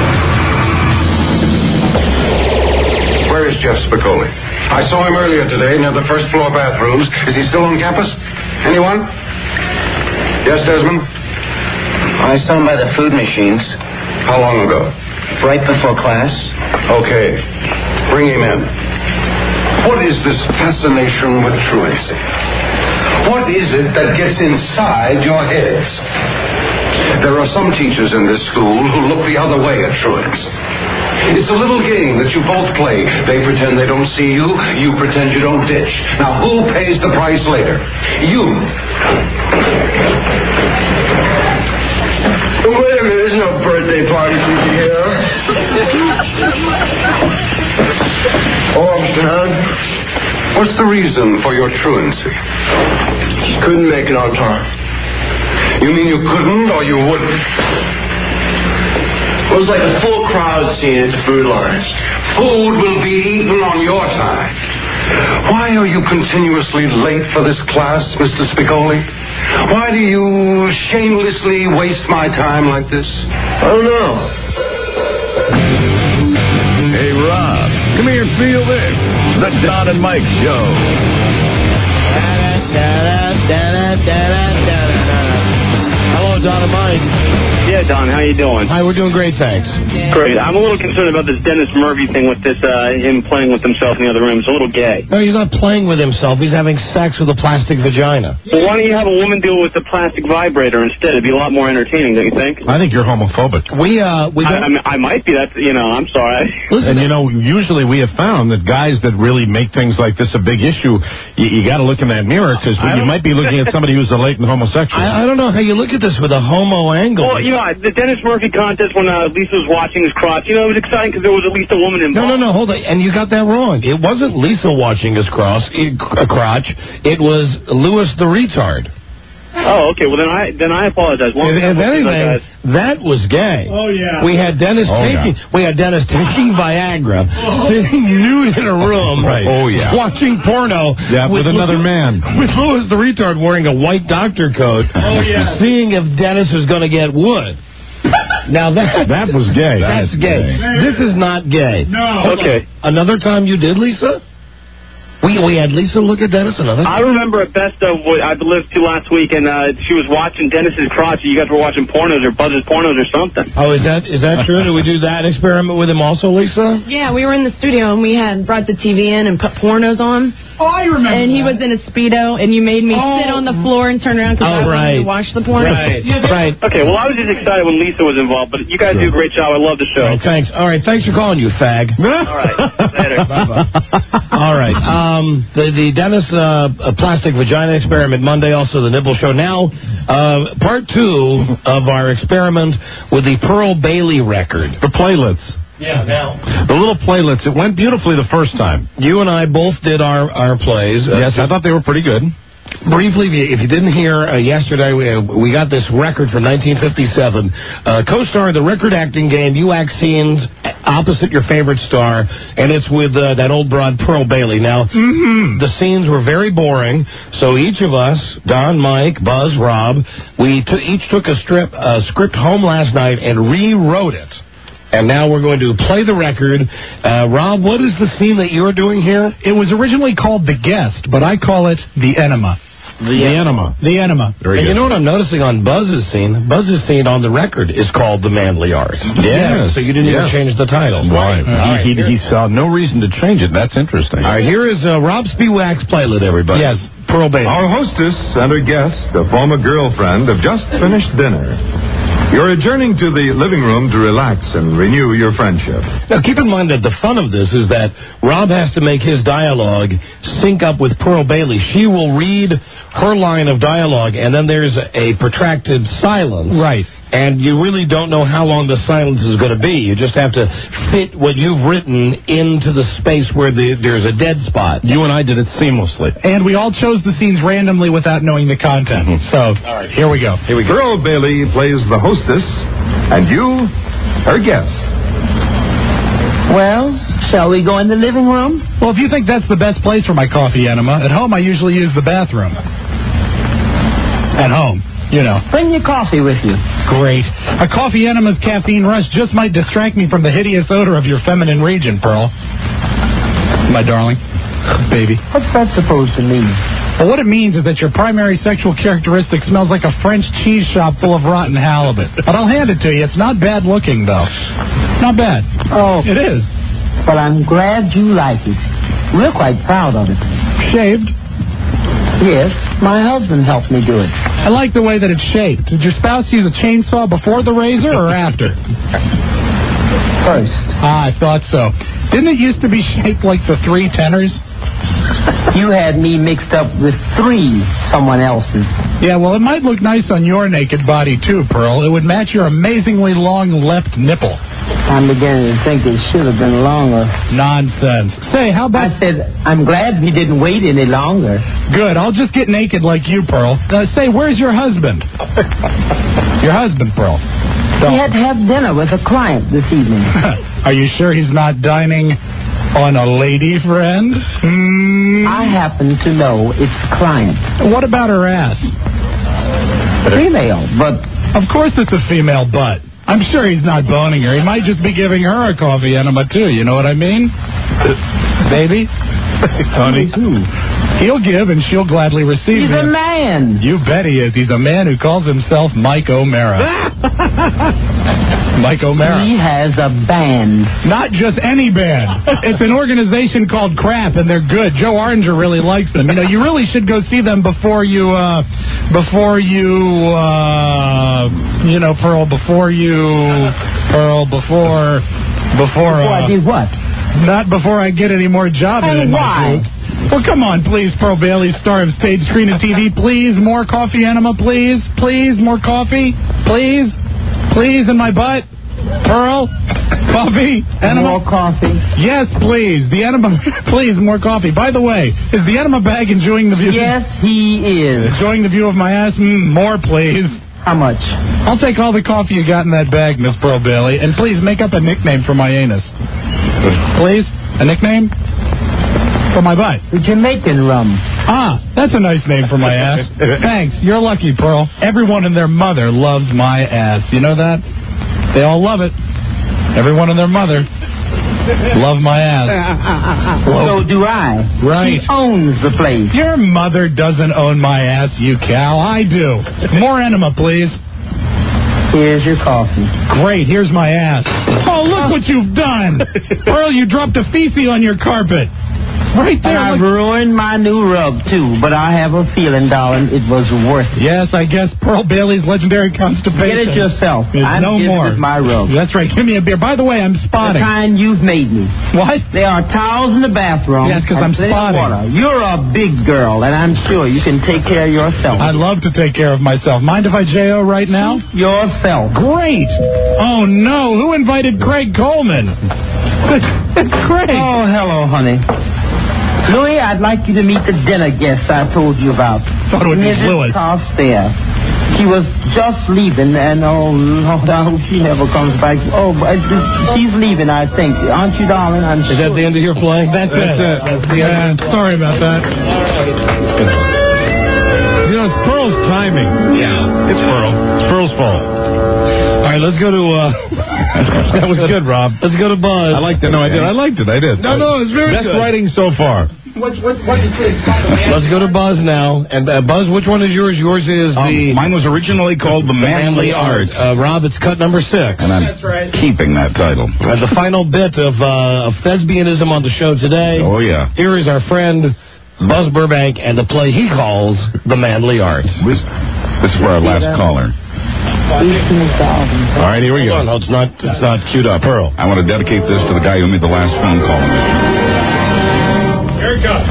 Where is Jeff Spicoli? I saw him earlier today near the first floor bathrooms. Is he still on campus? Anyone? Yes, Desmond? I saw him by the food machines. How long ago? Right before class. Okay. Bring him in. What is this fascination with truancy? What is it that gets inside your heads? There are some teachers in this school who look the other way at truants. It's a little game that you both play. They pretend they don't see you. You pretend you don't ditch. Now, who pays the price later? You. Wait a minute, there's no birthday party for you here. Oh, I'm sad. What's the reason for your truancy? Couldn't make it on time. You mean you couldn't or you wouldn't? It was like a full crowd scene at the food line. Food will be eaten on your time. Why are you continuously late for this class, Mister Spicoli? Why do you shamelessly waste my time like this? I don't know. Hey, Rob, come here and feel this. The Don and Mike Show. Hello, Don and Mike. Yeah, Don, how you doing? Hi, we're doing great, thanks. Great. I'm a little concerned about this Dennis Murphy thing with this, uh, him playing with himself in the other room. It's a little gay. No, he's not playing with himself. He's having sex with a plastic vagina. Well, why don't you have a woman deal with the plastic vibrator instead? It'd be a lot more entertaining, don't you think? I think you're homophobic. We, uh, we I, don't... I, mean, I might be. That's, you know, I'm sorry. And, you know, usually we have found that guys that really make things like this a big issue, you, you got to look in that mirror, because you might be looking at somebody who's a latent homosexual. I, I don't know how you look at this with a homo angle. Well, you know, the Dennis Murphy contest when uh, Lisa was watching his crotch, you know, it was exciting because there was at least a woman No, involved. no, no, hold on. And you got that wrong. It wasn't Lisa watching his cross, a crotch. It was Louis the retard. Oh, okay. Well, then I then I apologize. Well, If, if anything, that was gay. Oh, yeah. We had Dennis Oh, taking yeah. we had Dennis taking Viagra, sitting nude in a room, Right. Oh, yeah. watching porno. Yeah, with another man. With Louis the retard wearing a white doctor coat. Oh, yeah. Seeing if Dennis was going to get wood. Now that That was gay. That's gay. This is not gay. No. Okay. Another time you did, Lisa? We we had Lisa look at Dennis another I remember at best of what I lived to last week, and uh, she was watching Dennis's crotch. You guys were watching pornos or Buzz's pornos or something. Oh, is that is that true? Did we do that experiment with him also, Lisa? Yeah, we were in the studio and we had brought the T V in and put pornos on. Oh, I remember. And he that. was in a Speedo, and you made me Oh. sit on the floor and turn around because Oh, I wanted right. to watch the porno. Right, right. Okay, well, I was just excited when Lisa was involved, but you guys do a great job. I love the show. All right, thanks. All right, thanks for calling, you fag. All right, later. All right. Um, the the Dennis uh, plastic vagina experiment Monday, also the Nipple Show. Now, uh, part two of our experiment with the Pearl Bailey record. The playlets. Yeah, now. The little playlets. It went beautifully the first time. You and I both did our, our plays. Uh, Yes, I thought they were pretty good. Briefly, if you, if you didn't hear uh, yesterday, we, uh, we got this record from nineteen fifty-seven. Uh, co-star in the record acting game, you act scenes opposite your favorite star, and it's with uh, that old broad Pearl Bailey. Now, Mm-hmm. the scenes were very boring, so each of us, Don, Mike, Buzz, Rob, we t- each took a strip, uh, script home last night and rewrote it. And now we're going to play the record. Uh, Rob, what is the scene that you're doing here? It was originally called The Guest, but I call it The Enema. The Enema. The Enema. Very And good. you know what I'm noticing on Buzz's scene? Buzz's scene on the record is called The Manly Art. Yes. So you didn't Yes. even change the title. Why? All right, He, he, here- he saw no reason to change it. That's interesting. All right, here is uh, Rob Spiewak's playlet, everybody. Yes. Pearl Bailey. Our hostess and her guest, a former girlfriend, have just finished dinner. You're adjourning to the living room to relax and renew your friendship. Now, keep in mind that the fun of this is that Rob has to make his dialogue sync up with Pearl Bailey. She will read her line of dialogue, and then there's a protracted silence. Right. And you really don't know how long the silence is going to be. You just have to fit what you've written into the space where the, there's a dead spot. You and I did it seamlessly. And we all chose the scenes randomly without knowing the content. Mm-hmm. So, all right, here we go. Here we go. Pearl Bailey plays the hostess, and you, her guest. Well, shall we go in the living room? Well, if you think that's the best place for my coffee enema, at home I usually use the bathroom. At home. You know. Bring your coffee with you. Great. A coffee enema's caffeine rush just might distract me from the hideous odor of your feminine region, Pearl. My darling. Baby. What's that supposed to mean? Well, what it means is that your primary sexual characteristic smells like a French cheese shop full of rotten halibut. But I'll hand it to you. It's not bad looking, though. Not bad. Oh. It is. Well, I'm glad you like it. We're quite proud of it. Shaved? Yes, my husband helped me do it. I like the way that it's shaped. Did your spouse use a chainsaw before the razor or after? First. Ah, I thought so. Didn't it used to be shaped like the three tenors? You had me mixed up with three someone else's. Yeah, well, it might look nice on your naked body, too, Pearl. It would match your amazingly long left nipple. I'm beginning to think it should have been longer. Nonsense. Say, how about... I said, I'm glad we didn't wait any longer. Good. I'll just get naked like you, Pearl. Uh, say, where's your husband? Your husband, Pearl. Don't. He had to have dinner with a client this evening. Are you sure he's not dining on a lady friend? Mm. I happen to know it's a client. What about her ass? Female, but... Of course it's a female butt. I'm sure he's not boning her. He might just be giving her a coffee enema, too. You know what I mean? Baby? Honey? He'll give, and she'll gladly receive He's him. a man. You bet he is. He's a man who calls himself Mike O'Mara. Mike O'Mara. He has a band. Not just any band. It's an organization called Crap, and they're good. Joe Aringer really likes them. You know, you really should go see them before you, uh, before you, uh, you know, Pearl, before you, Pearl, before, before, uh, Before I did what? Not before I get any more jobs in my why? group. Well, come on, please, Pearl Bailey, star of stage, screen, and T V. Please, more coffee enema, please. Please, more coffee. Please. Please, in my butt. Pearl, coffee, enema. More coffee? Yes, please. The enema, please, more coffee. By the way, is the enema bag enjoying the view? Yes, he is. Enjoying the view of my ass? Mm, more, please. How much? I'll take all the coffee you got in that bag, Miss Pearl Bailey. And please, make up a nickname for my anus. Please? A nickname? For my butt. The Jamaican rum. Ah, that's a nice name for my ass. Thanks. You're lucky, Pearl. Everyone and their mother loves my ass. You know that? They all love it. Everyone and their mother love my ass. So do I. Right. She owns the place. Your mother doesn't own my ass, you cow. I do. More enema, please. Here's your coffee. Great. Here's my ass. Oh, look what you've done. Pearl, you dropped a feces on your carpet. Right there. I've look. ruined my new rug, too, but I have a feeling, darling, it was worth it. Yes, I guess Pearl Bailey's legendary constipation. Get it yourself. Is I'm no giving more. it my rug. That's right. Give me a beer. By the way, I'm spotting. The kind you've made me. What? There are towels in the bathroom. Yes, because I'm and plenty of spotting. water. You're a big girl, and I'm sure you can take care of yourself. I'd love to take care of myself. Mind if I J O right now? Yourself. Great. Oh, no. Who invited Craig Coleman? It's Craig. Oh, hello, honey. Louis, I'd like you to meet the dinner guest I told you about. Thought it would be Missus Louis. Carstairs. She was just leaving, and oh, Lord, I hope she never comes back. Oh, but she's leaving, I think. Aren't you, darling? I'm Is sure. that the end of your play? That's, That's it. it. That's the end. Sorry about that. You know, it's Pearl's timing. Yeah, it's Pearl. It's Pearl's fault. All right, let's go to... Uh, That was good, Rob. let's go to Buzz. I liked it. No, I did. I liked it. I did. No, no, it was very Best good. writing so far. What, what, what did you Let's go to Buzz now. And uh, Buzz, which one is yours? Yours is Um, the... mine was originally called The Manly, Art. Uh, Rob, it's cut number six. And I'm keeping that title. Uh, the final bit of, uh, of thespianism on the show today. Oh, yeah. Here is our friend Buzz Burbank and the play he calls The Manly Art. This, this is for our last caller. eighteen thousand. All right, here we go. No, it's not. It's not queued up. Pearl. I want to dedicate this to the guy who made the last phone call. Here it goes.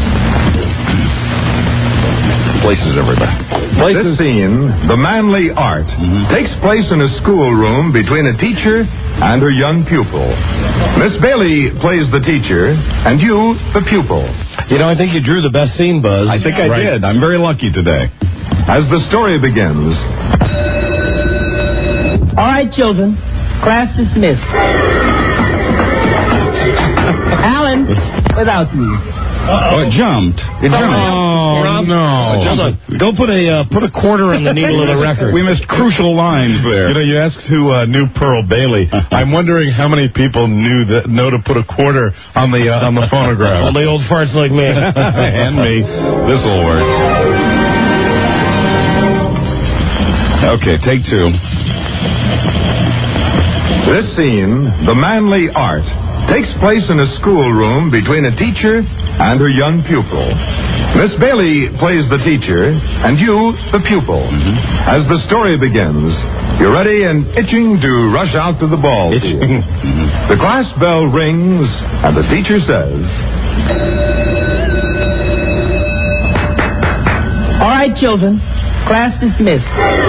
Places, everybody. This scene, The Manly Art, Mm-hmm. takes place in a schoolroom between a teacher and her young pupil. Miss Bailey plays the teacher, and you, the pupil. You know, I think you drew the best scene, Buzz. I think I Right. did. I'm very lucky today. As the story begins, All right, children. Class dismissed. Alan, without you. Oh, it jumped. It jumped. Oh, Rob, no. Hold on. Go put a uh, put a quarter in the needle of the record. We missed crucial lines there. You know, you asked who uh, knew Pearl Bailey. I'm wondering how many people knew that know to put a quarter on the uh, on the phonograph. All the old farts like me. And me. This'll work. Okay, take two. this scene, The Manly Art, takes place in a schoolroom between a teacher and her young pupil. Miss Bailey plays the teacher, and you, the pupil. Mm-hmm. As the story begins, you're ready and itching to rush out to the ball field. Mm-hmm. The class bell rings, and the teacher says, All right, children. Class dismissed.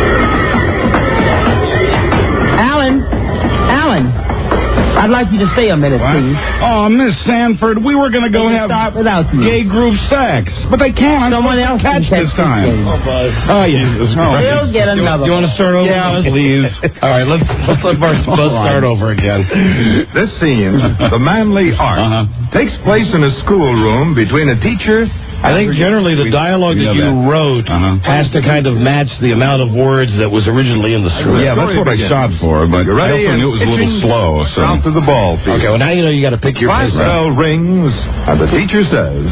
Alan, Alan, I'd like you to stay a minute, What? please. Oh, Miss Sanford, we were going to go They can have start without you. gay group sex, but they can't. I'm Someone else catch can this catch this time. game. Oh, Buzz. Oh, yeah. Oh, We'll get another You want to start over? Yeah, Buzz? please. All right, let's, let's let Buzz start over again. This scene, The Manly Art, Uh-huh. takes place in a schoolroom between a teacher. I think generally the dialogue that you wrote Uh-huh. has to kind of match the amount of words that was originally in the script. Yeah, that's what I shot for, but You're I ready also and knew it was a little itching slow. So. Out to the ball field. Okay, well now you know you got to pick your Class pace. bell rings, and the teacher says,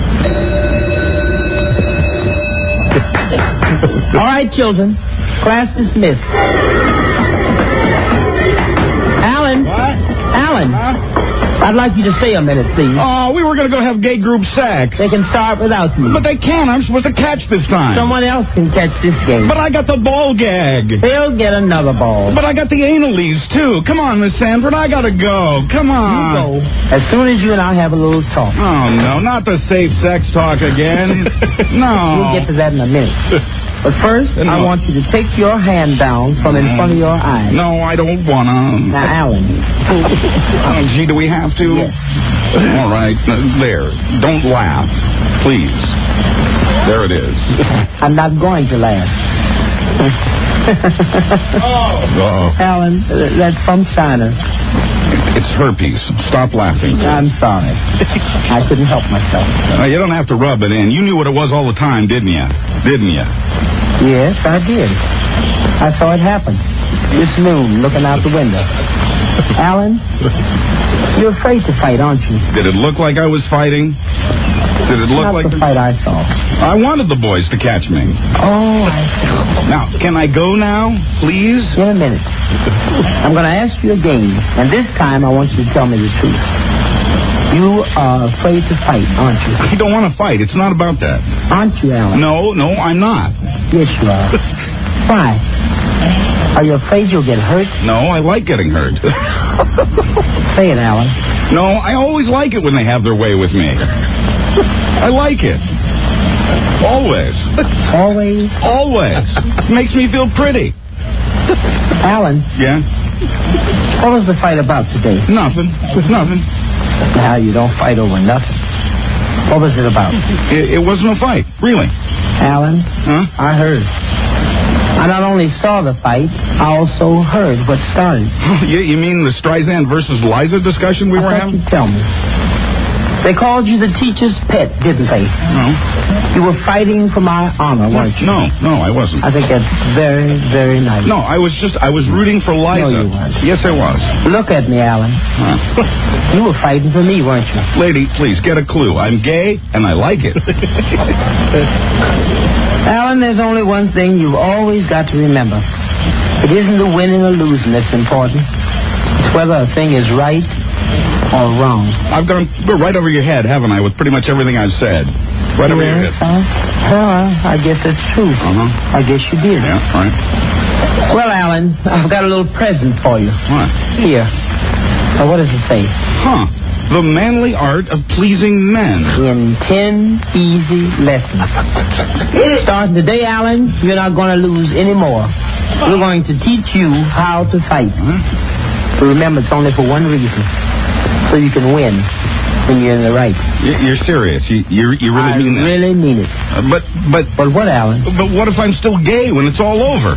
All right, children. Class dismissed. Alan. What? Alan. I'd like you to stay a minute, please. Oh, we were going to go have gay group sex. They can start without me. But they can't. I'm supposed to catch this time. Someone else can catch this game. But I got the ball gag. They'll get another ball. But I got the analies, too. Come on, Miss Sanford. I got to go. Come You on. go. As soon as you and I have a little talk. Oh, no. Not the safe sex talk again. No. We'll get to that in a minute. But first, No. I want you to take your hand down from in front of your eyes. No, I don't want to. Now, Alan. Oh, gee, do we have to? Yes. All right. There. Don't laugh. Please. There it is. I'm not going to laugh. Uh-oh. Alan, that's from China. It's herpes. Stop laughing. I'm sorry. I couldn't help myself. Uh, you don't have to rub it in. You knew what it was all the time, didn't you? Didn't you? Yes, I did. I saw it happen. This noon, looking out the window. Alan, you're afraid to fight, aren't you? Did it look like I was fighting? Did it look Not like the fight I saw. I wanted the boys to catch me. Oh, I see. Now, can I go now, please? In a minute. I'm going to ask you a game, and this time I want you to tell me the truth. You are afraid to fight, aren't you? I don't want to fight. It's not about that. Aren't you, Alan? No, no, I'm not. Yes, you are. Why? Are you afraid you'll get hurt? No, I like getting hurt. Say it, Alan. No, I always like it when they have their way with me. I like it. Always. Always? Always. Makes me feel pretty. Alan, Yeah? what was the fight about today? Nothing. Nothing. Now, you don't fight over nothing. What was it about? It, it wasn't a fight, really. Alan, Huh? I heard. I not only saw the fight, I also heard what started. You, you mean the Streisand versus Liza discussion we I were thought having? you'd tell me. They called you the teacher's pet, didn't they? No. You were fighting for my honor, weren't you? No, no, I wasn't. I think that's very, very nice. No, I was just, I was rooting for Liza. No, you weren't. Yes, I was. Look at me, Alan. Huh. You were fighting for me, weren't you? Lady, please, get a clue. I'm gay, and I like it. Alan, there's only one thing you've always got to remember. It isn't the winning or losing that's important. It's whether a thing is right or wrong. I've gone right over your head, haven't I, with pretty much everything I've said. Right over your Yes, head. huh? Well, I guess that's true. Uh-huh. I guess you did. Yeah, right. Well, Alan, Alan, I've got a little present for you. What? Here. Now, what does it say? Huh. The manly art of pleasing men. In ten easy lessons. Starting today, Alan, you're not going to lose any more. We're going to teach you how to fight. Huh? But remember, it's only for one reason. So you can win when you're in the right. You're serious? You you, you really I mean that? I really mean it. Uh, but, but... But what, Alan? But what if I'm still gay when it's all over?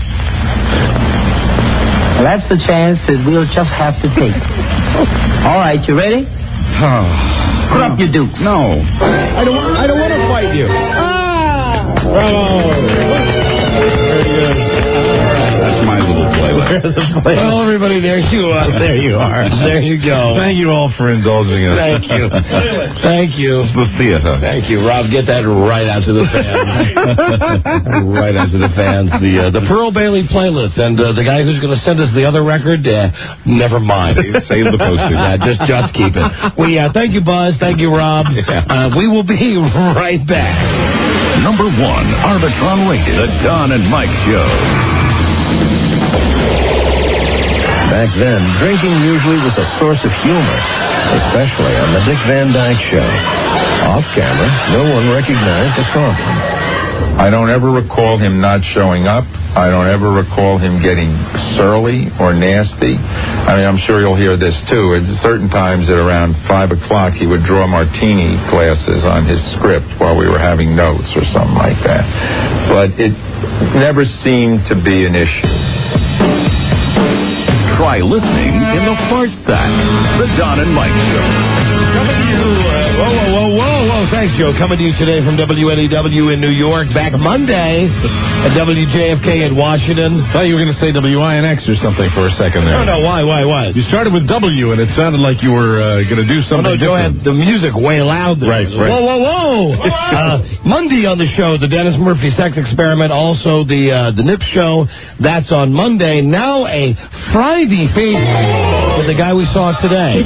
Well, that's the chance that we'll just have to take. All right, you ready? Oh. Put up your dukes. No. I don't, I don't want to fight you. Ah! Bravo. Very good. That's my little play. Well, everybody, there you are. There you are. There you go. Thank you all for indulging us. Thank you. Thank you. It's the theater. Thank you, Rob. Get that right out to the fans. Right out to the fans. The uh, the Pearl Bailey playlist. And uh, the guy who's going to send us the other record, uh, never mind. Save the postage. Yeah, just, just keep it. Well, yeah, thank you, Buzz. Thank you, Rob. Uh, we will be right back. Number one, Arbitron rated, The Don and Mike Show. Back then, drinking usually was a source of humor, especially on the Dick Van Dyke Show. Off camera, no one recognized the compliment. I don't ever recall him not showing up. I don't ever recall him getting surly or nasty. I mean, I'm sure you'll hear this, too. At certain times at around five o'clock, he would draw martini glasses on his script while we were having notes or something like that. But it never seemed to be an issue. Try listening in the Fart Sack, The Don and Mike Show. Coming to you, uh, whoa, whoa, whoa, whoa, whoa, thanks, Joe. Coming to you today from W N E W in New York. Back Monday at W J F K in Washington. I thought you were going to say W I N X or something for a second there. No, no, why, why, why? You started with W, and it sounded like you were uh, going to do something oh, no, Joe different. had the music way loud there. Right, right. Whoa, whoa, whoa. uh, Monday on the show, the Dennis Murphy Sex Experiment, also the uh, the Nip Show. That's on Monday. Now a Friday feed with the guy we saw today.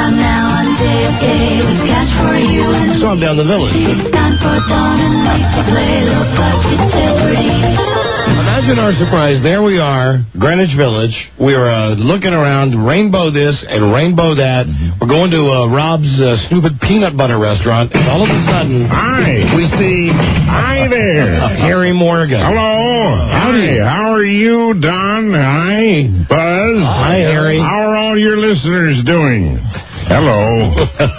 Saw him down the village. Imagine our surprise. There we are, Greenwich Village. We're uh, looking around, rainbow this and rainbow that. Mm-hmm. We're going to uh, Rob's uh, stupid peanut butter restaurant, and all of a sudden, hi, we see hi there, Harry Morgan. Hello, howdy. How are you, Don? Hi, Buzz. Hi, Harry. How are all your listeners doing? Hello.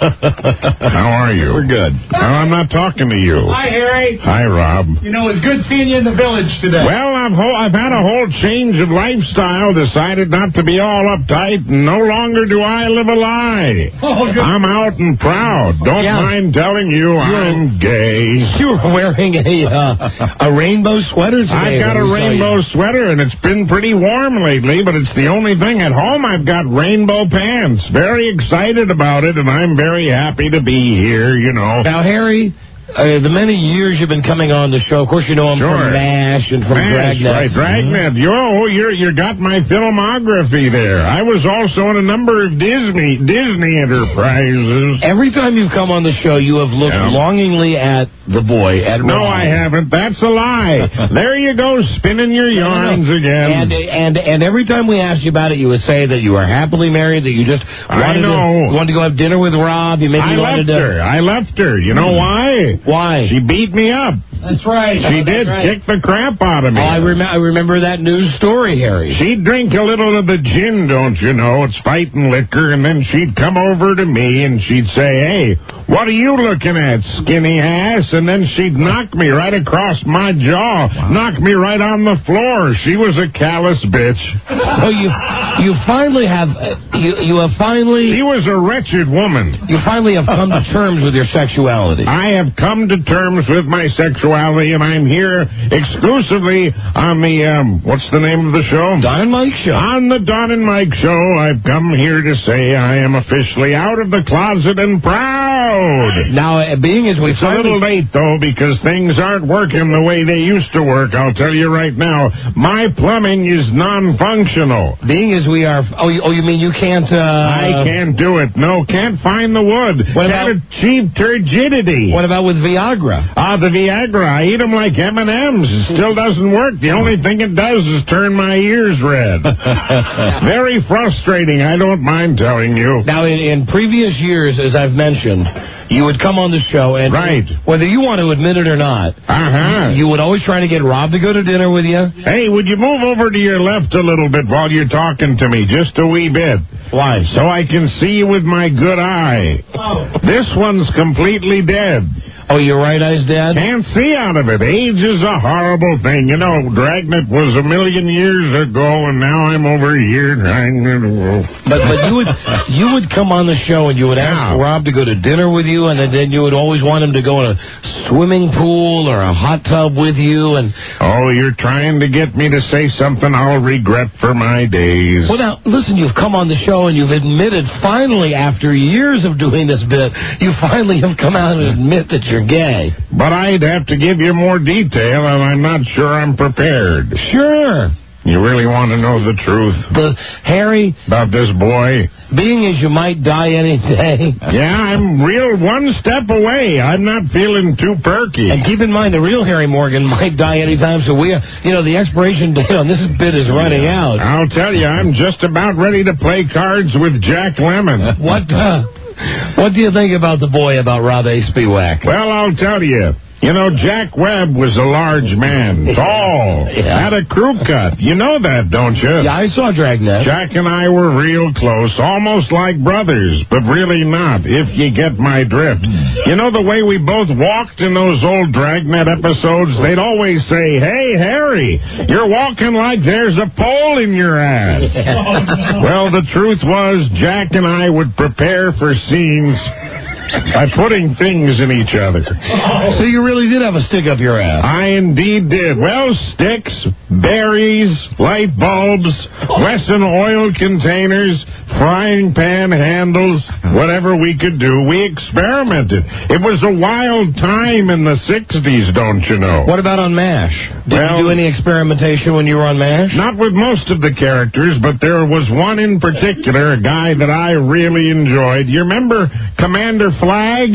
How are you? We're good. No, I'm not talking to you. Hi, Harry. Hi, Rob. You know, it's good seeing you in the village today. Well, I've, ho- I've had a whole change of lifestyle, decided not to be all uptight, and no longer do I live a lie. Oh, good. I'm out and proud. Don't Yeah. mind telling you You're, I'm gay. You were wearing a uh, a rainbow sweater today. I got a when we saw rainbow you. sweater, and it's been pretty warm lately, but it's the only thing at home. I've got rainbow pants. Very excited about it, and I'm very happy to be here, you know. Now, Harry, uh, the many years you've been coming on the show, of course you know him Sure. from MASH and from MASH, Dragnet. right, Dragnet. You oh, you're, you got my filmography there. I was also in a number of Disney Disney enterprises. Every time you've come on the show, you have looked Yeah. longingly at the boy, at No, Rob. I haven't. That's a lie. There you go, spinning your yarns again. And and and every time we asked you about it, you would say that you were happily married, that you just I wanted know. to wanted to go have dinner with Rob. You maybe I wanted left to. her. I left her. You know why? Why? She beat me up. That's right. She Oh, did that's right. kick the crap out of me. Oh, I, rem- I remember that news story, Harry. She'd drink a little of the gin, don't you know? It's fighting liquor, and then she'd come over to me and she'd say, "Hey, what are you looking at, skinny ass?" And then she'd knock me right across my jaw, wow. knock me right on the floor. She was a callous bitch. So you you finally have uh, you you have finally She was a wretched woman. you finally have come to terms with your sexuality. I have come to terms with my sexuality, and I'm here exclusively on the, um, what's the name of the show? Don and Mike Show. On the Don and Mike Show, I've come here to say I am officially out of the closet and proud. road. Now, uh, being as we It's a little late, though, because things aren't working the way they used to work. I'll tell you right now. My plumbing is non-functional. Being as we are... Oh, you, oh, you mean you can't... Uh, I can't do it. No, can't find the wood. What Can't about- achieve turgidity. What about with Viagra? Ah, the Viagra. I eat them like M and M's. It still doesn't work. The only thing it does is turn my ears red. Very frustrating, I don't mind telling you. Now, in, in previous years, as I've mentioned, you would come on the show, and right. whether you want to admit it or not, uh-huh. you would always try to get Rob to go to dinner with you. Hey, would you move over to your left a little bit while you're talking to me, just a wee bit? Why? So I can see you with my good eye. Oh. This one's completely dead. Oh, your right eye's dead? Can't see out of it. Age is a horrible thing. You know, Dragnet was a million years ago, and now I'm over here trying to... But but you would you would come on the show and you would ask Yeah. Rob to go to dinner with you, and then you would always want him to go in a swimming pool or a hot tub with you. And Oh, you're trying to get me to say something I'll regret for my days. well, now listen, you've come on the show and you've admitted finally, after years of doing this bit, you finally have come out and admit that you're gay. But I'd have to give you more detail, and I'm not sure I'm prepared. Sure. You really want to know the truth? The Harry, about this boy? Being as you might die any day. Yeah, I'm real one step away. I'm not feeling too perky. And keep in mind, the real Harry Morgan might die anytime, so we, you know, the expiration date on this bit is running out. I'll tell you, I'm just about ready to play cards with Jack Lemmon. What, uh, what do you think about the boy about Rob A. Spiewak? Well, I'll tell you. You know, Jack Webb was a large man, tall, Yeah. had a crew cut. You know that, don't you? Yeah, I saw Dragnet. Jack and I were real close, almost like brothers, but really not, if you get my drift. You know the way we both walked in those old Dragnet episodes? They'd always say, "Hey, Harry, you're walking like there's a pole in your ass." Well, the truth was, Jack and I would prepare for scenes by putting things in each other. So you really did have a stick up your ass. I indeed did. Well, sticks, berries, light bulbs, Wesson oil containers, frying pan handles, whatever we could do, we experimented. It was a wild time in the sixties, don't you know? What about on MASH? Did Well, you do any experimentation when you were on MASH? Not with most of the characters, but there was one in particular, a guy that I really enjoyed. You remember Commander Flag?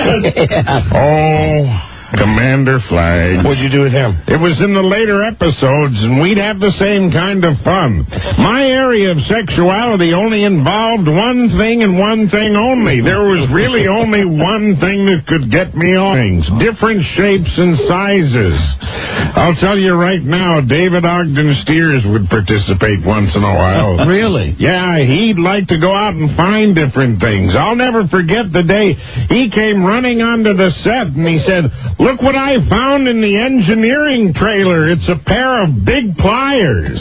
Yeah. Oh, Commander Flag. What'd you do with him? It was in the later episodes, and we'd have the same kind of fun. My area of sexuality only involved one thing and one thing only. There was really only one thing that could get me on things. Different shapes and sizes. I'll tell you right now, David Ogden Steers would participate once in a while. Really? Yeah, he'd like to go out and find different things. I'll never forget the day he came running onto the set and he said, "Look what I found in the engineering trailer. It's a pair of big pliers."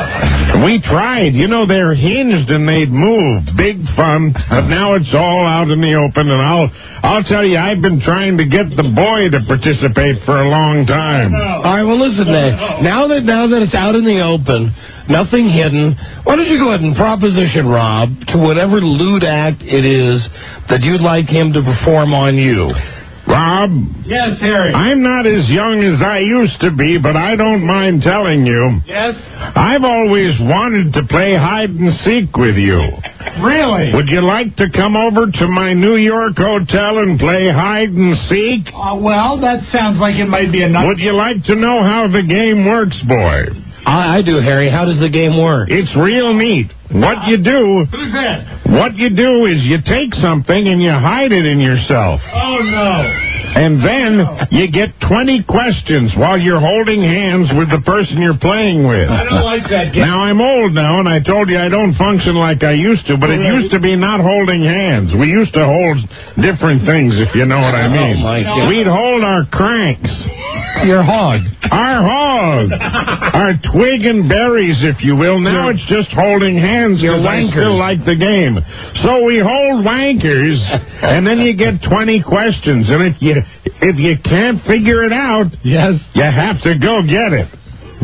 We tried. You know, they're hinged and they'd moved. Big fun. But now it's all out in the open, and I'll I'll tell you, I've been trying to get the boy to participate for a long time. All right, well, listen, Dave. Now that, now that it's out in the open, nothing hidden, why don't you go ahead and proposition Rob to whatever lewd act it is that you'd like him to perform on you? Rob? Yes, Harry. I'm not as young as I used to be, but I don't mind telling you. Yes? I've always wanted to play hide and seek with you. Really? Would you like to come over to my New York hotel and play hide and seek? Uh, well, that sounds like it might be a nut. Would you like to know how the game works, boy? I, I do, Harry. How does the game work? It's real neat. What you do... Who's that? What you do is you take something and you hide it in yourself. Oh, no. And then you get twenty questions while you're holding hands with the person you're playing with. I don't like that game. Now, I'm old now, and I told you I don't function like I used to, but it used to be not holding hands. We used to hold different things, if you know what I mean. Oh, my God. We'd hold our cranks. Your hog. Our hog. Our twig and berries, if you will. Now it's just holding hands Your because I wankers. still like the game. So we hold wankers, and then you get twenty questions. And if you if you can't figure it out, Yes. you have to go get it.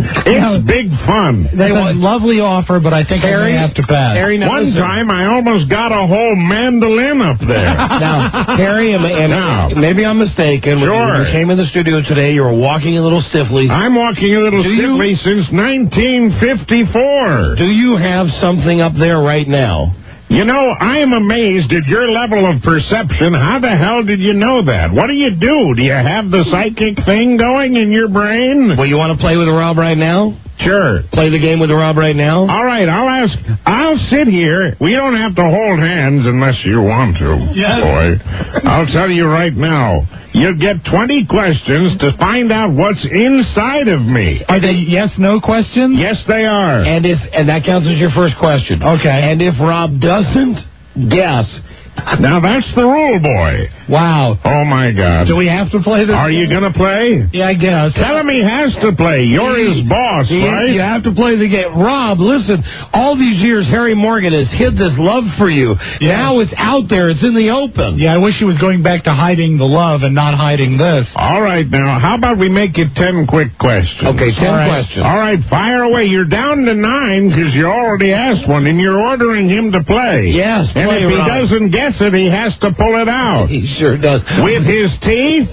It's big fun. They want lovely offer, but I think Harry, I may have to pass. Harry, One time I almost got a whole mandolin up there. Now, Harry, and, and Now. maybe I'm mistaken. When Sure. you, you came in the studio today, you were walking a little stiffly. I'm walking a little Do you- stiffly since nineteen fifty-four. Do you have something up there right now? You know, I am amazed at your level of perception. How the hell did you know that? What do you do? Do you have the psychic thing going in your brain? Well, you want to play with Rob right now? Sure. Play the game with Rob right now? All right, I'll ask. I'll sit here. We don't have to hold hands unless you want to. Yes. Boy, I'll tell you right now. You get twenty questions to find out what's inside of me. Are they yes/no questions? Yes, they are. And if and that counts as your first question. Okay. And if Rob doesn't guess, Now, that's the rule, boy. Wow. Oh, my God. Do we have to play this? Are you going to play? Yeah, I guess. Tell him he has to play. You're his boss, You- right? You have to play the game. Rob, listen, all these years Harry Morgan has hid this love for you. Yeah. Now it's out there. It's in the open. Yeah, I wish he was going back to hiding the love and not hiding this. All right, now, how about we make it ten quick questions? Okay, ten All right. questions. All right, fire away. You're down to nine because you already asked one, and you're ordering him to play. Yes, And play, if he Rob. doesn't guess it, he has to pull it out. He sure does. With his teeth?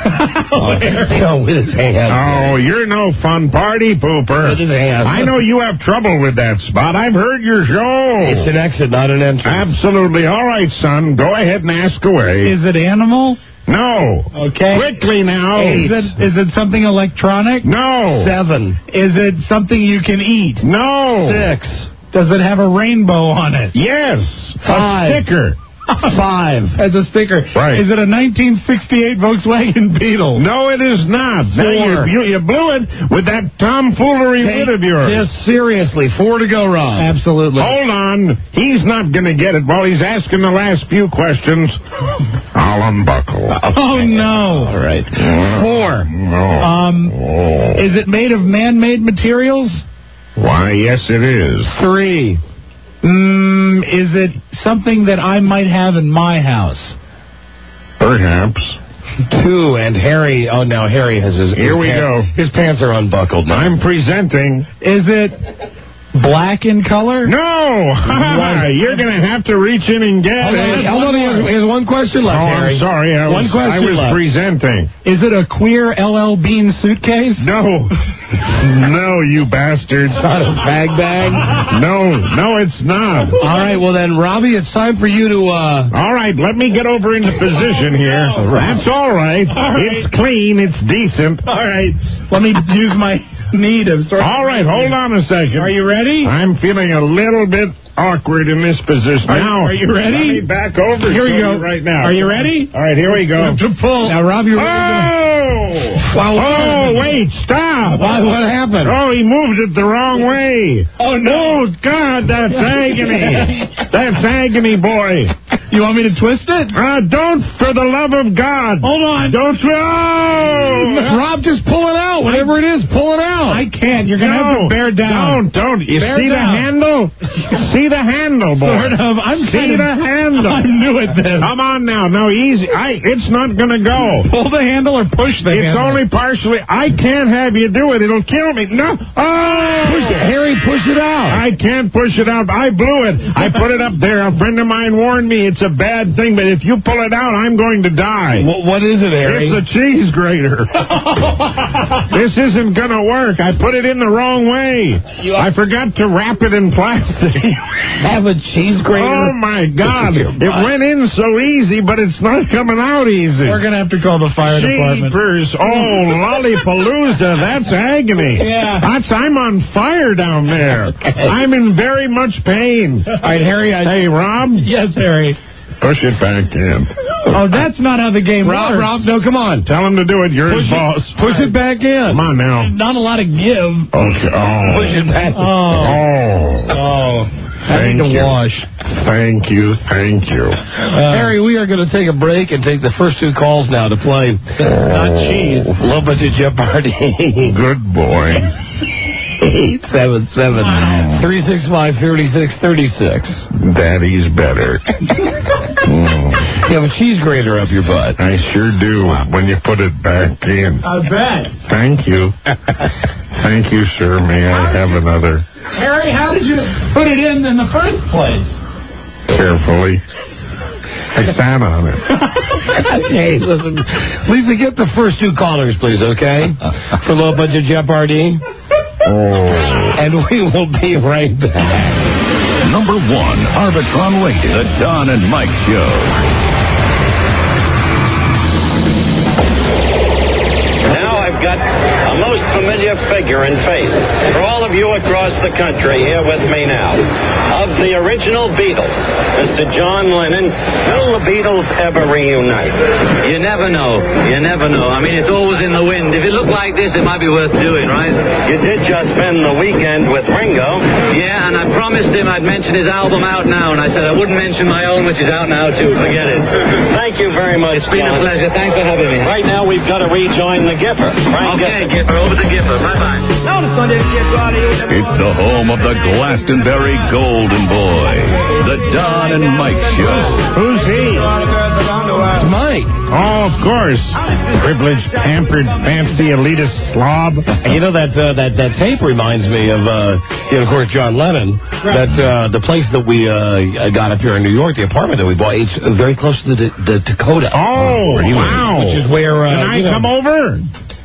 No, with his hands. Oh, you're no fun party pooper. With his hands. I know you have trouble with that spot. I've heard your show. It's an exit, not an entrance. Absolutely. All right, son. Go ahead and ask away. Is it animal? No. Okay. Quickly now. Is it, is it something electronic? No. Seven. Is it something you can eat? No. Six. Does it have a rainbow on it? Yes. Five. A sticker. Five. As a sticker. Right. Is it a nineteen sixty-eight Volkswagen Beetle? No, it is not. Now, Four. you, you, you blew it with that tomfoolery wit of yours. Yes, seriously. Four to go, Rob. Absolutely. Hold on. He's not going to get it while he's asking the last few questions. I'll unbuckle. Oh, no. All right. Four. No. Um, Oh. Is it made of man-made materials? Why, yes, it is. Three. Mm, is it something that I might have in my house? Perhaps. Two. And Harry. Oh, now Harry has his. Here his we pants- go. His pants are unbuckled now. I'm presenting. Is it black in color? No! You're going to have to reach in and get Hold on, it. hold on, he has, he has one question left, Oh, Harry. I'm sorry. I One was, question I was left. presenting. Is it a queer L L Bean suitcase? No. No, you bastard. Not a bag bag? No, no, it's not. All right, well then, Robbie, it's time for you to, uh... All right, let me get over into position here. That's all right. It's clean. It's decent. All right. Let me use my knee to sort of... All right, hold on a second. Are you ready? I'm feeling a little bit awkward in this position. Are, now, are you ready? Let me back over. Here we show go. you right now. Are you ready? All right, here we go. To pull. Now, Rob, you're ready. Oh! Wow, Oh, wait, stop. What, what happened? Oh, he moved it the wrong way. Oh, no. Oh, God, that's agony. That's agony, boy. You want me to twist it? Uh, don't, for the love of God. Hold on. Don't. Oh! Rob, just pull it out. Whatever it is, pull it out. I can't. You're going to have to bear down. Don't, don't. You Bear see down. the handle? See the handle, boy. Sort of. I'm See kind of... the handle. I'm new at this. Come on now. No, easy. I. It's not going to go. Pull the handle or push the It's handle? only partially. I can't have you do it. It'll kill me. No. Oh! Push it. Harry, push it out. I can't push it out. I blew it. I put it up there. A friend of mine warned me it's a bad thing, but if you pull it out, I'm going to die. What, what is it, Harry? It's a cheese grater. This isn't going to work. I put it in the wrong way. I forgot to wrap it in plastic. Have a cheese grater? Oh, my God. It went in so easy, but it's not coming out easy. We're going to have to call the fire department. Jeepers. Oh, Lollapalooza. That's agony. Yeah. That's, I'm on fire down there. I'm in very much pain. All right, Harry. I... Hey, Rob. Yes, Harry. Push it back in. Oh, that's not how the game Rob, works. Rob, no, come on. Tell him to do it. You're Push his it- boss. Push it back in. Come on now. Not a lot of give. Okay. Oh. Push it back. Oh. Oh. Oh. I Thank need to you. wash. Thank you. Thank you. Uh, Harry, we are going to take a break and take the first two calls now to play. Not cheese. Love Budget Jeopardy. Good boy. eight seven seven, three six five, three six three six. Daddy's better. Mm. You have a cheese grater up your butt. I sure do when you put it back in. I bet. Thank you. Thank you, sir. May I have another? Harry, how did you put it in in the first place? Carefully. I sat on it. Hey, listen, Lisa, get the first two callers, please, okay? For Low Budget Jeopardy. Oh. And we will be right back. Number one, Arbitron Radio, the Don and Mike Show. Now I've got a most familiar figure in face. For all of you across the country here with me now, of the original Beatles, Mister John Lennon, will the Beatles ever reunite? You never know. You never know. I mean, it's always in the wind. If it looked like this, it might be worth doing, right? You did just spend the weekend with Ringo. Yeah, and I promised him I'd mention his album out now, and I said I wouldn't mention my own, which is out now, too. Forget it. Thank you very much, It's been John. a pleasure. Thanks for having me. Right now, we've got to rejoin the Gipper. Frank Okay, Gipper. Over to Gipper. Bye-bye. It's the home of the Glastonbury Golden Boy, the Don and Mike Show. Who's he? It's Mike. Oh, of course. Privileged, pampered, fancy, elitist slob. You know, that uh, that that tape reminds me of, uh, you know, of course, John Lennon. That uh, the place that we uh, got up here in New York, the apartment that we bought, it's very close to the, the Dakota. Oh, wow. Which is where... Uh, Can I you know, come over?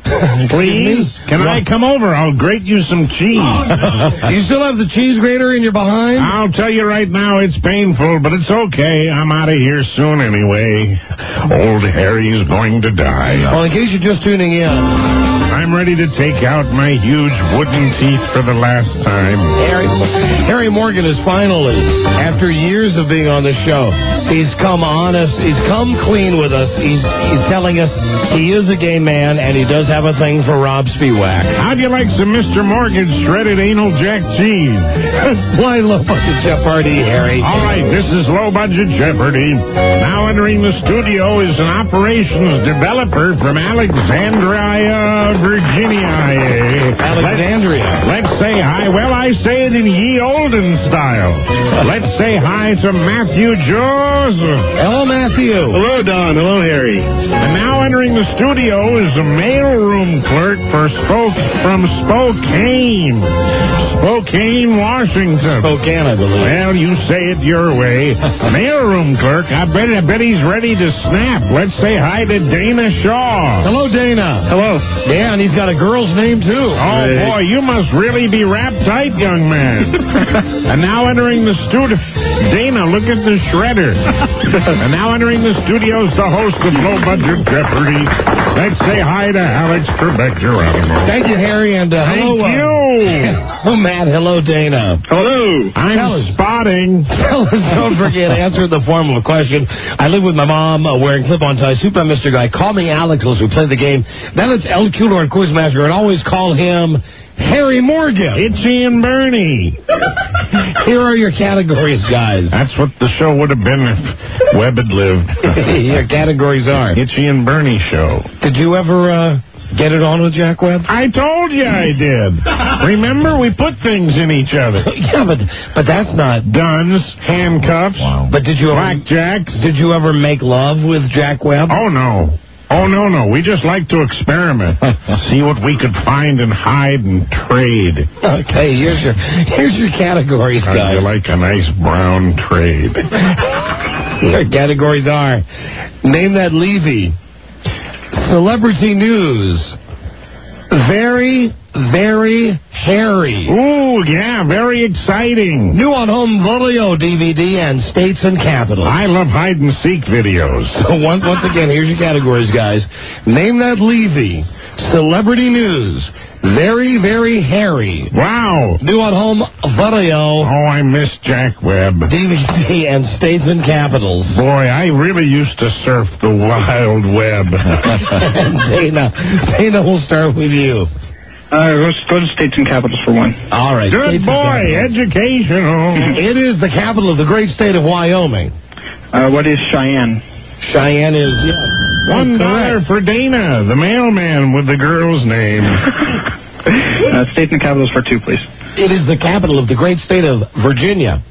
Please? Can I come over? I'll grate you some cheese. You still have the cheese grater in your behind? I'll tell you right now, it's painful, but it's okay. I'm out of here soon anyway. Old Harry's going to die. Well, in case you're just tuning in, I'm ready to take out my huge wooden teeth for the last time. Harry, Harry Morgan is finally, after years of being on the show, he's come honest, he's come clean with us. He's he's telling us he is a gay man and he does have a thing for Rob Spiewak. How'd you like some Mister Morgan's shredded anal jack cheese? Why Low Budget Jeopardy, Harry? All right, this is Low Budget Jeopardy. Now entering the studio is an operations developer from Alexandria, Virginia. Alexandria. Let's, let's say hi. Well, I say it in ye olden style. Let's say hi to Matthew Joseph. Hello, Matthew. Hello, Don. Hello, Harry. And now entering the studio is a mailroom clerk for Spoke from Spokane. Spokane, Washington. Spokane, I believe. Well, you say it your way. Mailroom clerk. I bet I bet he's ready to snap. Let's say hi to Dana Shaw. Hello, Dana. Hello. Yeah, and he's got a girl's name, too. Oh, Hey. boy, you must really be wrapped tight, young man. And now entering the studio, Dana, look at the shredder. And now entering the studio is the host of Low Budget Jeopardy. Let's say hi to Alex Trebek-Geronimo. Thank you, Harry, and uh, Thank hello. you. Uh, oh, Matt. Hello, Dana. Hello. I'm Fellas. spotting. Fellas, don't forget, answer the formal question. I live with my mom uh, wearing clip-on ties. Super Mister Guy. Call me Alex as we play the game. Then it's El Culo and Quizmaster, and always call him Harry Morgan. Itchy and Bernie. Here are your categories, guys. That's what the show would have been if Webb had lived. Your categories are. Itchy and Bernie show. Did you ever uh, get it on with Jack Webb? I told you I did. Remember, we put things in each other. Yeah, but but that's not... Guns, handcuffs, But did you ever... blackjacks. Did you ever make love with Jack Webb? Oh, no. Oh, no, no. We just like to experiment. See what we could find and hide and trade. Okay, here's your here's your categories, How'd guys. you like a nice brown trade? Your categories are: name that Levy, celebrity news, very, very hairy. Ooh, yeah, very exciting. New on home video D V D and states and capitals. I love hide and seek videos. So once, once again, here's your categories, guys. Name that Levy, celebrity news, very, very hairy. Wow. New on home video. Oh, I miss Jack Webb. D V D and states and capitals. Boy, I really used to surf the wild web. Dana, Dana, we'll start with you. Uh, let's go to states and capitals for one. All right. Good states and boy, capitals. educational. It is the capital of the great state of Wyoming. Uh, what is Cheyenne? Cheyenne is, yeah. One dollar for Dana, the mailman with the girl's name. uh, states and capitals for two, please. It is the capital of the great state of Virginia.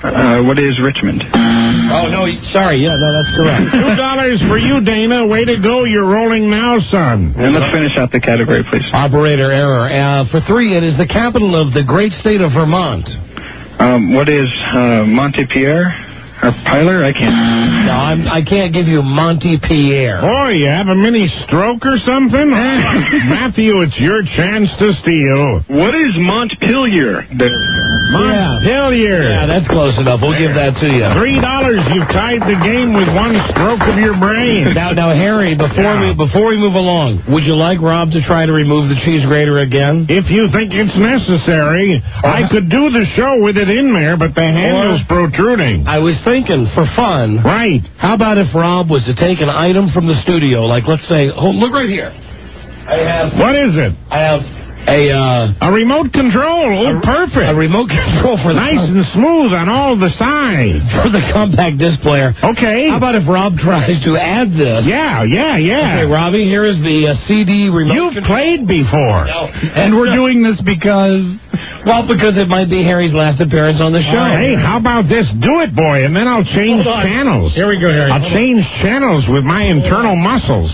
Uh, what is Richmond? Oh, no, sorry. Yeah, no, that's correct. Two dollars for you, Dana. Way to go. You're rolling now, son. And let's finish out the category, please. Operator error. Uh, for three, it is the capital of the great state of Vermont. Um, what is uh, Montpellier? Or Pilar? I can't. No, I'm, I can't give you Montpellier. Oh, you have a mini stroke or something? Matthew, it's your chance to steal. What is Montpelier? Montpelier. Yeah, that's close enough. We'll give that to you. Three dollars. You've tied the game with one stroke of your brain. Now, now, Harry, before we before we move along, would you like Rob to try to remove the cheese grater again? If you think it's necessary, I could do the show with it in there, but the handle's protruding. I was thinking, for fun, right? How about if Rob was to take an item from the studio, like let's say, oh, look right here. I have. What is it? I have a uh, a remote control. Oh, a, perfect. A remote control for the nice and smooth on all the sides for the compact disc player. Okay. How about if Rob tries to add this? Yeah, yeah, yeah. Okay, Robbie, here is the uh, C D remote. You've control. played before, No. And we're doing this because. Well, because it might be Harry's last appearance on the show. Hey, how about this? Do it, boy, and then I'll change channels. Here we go, Harry. I'll change channels with my internal muscles.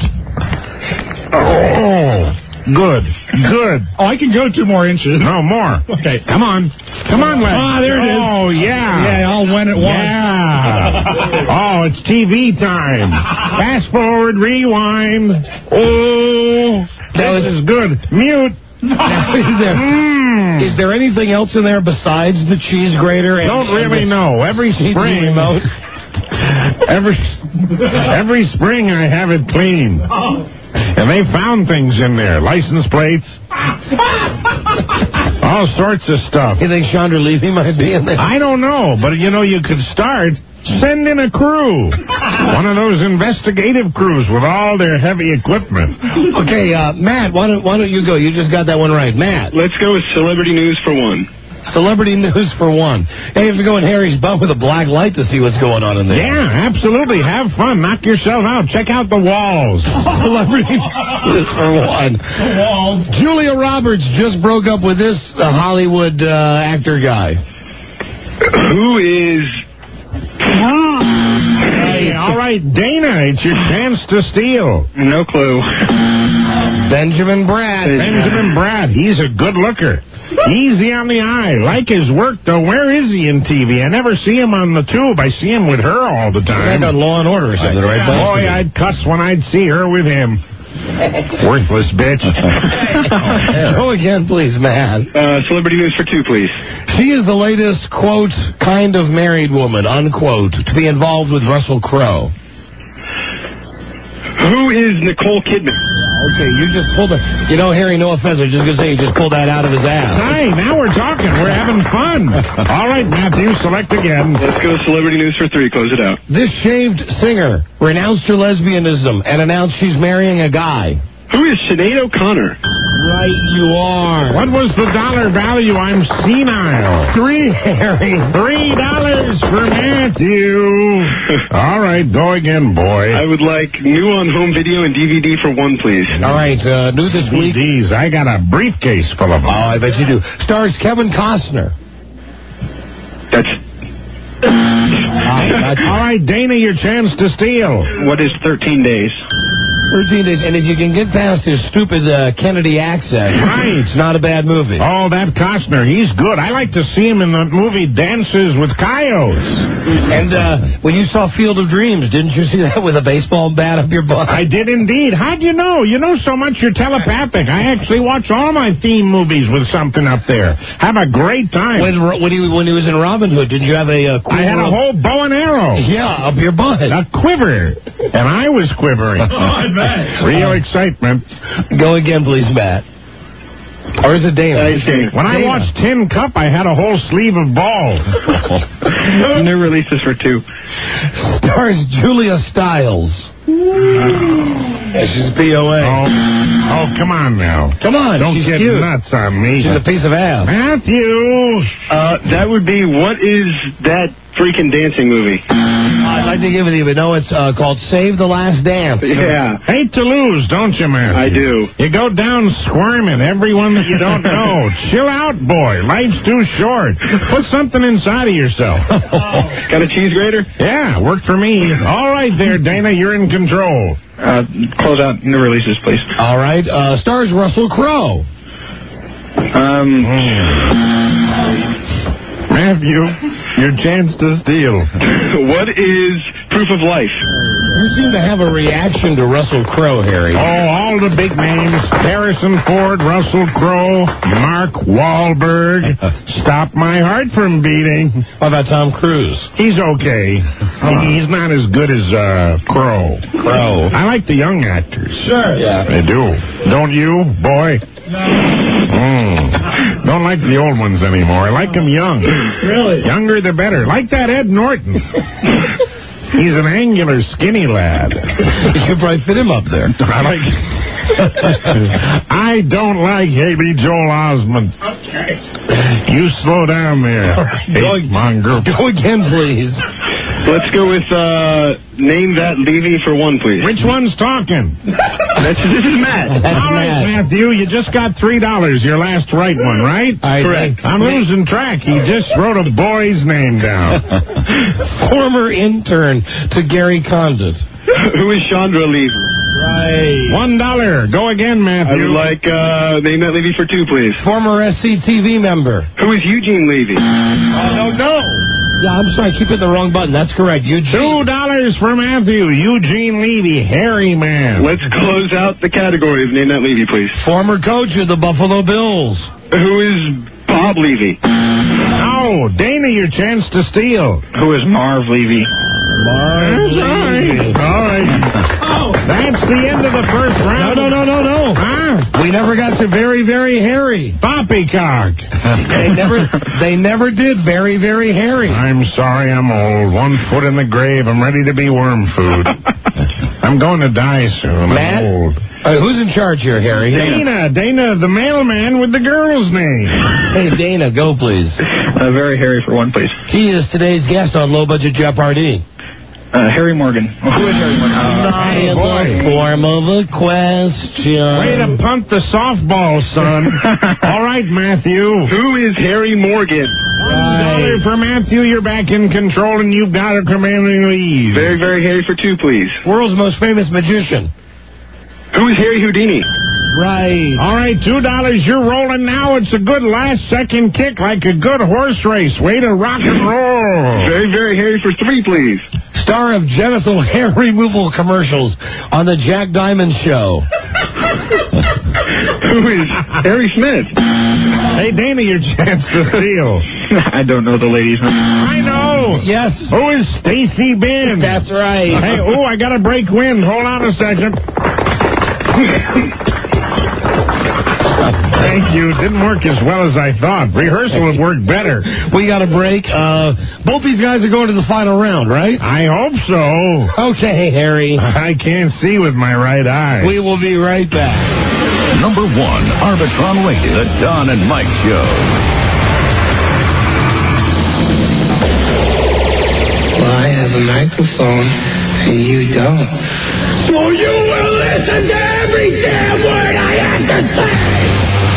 Oh, good, good. Oh, I can go two more inches. No, more. Okay. Come on. Come on, Wes. Ah, there it is. Oh, yeah. Yeah, I'll win it once. Yeah. Oh, it's T V time. Fast forward, rewind. Oh, this is good. Mute. Now, is, there, mm. is there anything else in there besides the cheese grater? And, Don't really and know. Every C D spring, remote? every every spring I have it cleaned, and they found things in there, license plates, all sorts of stuff. You think Chandra Levy might be in there? I don't know, but you know, you could start. Send in a crew. One of those investigative crews with all their heavy equipment. Okay, uh, Matt, why don't, why don't you go? You just got that one right. Matt. Let's go with celebrity news for one. Celebrity news for one. Hey, if you go in Harry's butt with a black light to see what's going on in there. Yeah, absolutely. Have fun. Knock yourself out. Check out the walls. Celebrity news for one. Walls. Julia Roberts just broke up with this uh, Hollywood uh, actor guy. Who is... Hey, all right, Dana, it's your chance to steal. No clue. Benjamin Bratt. Benjamin Bratt. He's a good looker. Easy on the eye. Like his work, though. Where is he in T V? I never see him on the tube. I see him with her all the time. Like on Law and Order or something, right? Boy, I'd cuss when I'd see her with him. Worthless bitch. Go again, please, man. Uh, celebrity news for two, please. She is the latest, quote, kind of married woman, unquote, to be involved with Russell Crowe. Who is Nicole Kidman? Okay, you just pulled it. You know, Harry, no offense, I was just going to say you just pulled that out of his ass. Hi, now we're talking. We're having fun. All right, Matthew, select again. Let's go celebrity news for three. Close it out. This shaved singer renounced her lesbianism and announced she's marrying a guy. Who is Sinead O'Connor? Right, you are. What was the dollar value? I'm senile. Three, Harry. Three dollars for Matthew. All right, go again, boy. I would like new on home video and D V D for one, please. All right, uh, new this week. C Ds. I got a briefcase full of them. Oh, I bet you do. Stars Kevin Costner. That's... All right, Dana, your chance to steal. What is thirteen days? thirteen days, and if you can get past his stupid uh, Kennedy accent, right. It's not a bad movie. Oh, that Costner, he's good. I like to see him in the movie Dances with Coyotes. And uh, when you saw Field of Dreams, didn't you see that with a baseball bat up your butt? I did indeed. How'd you know? You know so much you're telepathic. I actually watch all my theme movies with something up there. Have a great time. When when he when he was in Robin Hood, did you have a? Uh, I had a whole bow and arrow. Yeah, up your butt. A quiver, and I was quivering. Real excitement. Go again, please, Matt. Or is it Dana? When I Dana. watched Tin Cup, I had a whole sleeve of balls. New releases for two. Stars Julia Stiles. Yeah, she's a P O A. Oh, oh, come on now. Come on. Don't she's get cute. nuts on me. She's a piece of ass. Matthew. Uh, that would be, what is that freaking dancing movie. I'd like to give it to you, but no, it's uh, called Save the Last Dance. Yeah. Hate to lose, don't you, man? I do. You go down squirming everyone that you don't know. Chill out, boy. Life's too short. Put something inside of yourself. Got a cheese grater? Yeah, worked for me. All right there, Dana, you're in control. Uh, close out the releases, please. All right. Uh, stars Russell Crowe. Um... Matthew, your chance to steal. What is Proof of Life? You seem to have a reaction to Russell Crowe, Harry. Oh, all the big names. Harrison Ford, Russell Crowe, Mark Wahlberg. Stop my heart from beating. What about Tom Cruise? He's okay. He's not as good as uh, Crowe. Crowe. I like the young actors. Sure. Yeah. I do. Don't you, boy? No. Mm. Don't like the old ones anymore. I like them young. Really? Younger the better. Like that Ed Norton. He's an angular, skinny lad. You could probably fit him up there. I like. I don't like Haley Joel Osment. Okay. You slow down there, hate monger. Go again, please. Let's go with uh, Name That Levy for one, please. Which one's talking? That's, this is Matt. That's All right, Matt. Matthew, you just got three dollars, your last right one, right? I Correct. think- I'm losing track. He just wrote a boy's name down. Former intern to Gary Condit. Who is Chandra Levy? Right. One dollar. Go again, I Matthew. would like uh, Name That Levy for two, please. Former S C T V member. Who is Eugene Levy? I don't know. Yeah, I'm sorry. I keep hitting the wrong button. That's correct. Eugene. Two dollars for Matthew. Eugene Levy, hairy man. Let's close out the category of Name That Levy, please. Former coach of the Buffalo Bills. Who is Bob Levy? Oh, Dana, your chance to steal. Who is Marv Levy? That's right. All right. Oh, that's the end of the first round. No, no, no, no, no. Huh? We never got to Very, Very Hairy. Poppycock. They never, they never did Very, Very Hairy. I'm sorry I'm old. One foot in the grave. I'm ready to be worm food. I'm going to die soon. Matt? I'm old. Uh, who's in charge here, Harry? Dana. Dana, the mailman with the girl's name. Hey, Dana, go, please. Uh, very hairy for one, please. He is today's guest on Low Budget Jeopardy. Uh, Harry Morgan. Who is Harry Morgan? Not in the form of a question. Way to punt the softball, son. All right, Matthew. Who is Harry Morgan? One dollar for Matthew. You're back in control, and you've got a commanding lead. Very, very hairy for two, please. World's most famous magician. Who is Harry Houdini? Right. All right, two dollars. You're rolling now. It's a good last-second kick, like a good horse race. Way to rock and roll. Very, very hairy for three, please. Star of genital hair removal commercials on the Jack Diamond Show. Who is Harry Smith? Hey, Dana, your chance to steal. I don't know the lady's name. I know. Yes. Who is Stacy Benn? That's right. Hey, oh, I got to break wind. Hold on a second. Thank you. Didn't work as well as I thought. Rehearsal would work better. We got a break. Uh, both these guys are going to the final round, right? I hope so. Okay, Harry. I can't see with my right eye. We will be right back. Number one, Arbitron Radio, the Don and Mike Show. Well, I have a microphone and you don't. So you will listen to every damn word I have to say.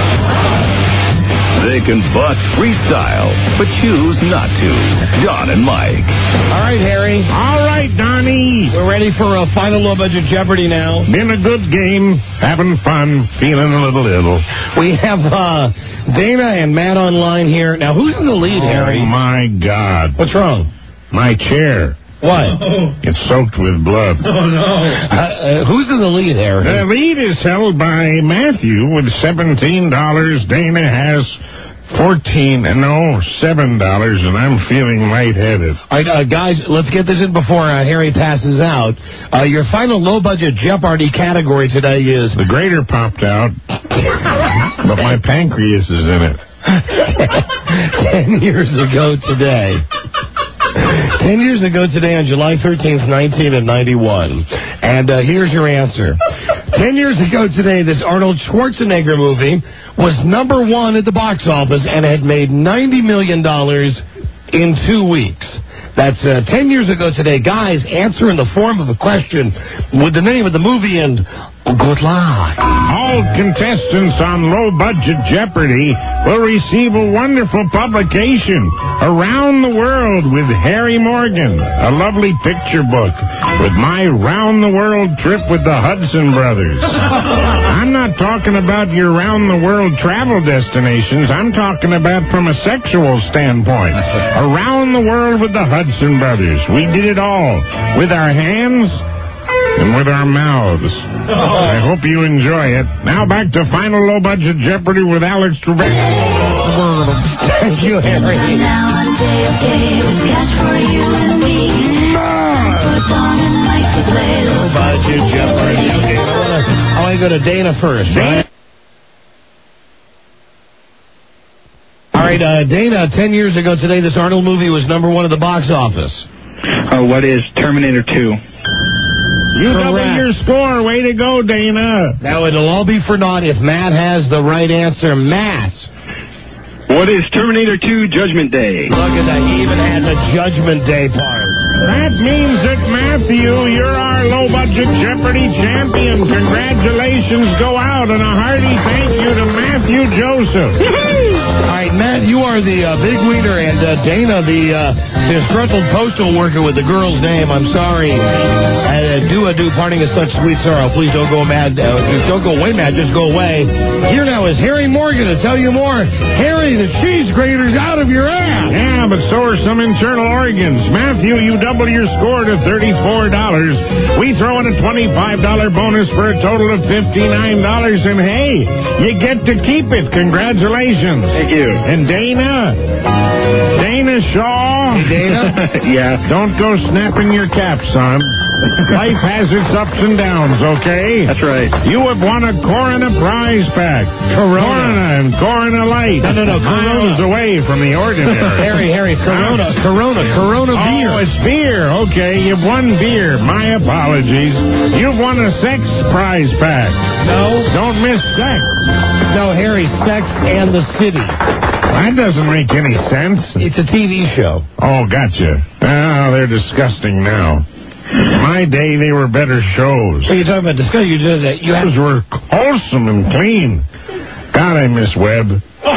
They can buck freestyle, but choose not to. Don and Mike. All right, Harry. All right, Donnie. We're ready for a final Low Budget Jeopardy now. Been a good game. Having fun. Feeling a little ill. We have uh, Dana and Matt online here. Now, who's in the lead, Oh, Harry? my God. What's wrong? My chair. What? It's soaked with blood. Oh, no. Uh, uh, who's in the lead, Harry? The lead is held by Matthew with seventeen dollars. Dana has fourteen, no, seven dollars, and I'm feeling lightheaded. All right, uh, guys, let's get this in before uh, Harry passes out. Uh, your final low-budget Jeopardy category today is... The grater popped out, but my pancreas is in it. Ten years ago today. Ten years ago today on July thirteenth, nineteen ninety-one. And uh, here's your answer. Ten years ago today, this Arnold Schwarzenegger movie was number one at the box office and had made ninety million dollars in two weeks. That's uh, ten years ago today. Guys, answer in the form of a question with the name of the movie and good luck. All contestants on Low Budget Jeopardy will receive a wonderful publication, Around the World with Harry Morgan, a lovely picture book with my round-the-world trip with the Hudson Brothers. I'm not talking about your round-the-world travel destinations. I'm talking about from a sexual standpoint. Around the world with the Hudson Brothers. We did it all with our hands and with our mouths. I hope you enjoy it. Now back to Final Low Budget Jeopardy with Alex Trebek. Thank you, Henry. Now a day of games, cash for you and me. Put on and like to play Low Budget Jeopardy. Okay, I want to go to Dana first, right? All right, uh, Dana, ten years ago today, this Arnold movie was number one at the box office. Uh, what is Terminator two? You double your score. Way to go, Dana. Now, it'll all be for naught if Matt has the right answer. Matt. What is Terminator two Judgment Day? Look at that. He even had the Judgment Day part. That means that, Matthew, you're our low-budget Jeopardy champion. Congratulations go out, and a hearty thank you to Matthew Joseph. All right, Matt, you are the uh, big winner, and uh, Dana, the uh, disgruntled postal worker with the girl's name. I'm sorry. Uh, do a do parting of such sweet sorrow. Please don't go mad. Uh, just don't go away, Matt. Just go away. Here now is Harry Morgan to tell you more. Harry, the cheese grater's out of your ass. Yeah, but so are some internal organs. Matthew, you double your score to thirty-four dollars. We throw in a twenty-five dollars bonus for a total of fifty-nine dollars. And hey, you get to keep it. Congratulations. Thank you. And Dana, Dana Shaw. Hey, Dana? Yeah. Don't go snapping your cap, son. Life has its ups and downs, okay? That's right. You have won a Corona prize pack. Corona. Corona and Corona Light. No, no, no. Miles Corona. away from the ordinary. Harry, Harry, Corona, Corona, Corona beer. Oh, it's beer. Okay, you've won beer. My apologies. You've won a sex prize pack. No. Don't miss sex. No, Harry, Sex and the City. That doesn't make any sense. It's a T V show. Oh, gotcha. Oh, they're disgusting now. My day, they were better shows. So you're talking about disgusting. You did that. You had... Those were wholesome and clean. God, I miss Webb.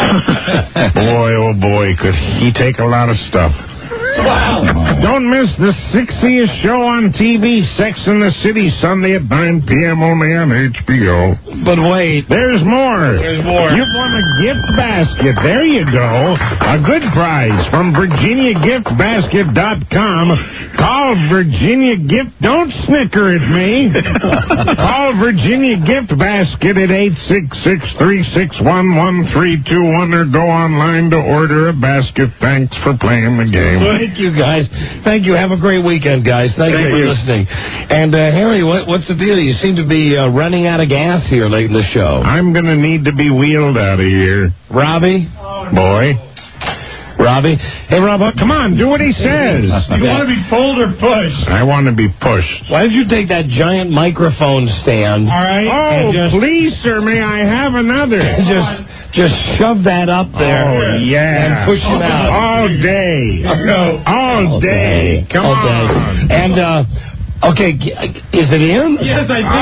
Boy, oh boy, could he take a lot of stuff. Wow. Don't miss the sexiest show on T V, Sex in the City, Sunday at nine p.m. only on H B O. But wait. There's more. There's more. You've won a gift basket. There you go. A good prize from Virginia Gift Basket dot com. Call Virginia Gift. Don't snicker at me. Call Virginia Gift Basket at eight six six, three six one, one three two one or go online to order a basket. Thanks for playing the game. Thank you, guys. Thank you. Have a great weekend, guys. Thank, Thank you for you. listening. And, uh, Harry, what, what's the deal? You seem to be uh, running out of gas here late in the show. I'm going to need to be wheeled out of here. Robbie? Boy. Robbie? Hey, Rob, Come on, do what he says. You want to be pulled or pushed? I want to be pushed. why don't you take that giant microphone stand? All right. Oh, And just- please, sir, may I have another? Just... Just shove that up there. Oh, yeah. And push it out. All day. No. All day. Come All on. day. And, uh, okay, g- is it in? Yes, I think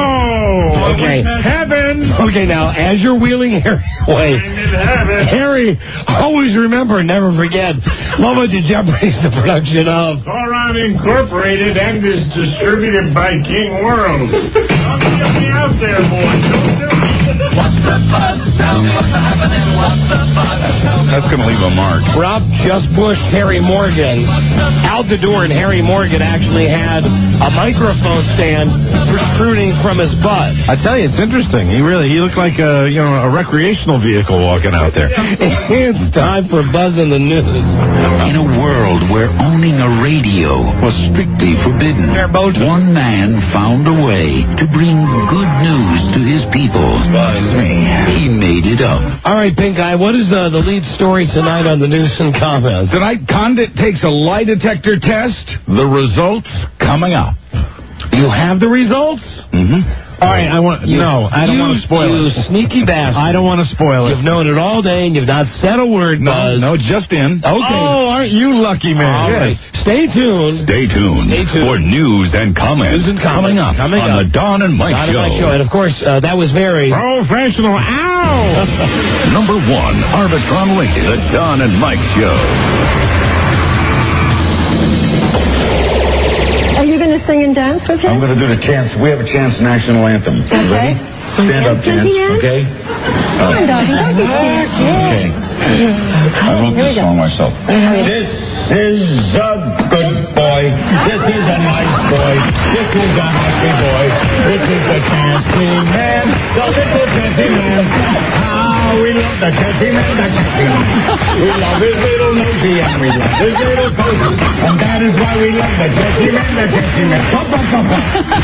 Oh, Okay. heaven. Okay, now, as you're wheeling Harry away, I'm in heaven. Harry, always remember, never forget, Low Budget Jeopardy is the production of... Goron Incorporated and is distributed by King World. Don't get me out there, boy. Don't do it. What's the buzz? Tell me what's happening. What's the buzz? That's going to leave a mark. Rob just pushed Harry Morgan out the door, and Harry Morgan actually had a microphone stand protruding from his butt. I tell you, it's interesting. He really, he looked like a, you know, a recreational vehicle walking out there. It's time for Buzz in the News. In a world where owning a radio was strictly forbidden, one man found a way to bring good news to his people. He made it up. All right, Pink Eye, what is uh, the lead story tonight on the news and comments? Tonight, Condit takes a lie detector test. The results coming up. You have the results? Mm-hmm. All right, I want You- no, I don't you- want to spoil you it. sneaky bastard. I don't want to spoil it. You've known it all day and you've not said a word, No, Buzz. no, just in. Okay. Oh, aren't you lucky, man? All right. Stay tuned. Stay tuned, Stay tuned. for news and comments News and coming comments. up Coming on up. the Don and Mike Don and Show. Mike Show. And of course, uh, that was very Professional. Ow! Number one, Arbitron Radio, the Don and Mike Show. Are you going to sing and dance with him? I'm going to do the chance. We have a chance national anthem. Okay. Ready? Stand up, chance. Okay? Come on, doggy. Don't be scared. Okay. I wrote Here we this go. song myself. This is a good boy. This is a nice boy. This is a happy boy. This is the chancy man. The little chancy man. How we love the chancy man, the chancy man. We love his little nosy and we love his little cozy. And that is why we love the chancy man, the chancy man. Pop, pop, pop, pop.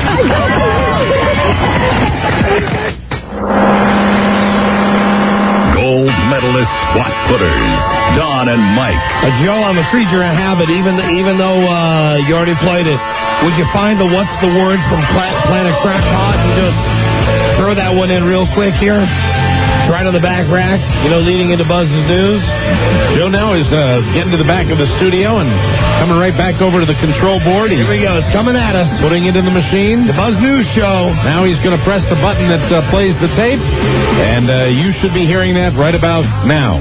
Gold medalist squat putters, Don and Mike. Uh, Joe, I'm a creature of habit, even even though uh, you already played it. Would you find the What's the Word from Pla- Planet Crackpot and just throw that one in real quick here? It's right on the back rack, you know, leading into Buzz's news. Joe now is uh, getting to the back of the studio and coming right back over to the control board. He's Here we go. It's coming at us. putting it in the machine. The Buzz News Show. Now he's going to press the button that uh, plays the tape, and uh, you should be hearing that right about now.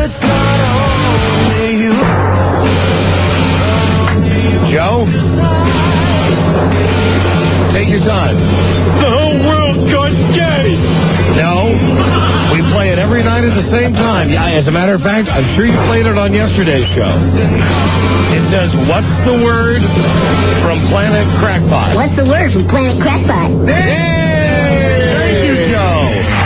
Joe? Take your time. The whole world gone gay. No. We play it every night at the same time. Yeah, as a matter of fact, I'm sure you played it on yesterday's show. It says, what's the word from Planet Crackpot? What's the word from Planet Crackpot? Thank you, Joe.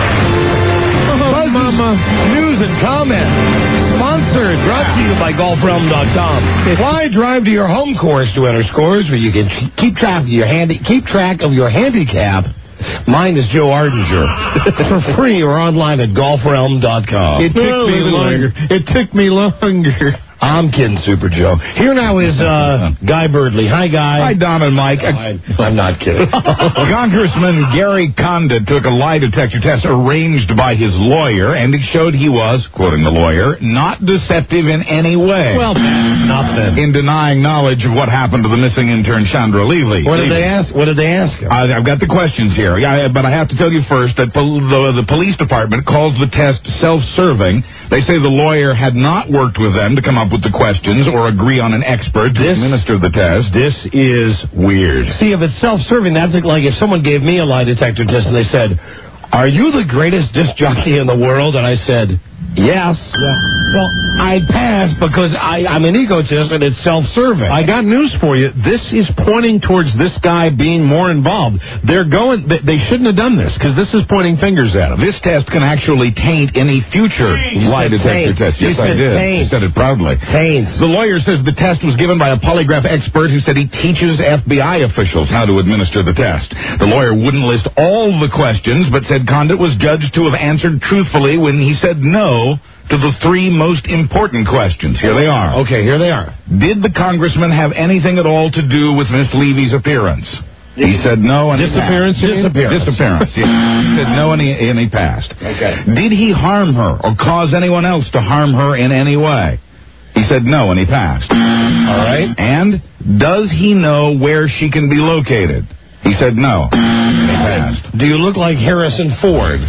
Buzz Mama News and Comments. Sponsored, brought to you by golf realm dot com. Fly drive to your home course to enter scores where you can keep track of your handy keep track of your handicap. Mine is Joe Ardinger. For free or online at golf realm dot com. It took me longer. It took me longer. I'm kidding, Super Joe. Here now is uh, Guy Birdley. Hi, Guy. Hi, Don and Mike. I, I'm not kidding. Congressman Gary Condit took a lie detector test arranged by his lawyer, and it showed he was, quoting the lawyer, not deceptive in any way. Well, nothing. In denying knowledge of what happened to the missing intern Chandra Levy. What did they ask? What did they ask him? I, I've got the questions here, yeah, but I have to tell you first that pol- the, the police department calls the test self-serving. They say the lawyer had not worked with them to come up with the questions or agree on an expert to This- administer the test. This is weird. See, if it's self-serving, that's like if someone gave me a lie detector test and they said, "Are you the greatest disc jockey in the world?" And I said, "Yes." Well, I passed because I, I'm an egotist and it's self-serving. I got news for you. This is pointing towards this guy being more involved. They're going. They, they shouldn't have done this because this is pointing fingers at him. This test can actually taint any future lie said detector taint. test. You Yes, I said did. taint. I said it proudly. Taint. The lawyer says the test was given by a polygraph expert who said he teaches F B I officials how to administer the test. The lawyer wouldn't list all the questions, but said Condit was judged to have answered truthfully when he said no to the three most important questions. Here they are. Okay, here they are. Did the congressman have anything at all to do with Miss Levy's appearance? He said no, and he Disappearance, passed. you mean? Disappearance. Disappearance. Yeah. He said no, and he, and he passed. Okay. Did he harm her or cause anyone else to harm her in any way? He said no, and he passed. All right. And does he know where she can be located? He said no, and he passed. Do you look like Harrison Ford?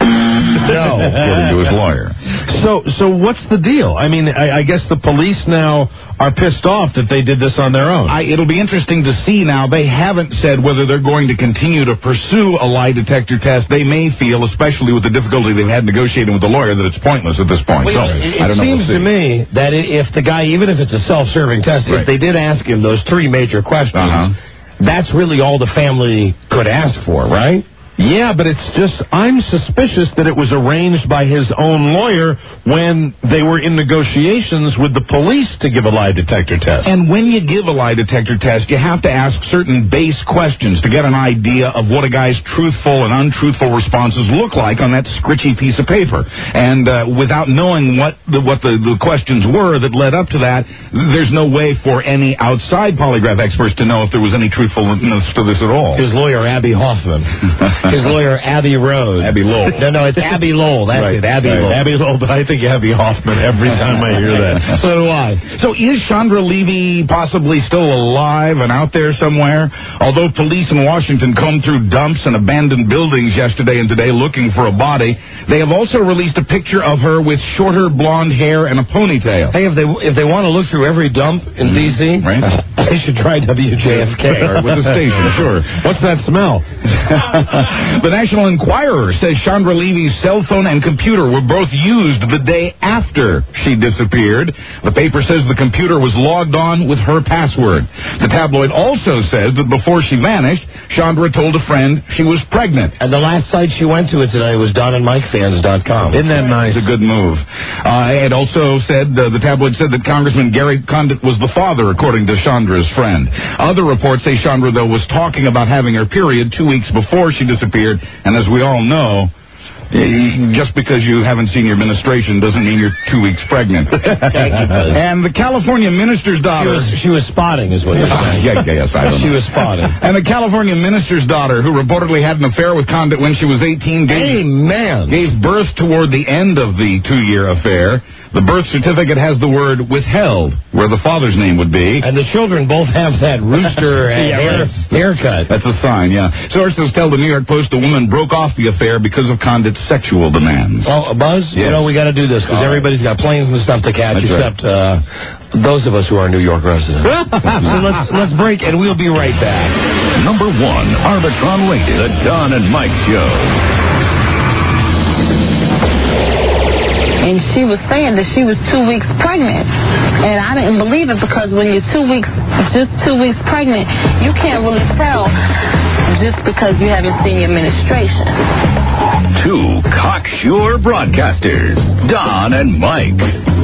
No. According to his lawyer. So, so what's the deal? I mean, I, I guess the police now are pissed off that they did this on their own. I, it'll be interesting to see now. They haven't said whether they're going to continue to pursue a lie detector test. They may feel, especially with the difficulty they've had negotiating with the lawyer, that it's pointless at this point. Well, so, it, I it don't know. seems We'll to see. me that i- if the guy, even if it's a self-serving test, Right. if they did ask him those three major questions, Uh-huh. that's really all the family could ask for, right? Yeah, but it's just, I'm suspicious that it was arranged by his own lawyer when they were in negotiations with the police to give a lie detector test. And when you give a lie detector test, you have to ask certain base questions to get an idea of what a guy's truthful and untruthful responses look like on that scritchy piece of paper. And uh, without knowing what the, what the, the questions were that led up to that, there's no way for any outside polygraph experts to know if there was any truthfulness to this at all. His lawyer, Abby Hoffman. his lawyer, Abby Rose. Abby Lowell. No, no, it's Abby Lowell. That's Right, it, Abby right. Lowell. Abby Lowell, but I think Abby Hoffman every time I hear that. So do I. So is Chandra Levy possibly still alive and out there somewhere? Although police in Washington combed through dumps and abandoned buildings yesterday and today looking for a body, they have also released a picture of her with shorter blonde hair and a ponytail. Hey, if they if they want to look through every dump in D C, Right. they should try W J F K. Or with the station, sure. What's that smell? The National Enquirer says Chandra Levy's cell phone and computer were both used the day after she disappeared. The paper says the computer was logged on with her password. The tabloid also says that before she vanished, Chandra told a friend she was pregnant. And the last site she went to today was don and mike fans dot com. Isn't that nice? It's a good move. Uh, it also said, uh, the tabloid said that Congressman Gary Condit was the father, according to Chandra's friend. Other reports say Chandra, though, was talking about having her period two weeks before she disappeared, and as we all know, just because you haven't seen your menstruation doesn't mean you're two weeks pregnant. And the California minister's daughter... She was, she was spotting, is what you're saying. yeah, yes, I don't She know. was spotting. And the California minister's daughter, who reportedly had an affair with Condit when she was eighteen, gave, Hey, man. gave birth toward the end of the two-year affair. The birth certificate has the word withheld, where the father's name would be. And the children both have that rooster uh, Yeah, hair, right. haircut. That's a sign, yeah. Sources tell the New York Post the woman broke off the affair because of Condit's sexual demands. Oh, Buzz, Yeah. you know, we got to do this because All right. everybody's got planes and stuff to catch, That's right. except uh, those of us who are New York residents. So let's let's break, and we'll be right back. Number one, Arbitron rated, the Don and Mike Show. And she was saying that she was two weeks pregnant. And I didn't believe it because when you're two weeks, just two weeks pregnant, you can't really tell just because you haven't seen your menstruation. Two cocksure broadcasters, Don and Mike.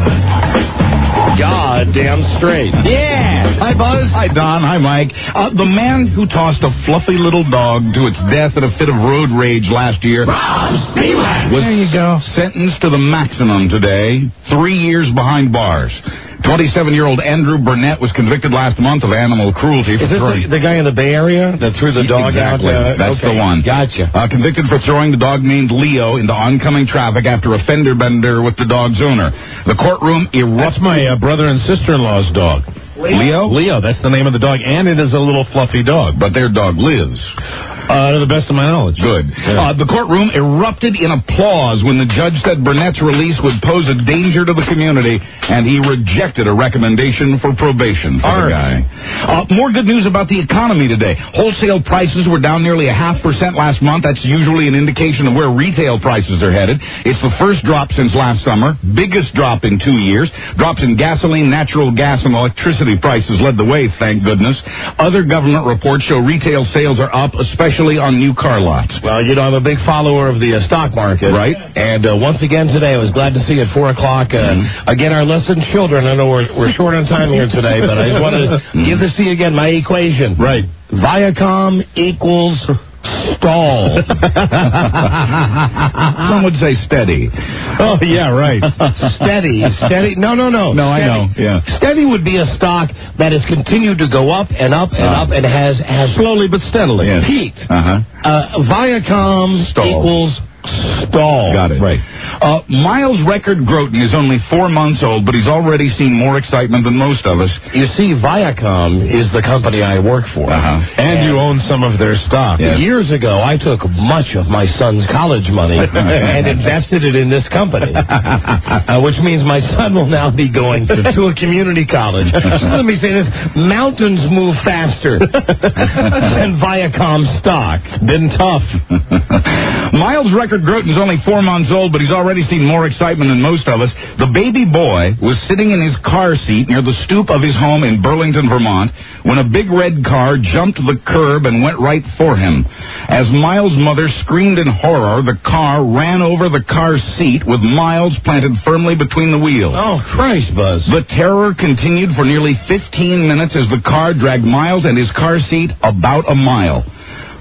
God damn straight. Yeah. Hi, Buzz. Hi, Don. Hi, Mike. Uh, the man who tossed a fluffy little dog to its death in a fit of road rage last year was there you go. sentenced to the maximum today, three years behind bars. twenty-seven-year-old Andrew Burnett was convicted last month of animal cruelty. Is this the, the guy in the Bay Area that threw the dog exactly. out? Uh, That's okay. the one. Gotcha. Uh, convicted for throwing the dog named Leo into oncoming traffic after a fender bender with the dog's owner. The courtroom erupted. That's my uh, brother and sister-in-law's dog. Leo? Leo, that's the name of the dog, and it is a little fluffy dog. But their dog lives. Uh, to the best of my knowledge. Good. Yeah. Uh, the courtroom erupted in applause when the judge said Burnett's release would pose a danger to the community, and he rejected a recommendation for probation for All the right. guy. Uh, more good news about the economy today. Wholesale prices were down nearly a half percent last month. That's usually an indication of where retail prices are headed. It's the first drop since last summer, biggest drop in two years. Drops in gasoline, natural gas, and electricity prices led the way, thank goodness. Other government reports show retail sales are up, especially on new car lots. Well, you know, I'm a big follower of the uh, stock market. Right. And uh, once again today, I was glad to see at four o'clock, uh, mm-hmm. again, our lesson children. I know we're, we're short on time here today, but I just wanted to give this to you again, my equation. Right. Viacom equals stall. Some would say steady. Oh, yeah, right. Steady. Steady. No, no, no. No, steady. I know. Yeah. Steady would be a stock that has continued to go up and up and Uh, up and has, has slowly but steadily yes. peaked. Uh-huh. Uh, Viacom Stall. equals stall. Got it. Right. Uh, Miles Record Groton is only four months old, but he's already seen more excitement than most of us. You see, Viacom is the company I work for. Uh-huh. And, and you own some of their stock. Yes. Years ago, I took much of my son's college money and invested it in this company, uh, which means my son will now be going to, to a community college. So let me say this, mountains move faster than Viacom stock. Been tough. Miles Record Groton is only four months old, but he's already seen more excitement than most of us. The baby boy was sitting in his car seat near the stoop of his home in Burlington, Vermont, when a big red car jumped the curb and went right for him. As Miles' mother screamed in horror, the car ran over the car's seat with Miles planted firmly between the wheels. Oh, Christ, Buzz. The terror continued for nearly fifteen minutes as the car dragged Miles and his car seat about a mile.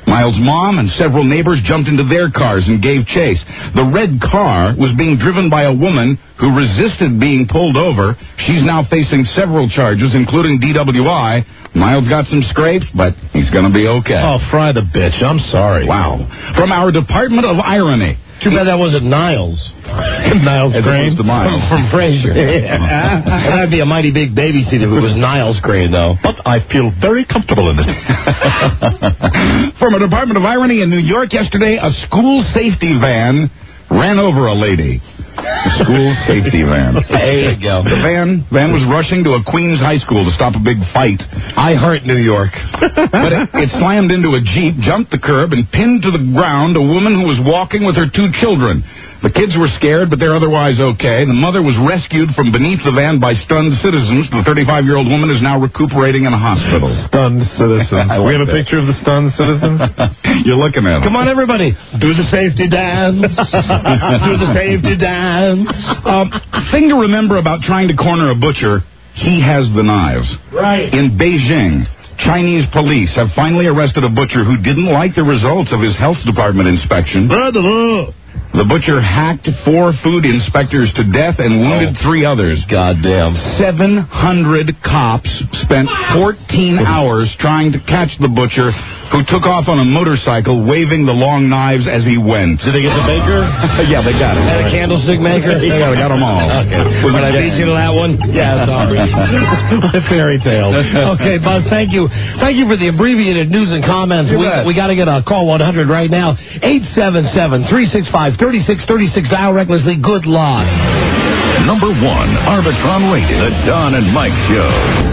Miles' mom and several neighbors jumped into their cars and gave chase. The red car was being driven by a woman who resisted being pulled over. She's now facing several charges, including D W I. Miles got some scrapes, but he's going to be okay. Oh, fry the bitch. I'm sorry. Wow. From our Department of Irony. Too bad that wasn't Niles. Niles As Crane. opposed to Miles. From, from Frasier. That'd be a mighty big babysitter if it was Niles Crane, though. But I feel very comfortable in it. From a Department of Irony in New York yesterday, a school safety van ran over a lady. A school safety van. There you go. The van van was rushing to a Queens high school to stop a big fight. I hurt New York. But it, it slammed into a Jeep, jumped the curb, and pinned to the ground a woman who was walking with her two children. The kids were scared, but they're otherwise okay. The mother was rescued from beneath the van by stunned citizens. The thirty-five-year-old woman is now recuperating in a hospital. Stunned citizens. We have a picture of the stunned citizens? You're looking at it. Come on, everybody. Do the safety dance. Do the safety dance. Um, thing to remember about trying to corner a butcher, he has the knives. Right. In Beijing, Chinese police have finally arrested a butcher who didn't like the results of his health department inspection. The butcher hacked four food inspectors to death and wounded oh. three others. Goddamn. seven hundred cops spent fourteen hours trying to catch the butcher, who took off on a motorcycle waving the long knives as he went. Did they get the baker? Yeah, they got it. And a candlestick maker? Yeah, they got them all. Okay. When I beat you to that one? Yeah, sorry. Fairy tale. Okay, Buzz, thank you. Thank you for the abbreviated news and comments. You We, bet. we got to get a call one hundred right now. eight seven seven, three six five, three six three six. Dial recklessly. Good luck. Number one, Arbitron rated, The Don and Mike Show.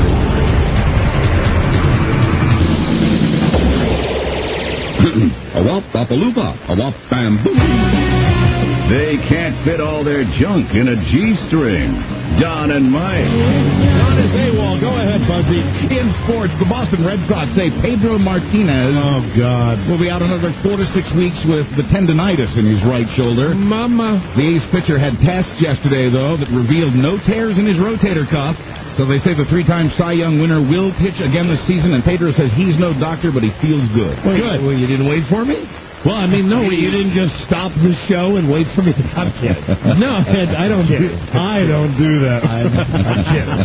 A wop bopaloopa, a wop bamboo. They can't fit all their junk in a G-string. Don and Mike. Don is AWOL. Go ahead, Buzzy. In sports, the Boston Red Sox say Pedro Martinez Oh, God. will be out another four to six weeks with the tendonitis in his right shoulder. Mama. The A's pitcher had tests yesterday, though, that revealed no tears in his rotator cuff. So they say the three-time Cy Young winner will pitch again this season, and Pedro says he's no doctor, but he feels good. Wait, Good. Well, you didn't wait for me? Well, I mean, no, You didn't just stop the show and wait for me to... I'm kidding. No, I don't do I don't do that. I'm, I'm kidding.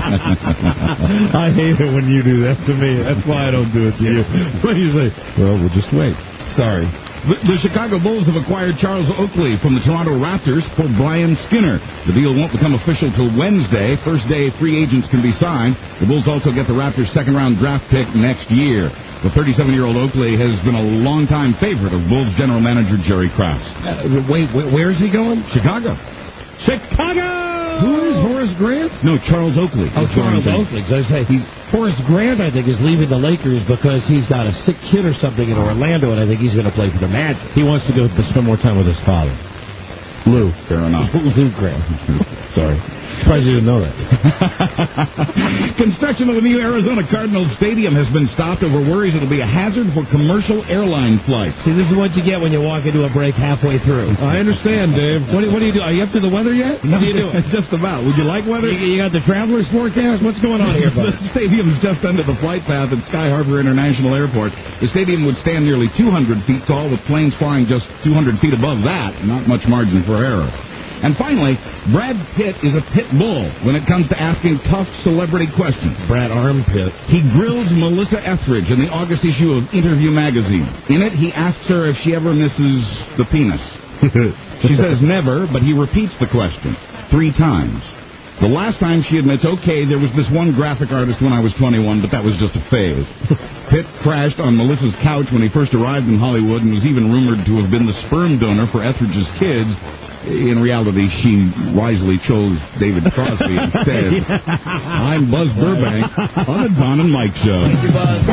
I hate it when you do that to me. That's why I don't do it to you. What do you say? Well, we'll just wait. Sorry. The, the Chicago Bulls have acquired Charles Oakley from the Toronto Raptors for Brian Skinner. The deal won't become official till Wednesday. First day free agents can be signed. The Bulls also get the Raptors' second-round draft pick next year. The thirty-seven-year-old Oakley has been a longtime favorite of Bulls general manager Jerry Krause. Uh, wait, wait, where is he going? Chicago. Chicago! Who is Horace Grant? No, Charles Oakley. Oh, Charles Oakley. I say, he's, Horace Grant, I think, is leaving the Lakers because he's got a sick kid or something in Orlando, and I think he's going to play for the Magic. He wants to go to spend more time with his father. Lou. Fair enough. Lou Grant. Sorry. Surprised you didn't know that. Construction of the new Arizona Cardinals Stadium has been stopped over worries it'll be a hazard for commercial airline flights. See, this is what you get when you walk into a break halfway through. I understand, Dave. What do, what do you do? Are you up to the weather yet? No, What do you do? Just about. Would you like weather? You, you got the traveler's forecast? What's going on here, The bud? stadium is just under the flight path at Sky Harbor International Airport. The stadium would stand nearly two hundred feet tall with planes flying just two hundred feet above that. Not much margin for error. And finally, Brad Pitt is a pit bull when it comes to asking tough celebrity questions. Brad Armpit. He grills Melissa Etheridge in the August issue of Interview magazine. In it, he asks her if she ever misses the penis. She says never, but he repeats the question three times. The last time she admits, okay, there was this one graphic artist when I was twenty-one, but that was just a phase. Pitt crashed on Melissa's couch when he first arrived in Hollywood and was even rumored to have been the sperm donor for Etheridge's kids. In reality, she wisely chose David Crosby instead. I'm Buzz Burbank on the Don and Mike Show. Thank you, Buzz.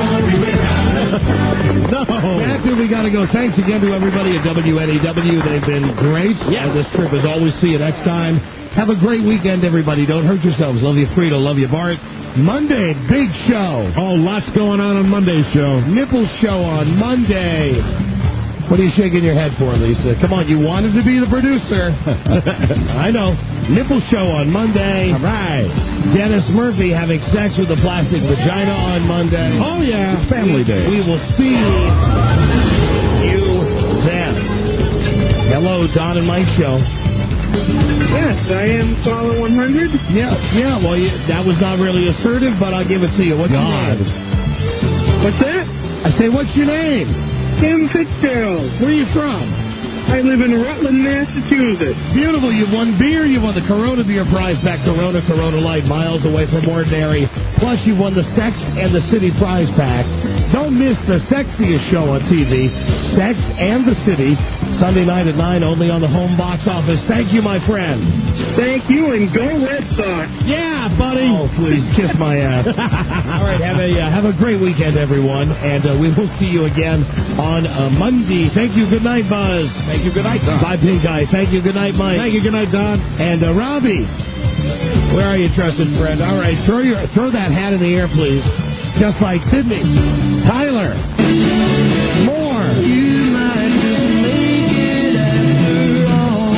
No. That's it. We got to go. Thanks again to everybody at W N E W. They've been great. Yeah. This trip is always. See you next time. Have a great weekend, everybody. Don't hurt yourselves. Love you, Frito. Love you, Bart. Monday, big show. Oh, lots going on on Monday's show. Nipple show on Monday. What are you shaking your head for, Lisa? Come on, you wanted to be the producer. I know. Nipple show on Monday. All right. Dennis Murphy having sex with a plastic vagina on Monday. Oh, yeah. It's family day. We will see You then. Hello, Don and Mike Show. Yes, I am caller one hundred. Yeah, yeah, well, you, that was not really assertive, but I'll give it to you. What's God. your name? What's that? I say, what's your name? Tim Fitzgerald. Where are you from? I live in Rutland, Massachusetts. Beautiful. You've won beer. You won the Corona Beer Prize back. Corona, Corona Light, miles away from ordinary. Plus, you won the Sex and the City Prize Pack. Don't miss the sexiest show on T V, Sex and the City, Sunday night at nine, only on the home box office. Thank you, my friend. Thank you, and go Red Sox. Yeah, buddy. Oh, please, kiss my ass. All right, have a uh, have a great weekend, everyone, and uh, we will see you again on uh, Monday. Thank you. Good night, Buzz. Thank you. Good night, Don. Bye, Pink Eye. Thank you. Good night, Mike. Thank you. Good night, Don. And uh, Robbie, where are you, trusted friend? All right, throw your throw that hat in the air, please. Just like Sydney. Tyler. More. You might just make it after all.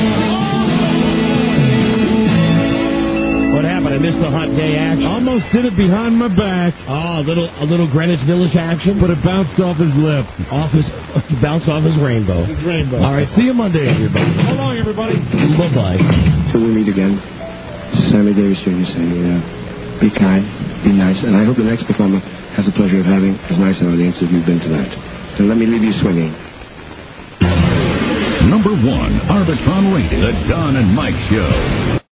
What happened? I missed the hot day action. Almost did it behind my back. Oh, a little a little Greenwich Village action. But it bounced off his lip. Off his bounce off his rainbow. His rainbow. All right, see you Monday, everybody. So long, everybody. Bye bye. Till we meet again, Sammy Davis Junior saying, uh, be kind, be nice, and I hope the next performer has the pleasure of having as nice an audience as you've been tonight. So let me leave you swinging. Number one, Arbitron Radio, the Don and Mike Show.